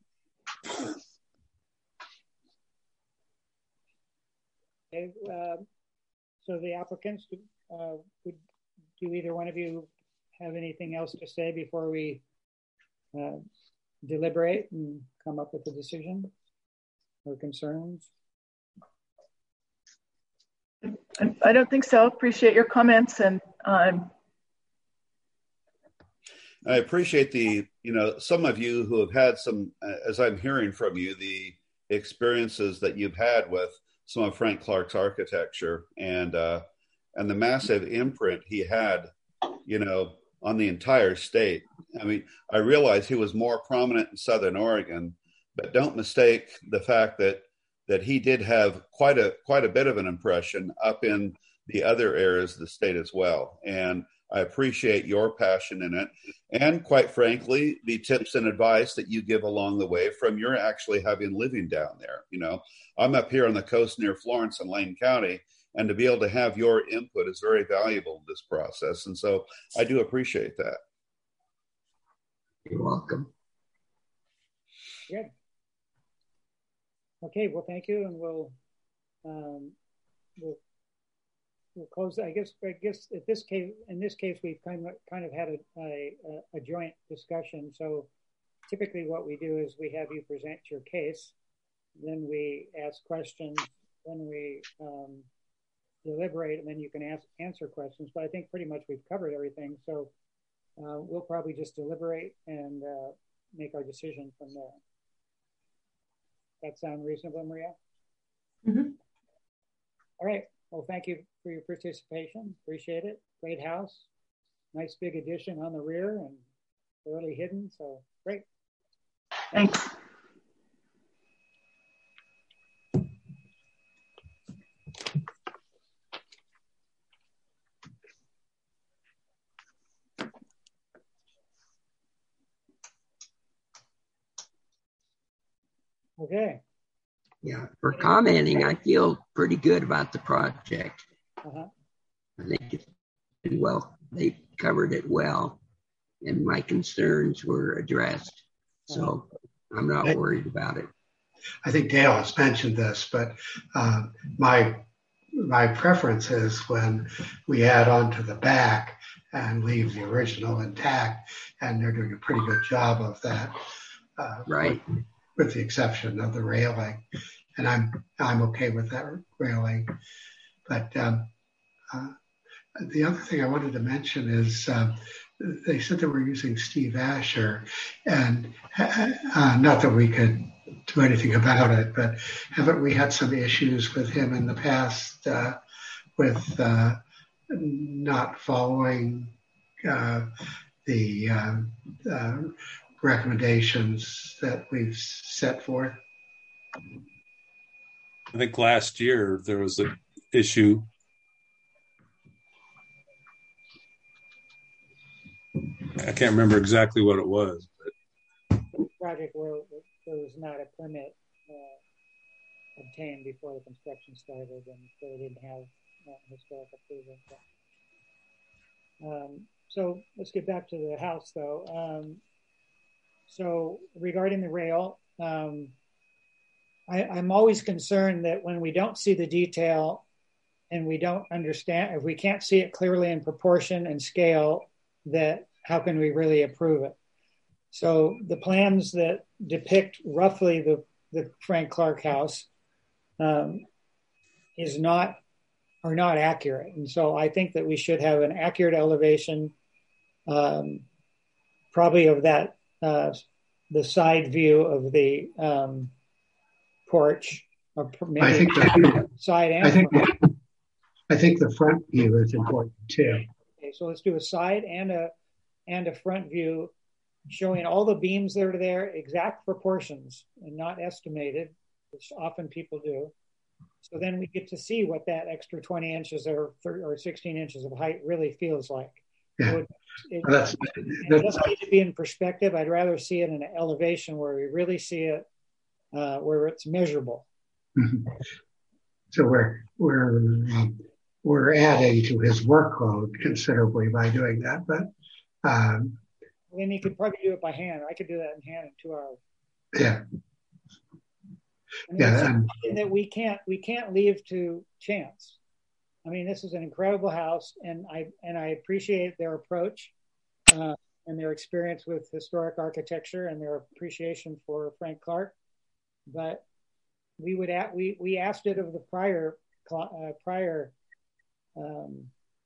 Okay, uh, so the applicants, uh, would do either one of you have anything else to say before we uh, deliberate and come up with a decision? Or concerns? I don't think so. Appreciate your comments, and um... I appreciate the, you know, some of you who have had some, uh, as I'm hearing from you, the experiences that you've had with some of Frank Clark's architecture and uh, and the massive imprint he had, you know, on the entire state. I mean, I realize he was more prominent in Southern Oregon, but don't mistake the fact that that he did have quite a quite a bit of an impression up in the other areas of the state as well. And I appreciate your passion in it. And quite frankly, the tips and advice that you give along the way from your actually having living down there. You know, I'm up here on the coast near Florence and Lane County, and to be able to have your input is very valuable in this process. And so I do appreciate that. You're welcome. Good. Okay, well, thank you, and we'll um, we'll we'll close. I guess I guess at this case, in this case, we've kind of kind of had a a, a joint discussion. So typically, what we do is we have you present your case, then we ask questions, then we um, deliberate, and then you can ask answer questions. But I think pretty much we've covered everything. So uh, we'll probably just deliberate and uh, make our decision from there. That sound reasonable, Maria? Mm-hmm. All right. Well, thank you for your participation. Appreciate it. Great house. Nice big addition on the rear and thoroughly hidden. So great. Thanks. Okay. Yeah, for commenting, I feel pretty good about the project. Uh-huh. I think it's been well, they covered it well, and my concerns were addressed. So uh-huh. I'm not worried about it. I think Dale has mentioned this, but uh, my my preference is when we add on to the back and leave the original intact, and they're doing a pretty good job of that. Uh, right. With, with the exception of the railing, and I'm I'm okay with that railing. But um, uh, the other thing I wanted to mention is uh, they said they were using Steve Asher, and uh, not that we could do anything about it, but haven't we had some issues with him in the past uh, with uh, not following uh, the um, uh, recommendations that we've set forth? I think last year there was an issue. I can't remember exactly what it was. But. Project where there was not a permit uh, obtained before the construction started, and so they didn't have uh, historic approval. But, um, so let's get back to the house, though. Um, so regarding the rail, um, I, I'm always concerned that when we don't see the detail and we don't understand, if we can't see it clearly in proportion and scale, that how can we really approve it? So the plans that depict roughly the, the Frank Clark house um, is not, are not accurate. And so I think that we should have an accurate elevation, um, probably of that, uh, the side view of the um, porch, or maybe I think that, side and I think, front. I think the front view is important too. Okay, so let's do a side and a and a front view showing all the beams that are there, exact proportions and not estimated, which often people do. So then we get to see what that extra twenty inches or or sixteen inches of height really feels like. Yeah. So it, it, that's, it that's, doesn't need to be in perspective. I'd rather see it in an elevation where we really see it, uh, where it's measurable. Mm-hmm. So we're we're um, we're adding to his workload considerably by doing that, but um, then he could probably do it by hand. I could do that in hand in two hours. Yeah. I mean, yeah. it's Um, something that we can't we can't leave to chance. I mean, this is an incredible house, and I and I appreciate their approach uh, and their experience with historic architecture and their appreciation for Frank Clark. But we would at, we we asked it of the prior uh, prior um,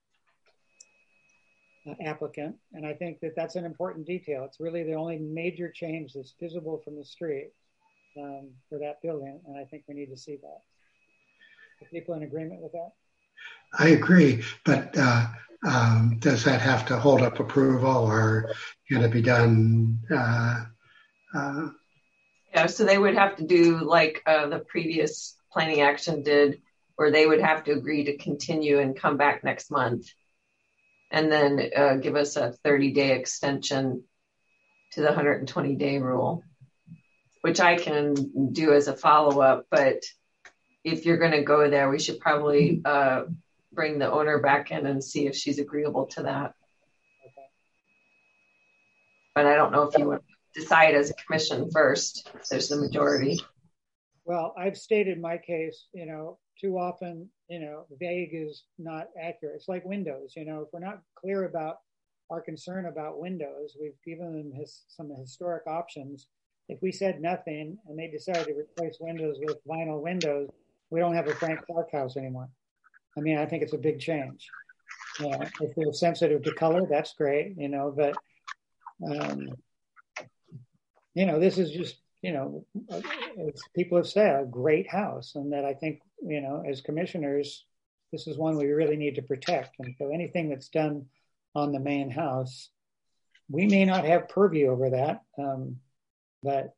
uh, applicant, and I think that that's an important detail. It's really the only major change that's visible from the street um, for that building, and I think we need to see that. Are people in agreement with that? I agree, but uh, um, does that have to hold up approval, or can it be done? Uh, uh, yeah, so they would have to do like uh, the previous planning action did, where they would have to agree to continue and come back next month, and then uh, give us a thirty-day extension to the one hundred twenty day rule, which I can do as a follow-up. But if you're going to go there, we should probably uh, bring the owner back in and see if she's agreeable to that. Okay. But I don't know if you would decide as a commission first, if there's the majority. Well, I've stated my case, you know, too often, you know, vague is not accurate. It's like windows, you know, if we're not clear about our concern about windows, we've given them his, some historic options. If we said nothing and they decided to replace windows with vinyl windows, we don't have a Frank Clark house anymore. I mean, I think it's a big change. You know, if they're sensitive to color, that's great, you know, but, um, you know, this is just, you know, as people have said, a great house. And that I think, you know, as commissioners, this is one we really need to protect. And so anything that's done on the main house, we may not have purview over that, um, but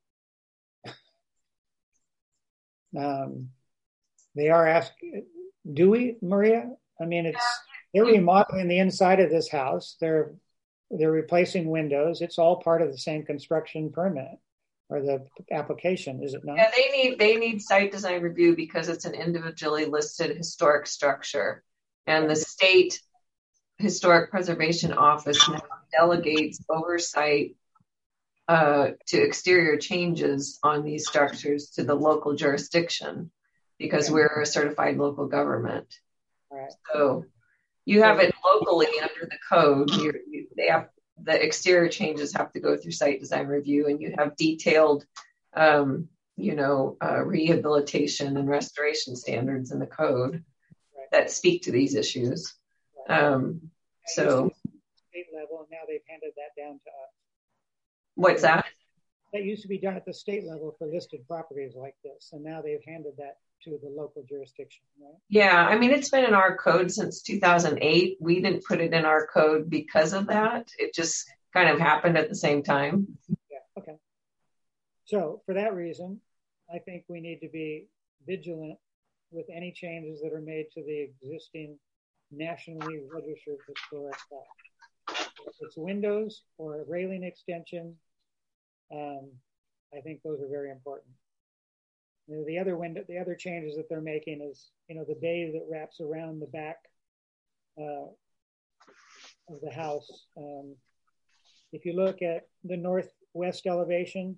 um, they are asking, do we, Maria? I mean, it's, they're remodeling the inside of this house. They're, they're replacing windows. It's all part of the same construction permit or the application, is it not? Yeah, they need, they need site design review because it's an individually listed historic structure. And the state historic preservation office now delegates oversight uh, to exterior changes on these structures to the local jurisdiction, because okay. we're a certified local government. Right. So you have it locally under the code. You're, you, they have the exterior changes have to go through site design review, and you have detailed, um, you know, uh, rehabilitation and restoration standards in the code right. that speak to these issues. Right. Um, so state level, and now they've handed that down to us. What's that? That used to be done at the state level for listed properties like this, and now they've handed that to the local jurisdiction, right? Yeah, I mean, it's been in our code since two thousand eight. We didn't put it in our code because of that. It just kind of happened at the same time. Yeah, okay. So for that reason, I think we need to be vigilant with any changes that are made to the existing nationally registered historic site. If it's windows or a railing extension, um, I think those are very important. You know, the other window, the other changes that they're making is, you know, the bay that wraps around the back uh, of the house. Um, if you look at the northwest elevation,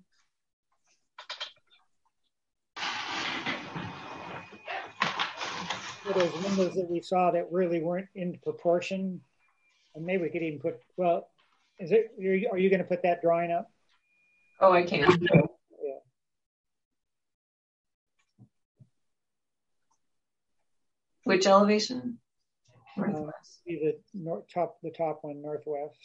those windows that we saw that really weren't in proportion, and maybe we could even put, well, is it, are you, are you going to put that drawing up? Oh, I can. Yeah. Which elevation? Uh, see the north, top, the top one, northwest.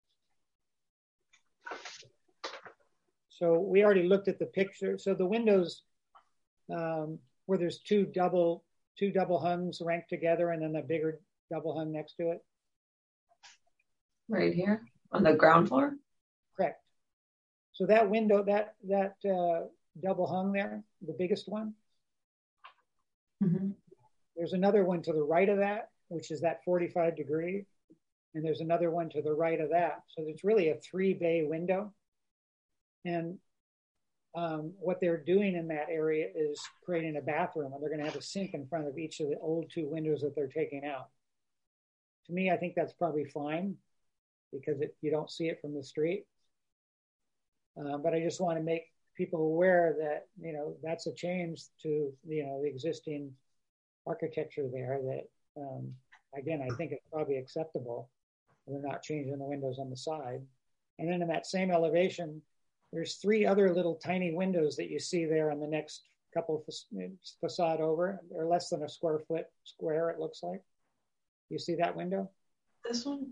So we already looked at the picture. So the windows um, where there's two double two double hungs ranked together, and then a bigger double hung next to it. Right here on the ground floor. Correct. So that window, that that uh, double hung there, the biggest one. Mm-hmm. There's another one to the right of that, which is that forty-five degree, and there's another one to the right of that. So it's really a three bay window. And um, what they're doing in that area is creating a bathroom, and they're going to have a sink in front of each of the old two windows that they're taking out. To me, I think that's probably fine because it, you don't see it from the street. Uh, but I just want to make people aware that, you know, that's a change to, you know, the existing architecture there that, um, again, I think it's probably acceptable. They're not changing the windows on the side. And then in that same elevation, there's three other little tiny windows that you see there on the next couple of facade over. They're less than a square foot square, it looks like. You see that window? This one?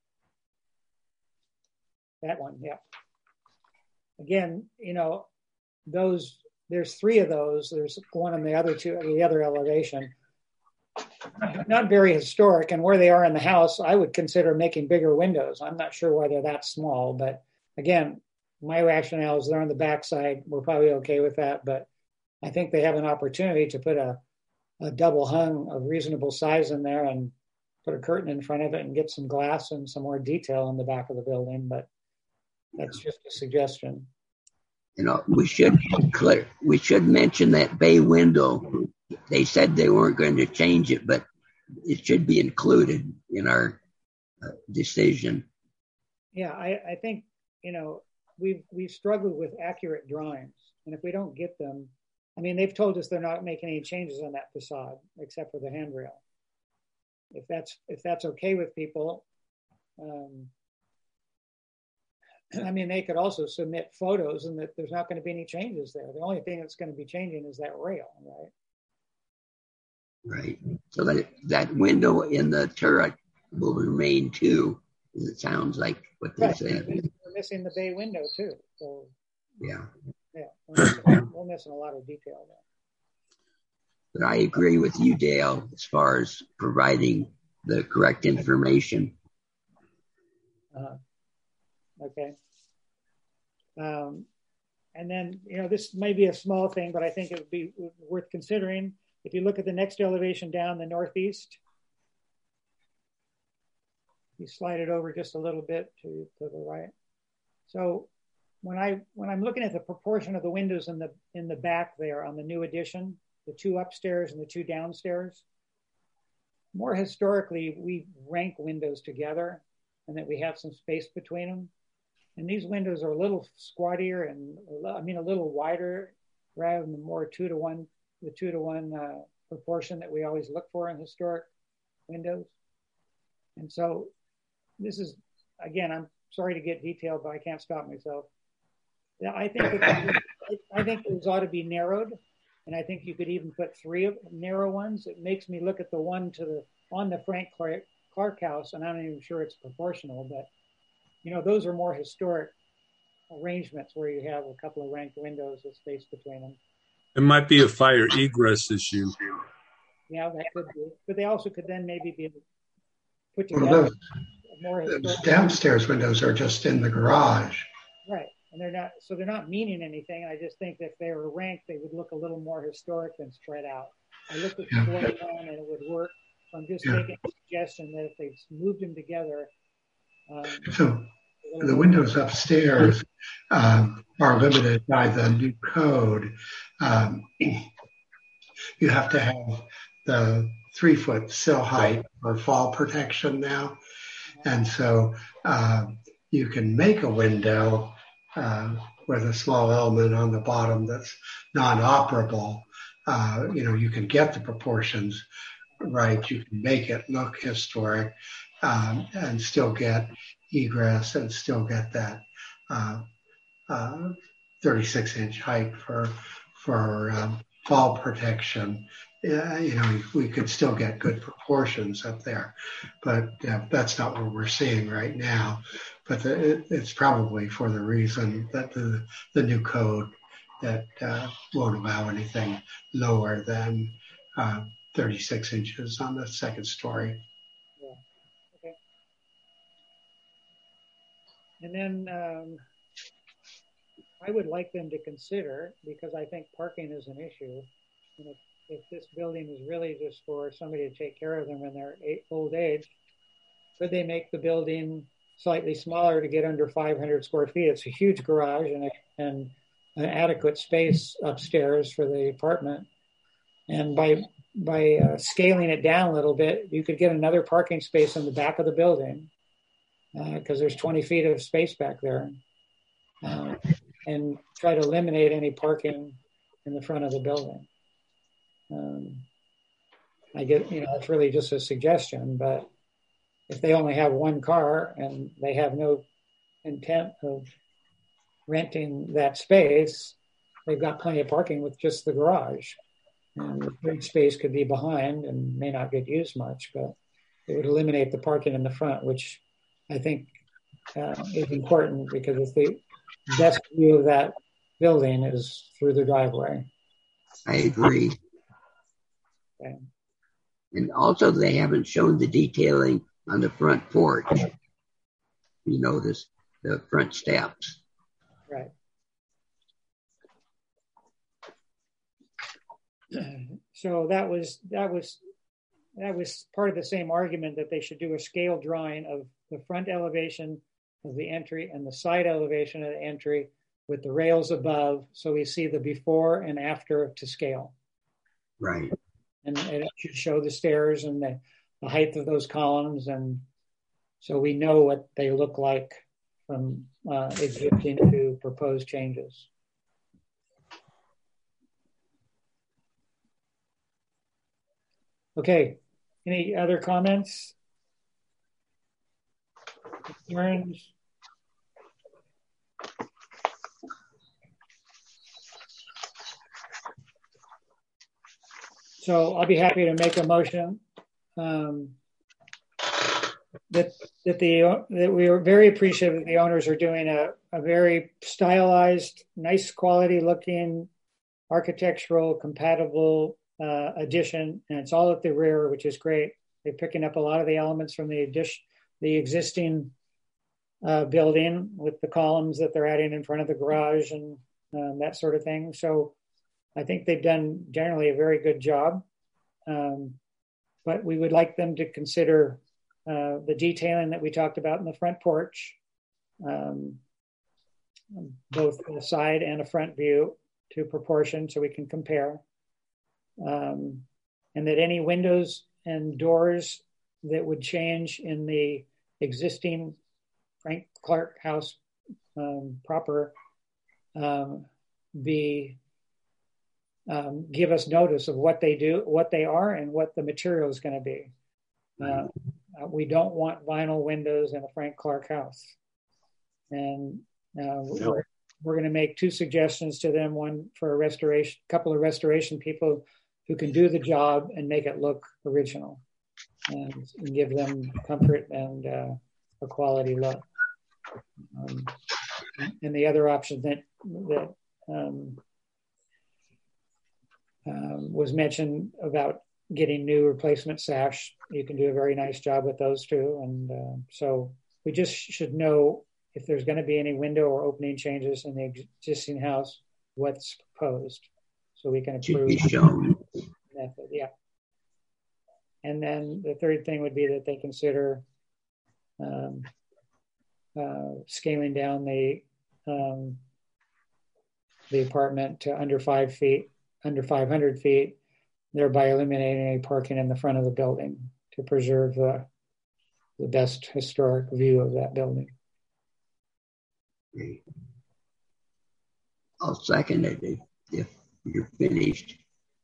That one, yeah. Again, you know, those, there's three of those. There's one on the other two, the other elevation. Not very historic, and where they are in the house, I would consider making bigger windows. I'm not sure why they're that small, but again, my rationale is they're on the backside. We're probably okay with that, but I think they have an opportunity to put a, a double hung of reasonable size in there and put a curtain in front of it and get some glass and some more detail in the back of the building. But that's just a suggestion. You know, we should clear, we should mention that bay window. They said they weren't going to change it, but it should be included in our uh, decision. Yeah, I, I think, you know, we've we've struggled with accurate drawings, and if we don't get them, I mean, they've told us they're not making any changes on that facade except for the handrail. If that's if that's okay with people, um, I mean, they could also submit photos, and that there's not going to be any changes there. The only thing that's going to be changing is that rail, right? Right. So that that window in the turret will remain too. It sounds like what they right. said. We're missing the bay window too. So yeah, yeah, we're missing, we're missing a lot of detail there. But I agree with you, Dale, as far as providing the correct information. Uh, okay. Um, and then, you know, this may be a small thing, but I think it would be worth considering. If you look at the next elevation down, the northeast, you slide it over just a little bit to, to the right. So when I when I'm looking at the proportion of the windows in the in the back there on the new addition, the two upstairs and the two downstairs, more historically we rank windows together, and that we have some space between them. And these windows are a little squattier and I mean a little wider rather than the more two to one. the two to one uh, proportion that we always look for in historic windows. And so this is, again, I'm sorry to get detailed, but I can't stop myself. Yeah, I think that, I think those ought to be narrowed, and I think you could even put three of narrow ones. It makes me look at the one to the on the Frank Clark, Clark house, and I'm not even sure it's proportional, but you know, those are more historic arrangements where you have a couple of ranked windows with space between them. It might be a fire egress issue. Yeah, that could be. But they also could then maybe be put together. Well, those, more those downstairs windows are just in the garage. Right. And they're not, so they're not meaning anything. I just think that if they were ranked, they would look a little more historic than spread out. I looked at the floor plan and it would work. So I'm just yeah. making a suggestion that if they moved them together. Um, so the windows upstairs um, are limited by the new code. Um, you have to have the three foot sill height for fall protection now. And so uh, you can make a window uh, with a small element on the bottom that's non-operable. Uh, you know, you can get the proportions right. You can make it look historic um, and still get egress and still get that uh, uh, thirty-six inch height for for um, fall protection. Yeah, you know, we could still get good proportions up there, but uh, that's not what we're seeing right now. But the, it, it's probably for the reason that the the new code that uh, won't allow anything lower than uh, thirty-six inches on the second story. Yeah. Okay. And then um, I would like them to consider, because I think parking is an issue. And if, if this building is really just for somebody to take care of them in their old age, could they make the building slightly smaller to get under five hundred square feet? It's a huge garage and, a, and an adequate space upstairs for the apartment. And by by uh, scaling it down a little bit, you could get another parking space in the back of the building, because uh, there's twenty feet of space back there, uh, and try to eliminate any parking in the front of the building. Um, I get, you know, it's really just a suggestion, but if they only have one car and they have no intent of renting that space, they've got plenty of parking with just the garage. And the third space could be behind and may not get used much, but it would eliminate the parking in the front, which I think uh, is important, because it's the best view of that building is through the driveway. I agree. Okay. And also they haven't shown the detailing on the front porch. You notice the front steps. Right. So that was that was that was part of the same argument that they should do a scale drawing of the front elevation of the entry and the side elevation of the entry with the rails above, so we see the before and after to scale. Right. And, and it should show the stairs and the, the height of those columns, and so we know what they look like from uh, existing to proposed changes. Okay, any other comments? Concerns? So I'll be happy to make a motion um, that that the that we are very appreciative that the owners are doing a, a very stylized, nice quality looking, architectural compatible uh, addition, and it's all at the rear, which is great. They're picking up a lot of the elements from the addition, the existing uh, building with the columns that they're adding in front of the garage and um, that sort of thing. So I think they've done generally a very good job, um, but we would like them to consider uh, the detailing that we talked about in the front porch, um, both a side and a front view to proportion so we can compare, um, and that any windows and doors that would change in the existing Frank Clark house um, proper um, be Um, give us notice of what they do, what they are, and what the material is going to be. Uh, we don't want vinyl windows in a Frank Clark house. And uh, no. we're, we're going to make two suggestions to them, one for a restoration, couple of restoration people who can do the job and make it look original and, and give them comfort and uh, a quality look. Um, and the other option that, that um, Um, was mentioned about getting new replacement sash. You can do a very nice job with those too. And uh, so we just should know if there's going to be any window or opening changes in the existing house, what's proposed, so we can approve the method. Yeah. And then the third thing would be that they consider um, uh, scaling down the um, the apartment to under five feet, under five hundred feet, thereby eliminating any parking in the front of the building to preserve the, the best historic view of that building. I'll second it if, if you're finished.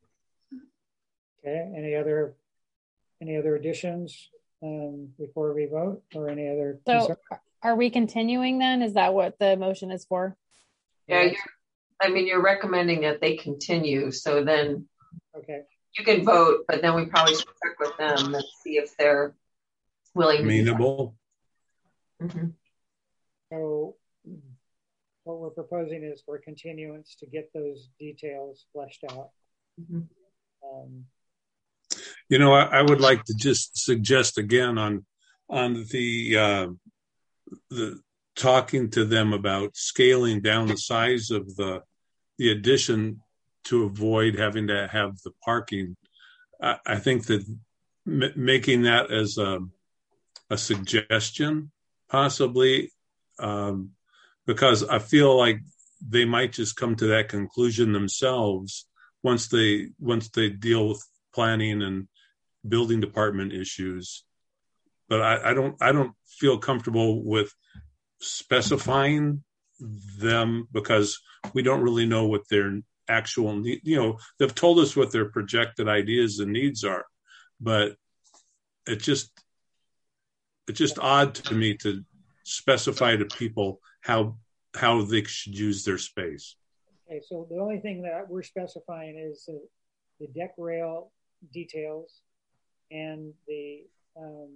Okay, any other any other additions um, before we vote, or any other So concern? are we continuing then? Is that what the motion is for? Yeah, you're, I mean, you're recommending that they continue. So then okay, you can vote, but then we probably should check with them and see if they're willing. Amenable. Mm-hmm. So what we're proposing is for continuance to get those details fleshed out. Mm-hmm. Um, You know, I, I would like to just suggest again on on the uh, the talking to them about scaling down the size of the the addition to avoid having to have the parking. I, I think that m- making that as a a suggestion, possibly, um, because I feel like they might just come to that conclusion themselves once they once they deal with planning and building department issues. But I, I don't I don't feel comfortable with specifying them because we don't really know what their actual need, you know, they've told us what their projected ideas and needs are, but it just it's just odd to me to specify to people how how they should use their space. Okay, so the only thing that we're specifying is uh, the deck rail details and the um,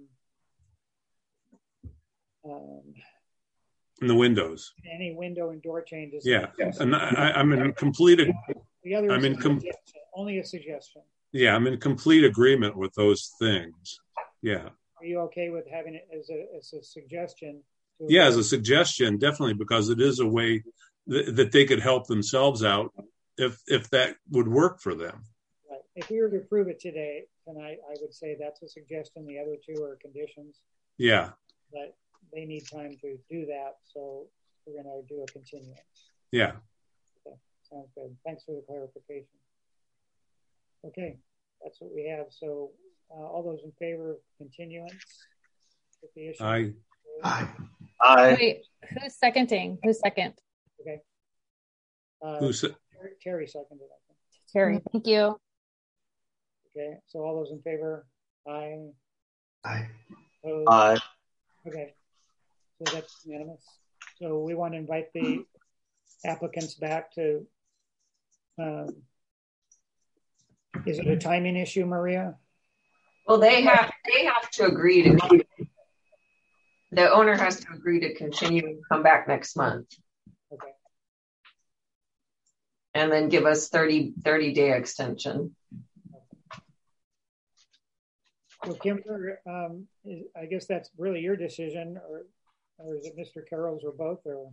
um, and the windows. Any window and door changes. Yeah, and I, I'm in complete. The other I'm is in com- only a suggestion. Yeah, I'm in complete agreement with those things. Yeah. Are you okay with having it as a as a suggestion? To Yeah, as a suggestion, definitely, because it is a way th- that they could help themselves out if if that would work for them. Right. If we were to approve it today, tonight, I would say that's a suggestion. The other two are conditions. Yeah. But they need time to do that, so we're going to do a continuance. Yeah. Okay. Sounds good. Thanks for the clarification. Okay, that's what we have. So uh, all those in favor of continuance with the issue? Aye. Aye. Aye. Wait, who's seconding? Who's second? Okay. Uh, Who's Terry, Terry seconded, I think. Terry, thank you. Okay, so all those in favor? Aye. Aye. Opposed? Aye. Okay, so that's unanimous. So we want to invite the applicants back to, um, is it a timing issue, Maria? Well, they have they have to agree to. The owner has to agree to continue and come back next month. Okay. And then give us thirty, thirty day extension. So Kimber, um, is, I guess that's really your decision, or or is it Mister Carroll's, or both? Or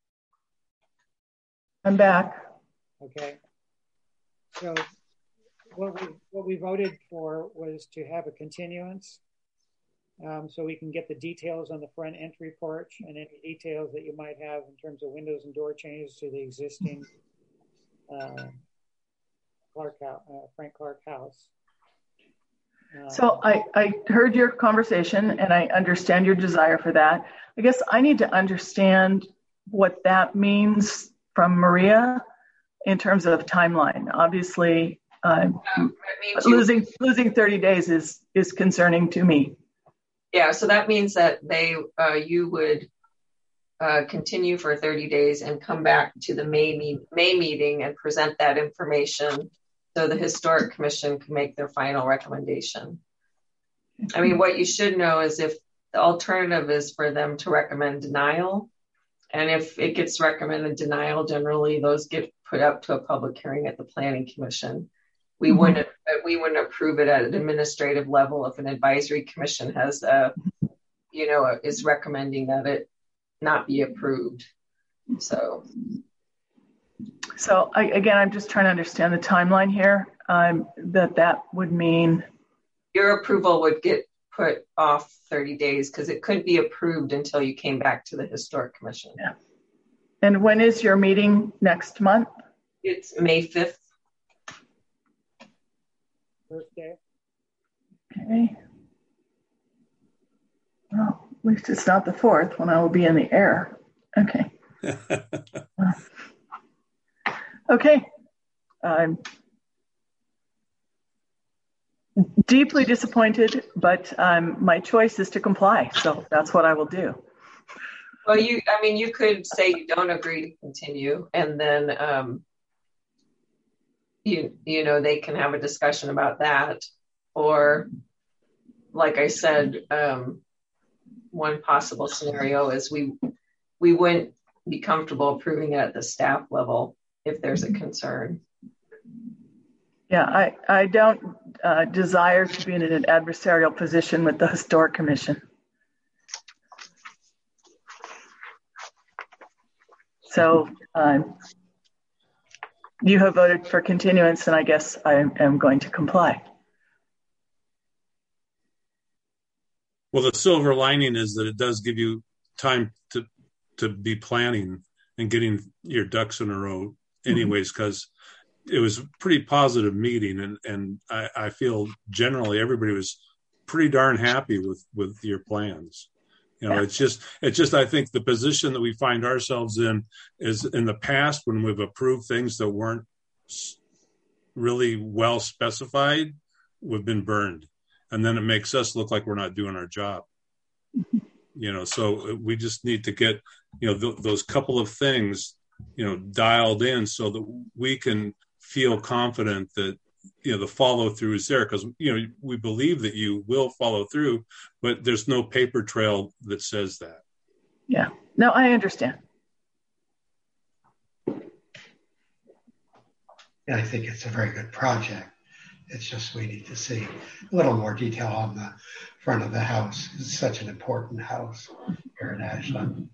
I'm back. Okay. So what we what we voted for was to have a continuance, um, so we can get the details on the front entry porch and any details that you might have in terms of windows and door changes to the existing uh, Clark house, uh, Frank Clark house. Uh, So I, I heard your conversation and I understand your desire for that. I guess I need to understand what that means from Maria in terms of timeline. Obviously, um, losing losing thirty days is is concerning to me. Yeah, so that means that they uh, you would uh, continue for thirty days and come back to the May me- May meeting and present that information so the Historic Commission can make their final recommendation. I mean, what you should know is if the alternative is for them to recommend denial, and if it gets recommended denial, generally those get put up to a public hearing at the Planning Commission. We mm-hmm. wouldn't we wouldn't approve it at an administrative level if an advisory commission has a, you know, is recommending that it not be approved. So. So I, again, I'm just trying to understand the timeline here. Um, that that would mean your approval would get put off thirty days because it couldn't be approved until you came back to the Historic Commission. Yeah. And when is your meeting next month? It's May fifth. First day. Okay. Well, at least it's not the fourth when I will be in the air. Okay. Okay. I'm deeply disappointed, but um, my choice is to comply. So that's what I will do. Well, you, I mean, you could say you don't agree to continue, and then, um, you, you know, they can have a discussion about that. Or, like I said, um, one possible scenario is we, we wouldn't be comfortable approving it at the staff level if there's a concern. Yeah, I, I don't uh, desire to be in an adversarial position with the Historic Commission. So um, you have voted for continuance, and I guess I am going to comply. Well, the silver lining is that it does give you time to to be planning and getting your ducks in a row anyways, because mm-hmm. it was a pretty positive meeting, and, and I, I feel generally everybody was pretty darn happy with, with your plans. You know, yeah. it's just, it's just, I think the position that we find ourselves in is in the past when we've approved things that weren't really well specified, we've been burned. And then it makes us look like we're not doing our job. You know, so we just need to get, you know, th- those couple of things, you know, dialed in so that we can feel confident that, you know, the follow through is there, because, you know, we believe that you will follow through, but there's no paper trail that says that. Yeah, no, I understand. Yeah, I think it's a very good project. It's just we need to see a little more detail on the front of the house. It's such an important house here in Ashland.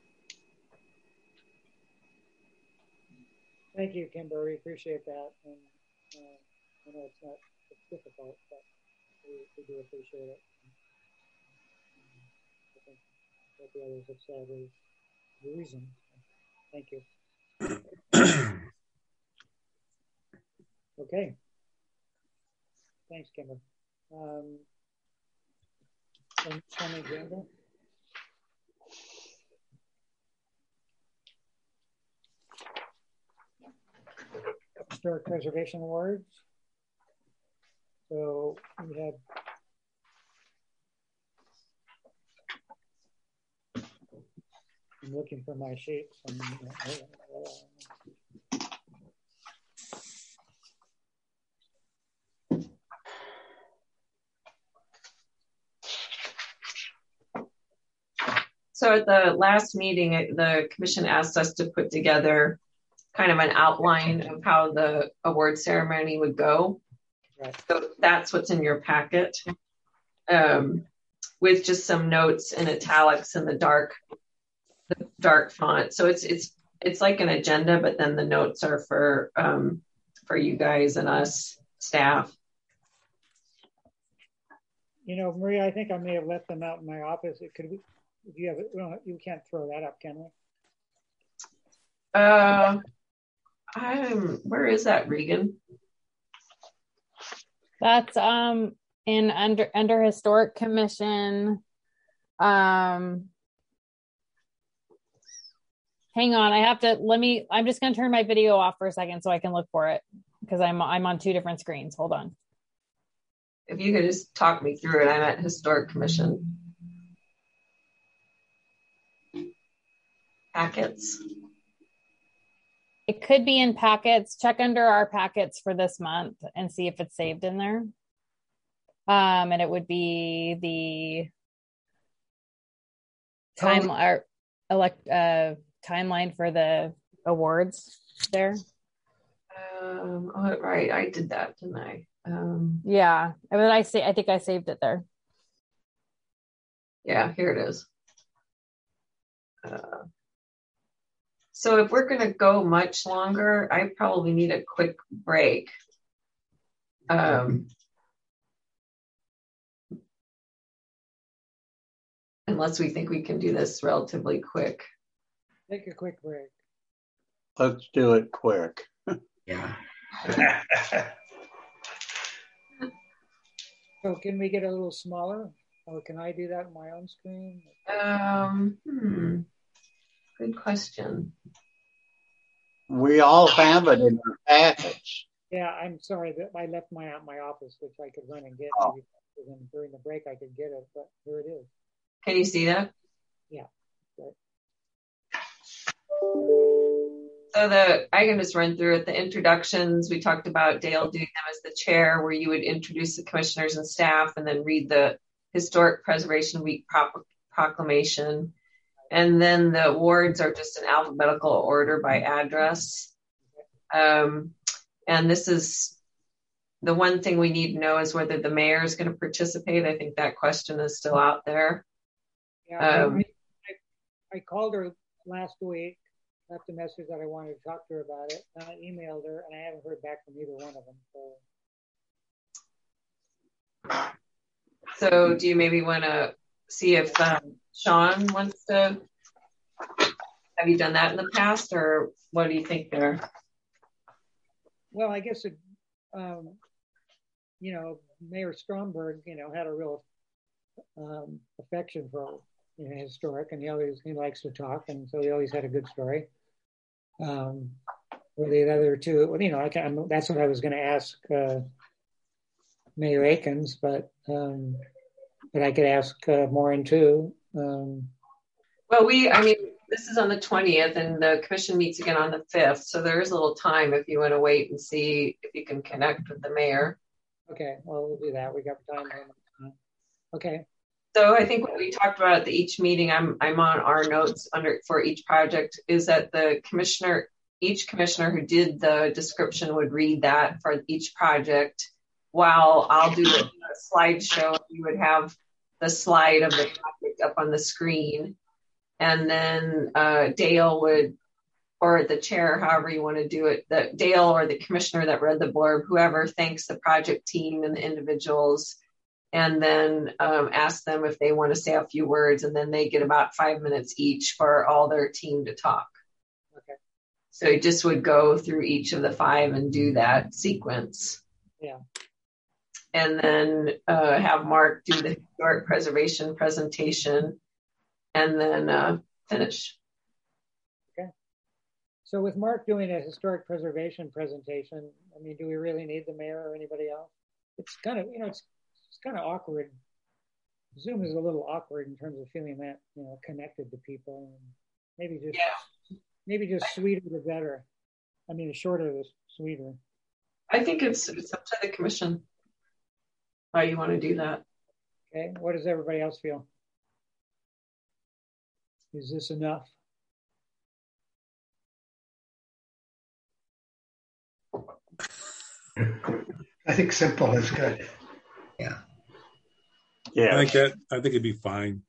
Thank you, Kimber. We appreciate that. And uh, I know it's not it's difficult, but we, we do appreciate it. I think what the others have said is the reason. Thank you. Okay. Thanks, Kimber. Um, on the agenda. Historic Preservation Awards. So we have I'm looking for my sheets. And, uh, So at the last meeting, the commission asked us to put together kind of an outline of how the award ceremony would go. Right. So that's what's in your packet, um, with just some notes in italics in the dark, the dark font. So it's it's it's like an agenda, but then the notes are for um, for you guys and us staff. You know, Maria, I think I may have left them out in my office. It could be. If you have it, well, you can't throw that up, can we? Uh, I'm. Where is that, Regan? That's um in under under Historic Commission. Um, hang on, I have to. Let me. I'm just going to turn my video off for a second so I can look for it because I'm I'm on two different screens. Hold on. If you could just talk me through it, I'm at Historic Commission. Packets. It could be in packets. Check under our packets for this month and see if it's saved in there. Um, and it would be the time or elect uh timeline for the awards there. Um, oh, right, I did that, didn't I? Um, yeah, I mean, I say I think I saved it there. Yeah, here it is. Uh, So if we're going to go much longer, I probably need a quick break. Um, unless we think we can do this relatively quick. Take a quick break. Let's do it quick. Yeah. So can we get a little smaller? Or can I do that on my own screen? Um, hmm. Good question. We all have it in our package. Yeah, I'm sorry that I left my at my office, which I could run and get. Oh. Maybe during the break I could get it, but here it is. Can you see that? Yeah. Right. So the I can just run through it. The introductions, we talked about Dale doing them as the chair, where you would introduce the commissioners and staff and then read the Historic Preservation Week pro- proclamation. And then the awards are just in alphabetical order by address. Um, and this is the one thing we need to know is whether the mayor is going to participate. I think that question is still out there. Yeah, Um, I, I, I called her last week, left a message that I wanted to talk to her about it. And I emailed her, and I haven't heard back from either one of them. So, so do you maybe want to see if um, Sean wants to? Have you done that in the past, or what do you think there? well, I guess it, um, you know, Mayor Stromberg, you know, had a real um, affection for you know, historic, and he always he likes to talk, and so he always had a good story. Um, or the other two, well, you know, I can, that's what I was going to ask uh, Mayor Akins, but um, but I could ask uh, Maureen too. Um, Well, we, I mean, this is on the twentieth, and the commission meets again on the fifth, so there is a little time if you want to wait and see if you can connect with the mayor. okay, well, we'll do that. We got time. Okay. So I think what we talked about at the each meeting, I'm I'm on our notes under for each project, is that the commissioner, each commissioner who did the description would read that for each project, while I'll do a slideshow. You would have the slide of the project up on the screen, and then uh, Dale would, or the chair, however you want to do it, that Dale or the commissioner that read the blurb, whoever, thanks the project team and the individuals, and then um, ask them if they want to say a few words, and then they get about five minutes each for all their team to talk. Okay. So it just would go through each of the five and do that sequence. Yeah. And then uh, have Mark do the historic preservation presentation, and then uh, finish. Okay. So with Mark doing a historic preservation presentation, I mean, do we really need the mayor or anybody else? It's kind of, you know, it's it's kind of awkward. Zoom is a little awkward in terms of feeling that, you know, connected to people. And maybe just, yeah. maybe just sweeter the better. I mean, the shorter the sweeter. I think it's it's up to the commission how you want to do that. Okay. What does everybody else feel? Is this enough? I think simple is good. Yeah. Yeah. I think that I think it'd be fine.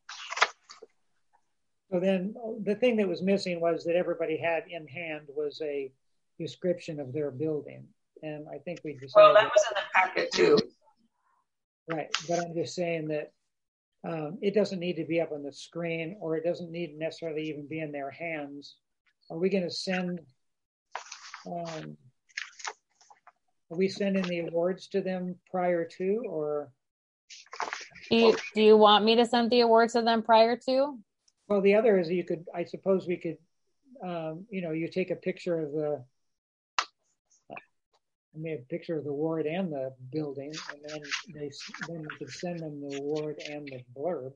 So then the thing that was missing was that everybody had in hand was a description of their building. And I think we decided. Well, that was in the packet too. Right. But I'm just saying that um, it doesn't need to be up on the screen, or it doesn't need necessarily even be in their hands. Are we going to send, um, are we sending the awards to them prior to, or? Do you, do you want me to send the awards to them prior to? Well, the other is you could, I suppose we could, um, you know, you take a picture of the, I made a picture of the ward and the building, and then they then you could send them the award and the blurb.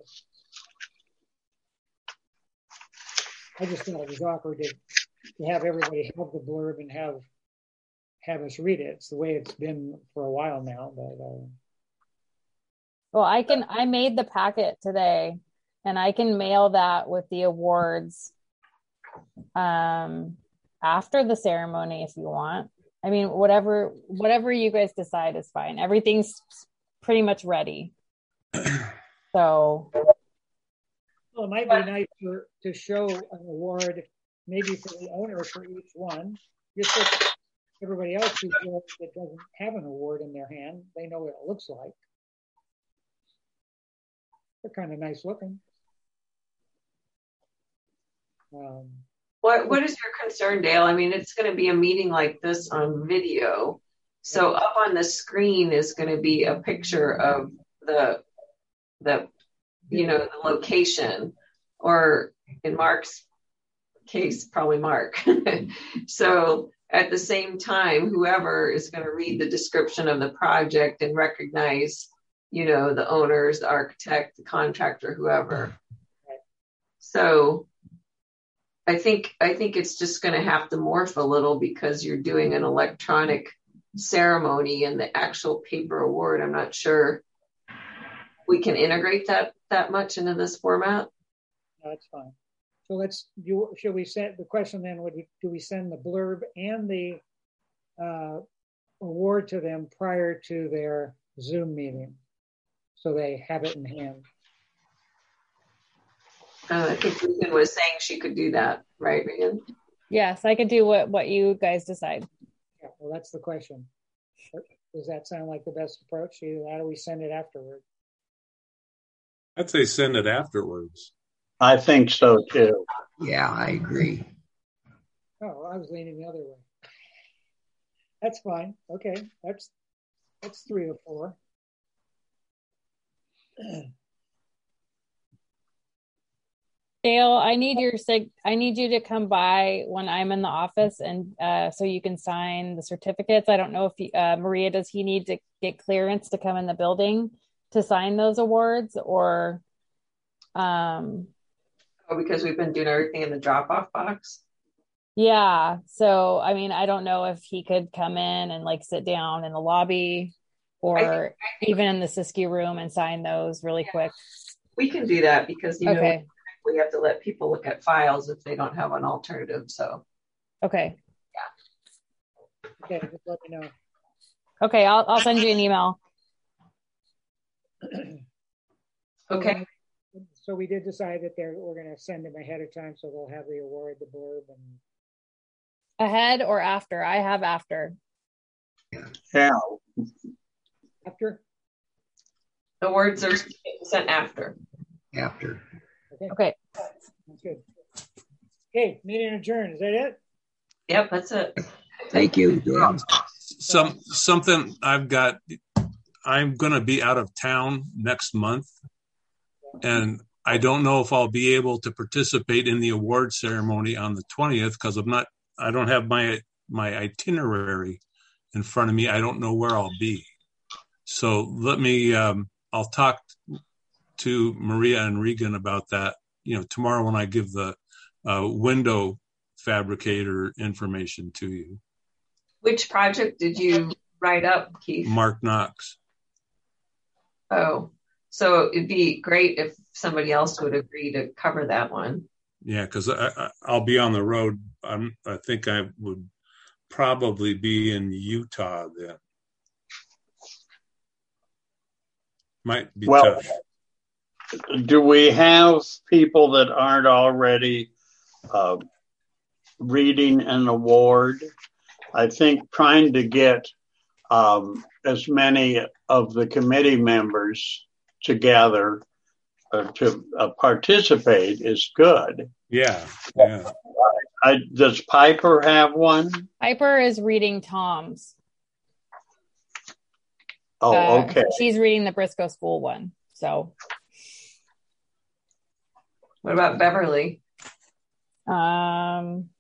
I just thought it was awkward to, to have everybody have the blurb and have have us read it. It's the way it's been for a while now. But uh, well, I can. I made the packet today, and I can mail that with the awards um, after the ceremony if you want. I mean, whatever whatever you guys decide is fine. Everything's pretty much ready. So, well, it might be nice for, to show an award, maybe for the owner for each one, just so everybody else who that doesn't have an award in their hand, they know what it looks like. They're kind of nice looking. Um, What What is your concern, Dale? I mean, it's going to be a meeting like this on video. So up on the screen is going to be a picture of the, the, you know, the location, or in Mark's case, probably Mark. So at the same time, whoever is going to read the description of the project and recognize, you know, the owners, the architect, the contractor, whoever. So I think, I think it's just going to have to morph a little because you're doing an electronic ceremony and the actual paper award. I'm not sure we can integrate that that much into this format. That's fine. So let's do, should we set the question then, would we, do we send the blurb and the uh, award to them prior to their Zoom meeting so they have it in hand? Uh, I think Regan was saying she could do that, right, Regan? Yes, I could do what, what you guys decide. Yeah, well, that's the question. Does that sound like the best approach? How do we send it afterward? I'd say send it afterwards. I think so too. Yeah, I agree. Oh, I was leaning the other way. That's fine. Okay, that's that's three or four. Dale, I need your sig. I need you to come by when I'm in the office, and uh, so you can sign the certificates. I don't know if he, uh, Maria, does he need to get clearance to come in the building to sign those awards, or? Um, oh, because we've been doing everything in the drop-off box. Yeah. So, I mean, I don't know if he could come in and like sit down in the lobby, or I think, I think even in the Siskiyou room and sign those really yeah. quick. We can do that because you okay. know. We have to let people look at files if they don't have an alternative. So, okay. Yeah. Okay, just let me know. Okay, I'll I'll send you an email. Okay. So we did decide that they're we're going to send them ahead of time, so they'll have the award, the blurb, and ahead or after. I have after. Yeah. After. The words are sent after. After. Okay. Okay. That's good. Okay, meeting adjourned. Is that it? Yep, that's it. Thank you, Dan. Some something I've got. I'm going to be out of town next month, and I don't know if I'll be able to participate in the award ceremony on the twentieth because I'm not. I don't have my my itinerary in front of me. I don't know where I'll be. So let me. Um, I'll talk to Maria and Regan about that, you know, tomorrow when I give the uh, window fabricator information to you. Which project did you write up, Keith? Mark Knox. Oh, so it'd be great if somebody else would agree to cover that one. Yeah, because I, I, I'll be on the road. I'm, I think I would probably be in Utah then. Might be well, tough. Do we have people that aren't already uh, reading an award? I think trying to get um, as many of the committee members together uh, to uh, participate is good. Yeah, yeah. I, does Piper have one? Piper is reading Tom's. Oh, uh, okay. She's reading the Briscoe School one. So. What about Beverly? Um,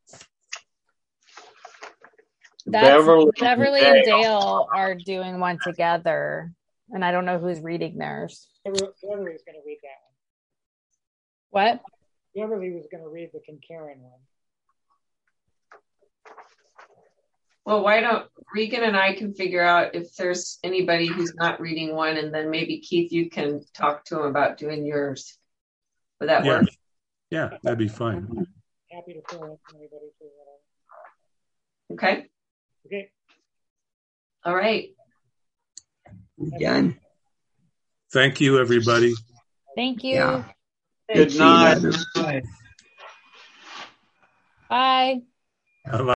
that's, Beverly, Beverly and Dale. Dale are doing one together, and I don't know who's reading theirs. Beverly was going to read that one. What? Beverly was going to read the Concarin one. Well, why don't Regan and I can figure out if there's anybody who's not reading one, and then maybe Keith, you can talk to him about doing yours. Would that yeah. work? Yeah, that'd be fine. Happy to fill in anybody for whatever. Okay. Okay. All right. Done. Thank you, everybody. Thank you. Yeah. Good night. Bye. Bye.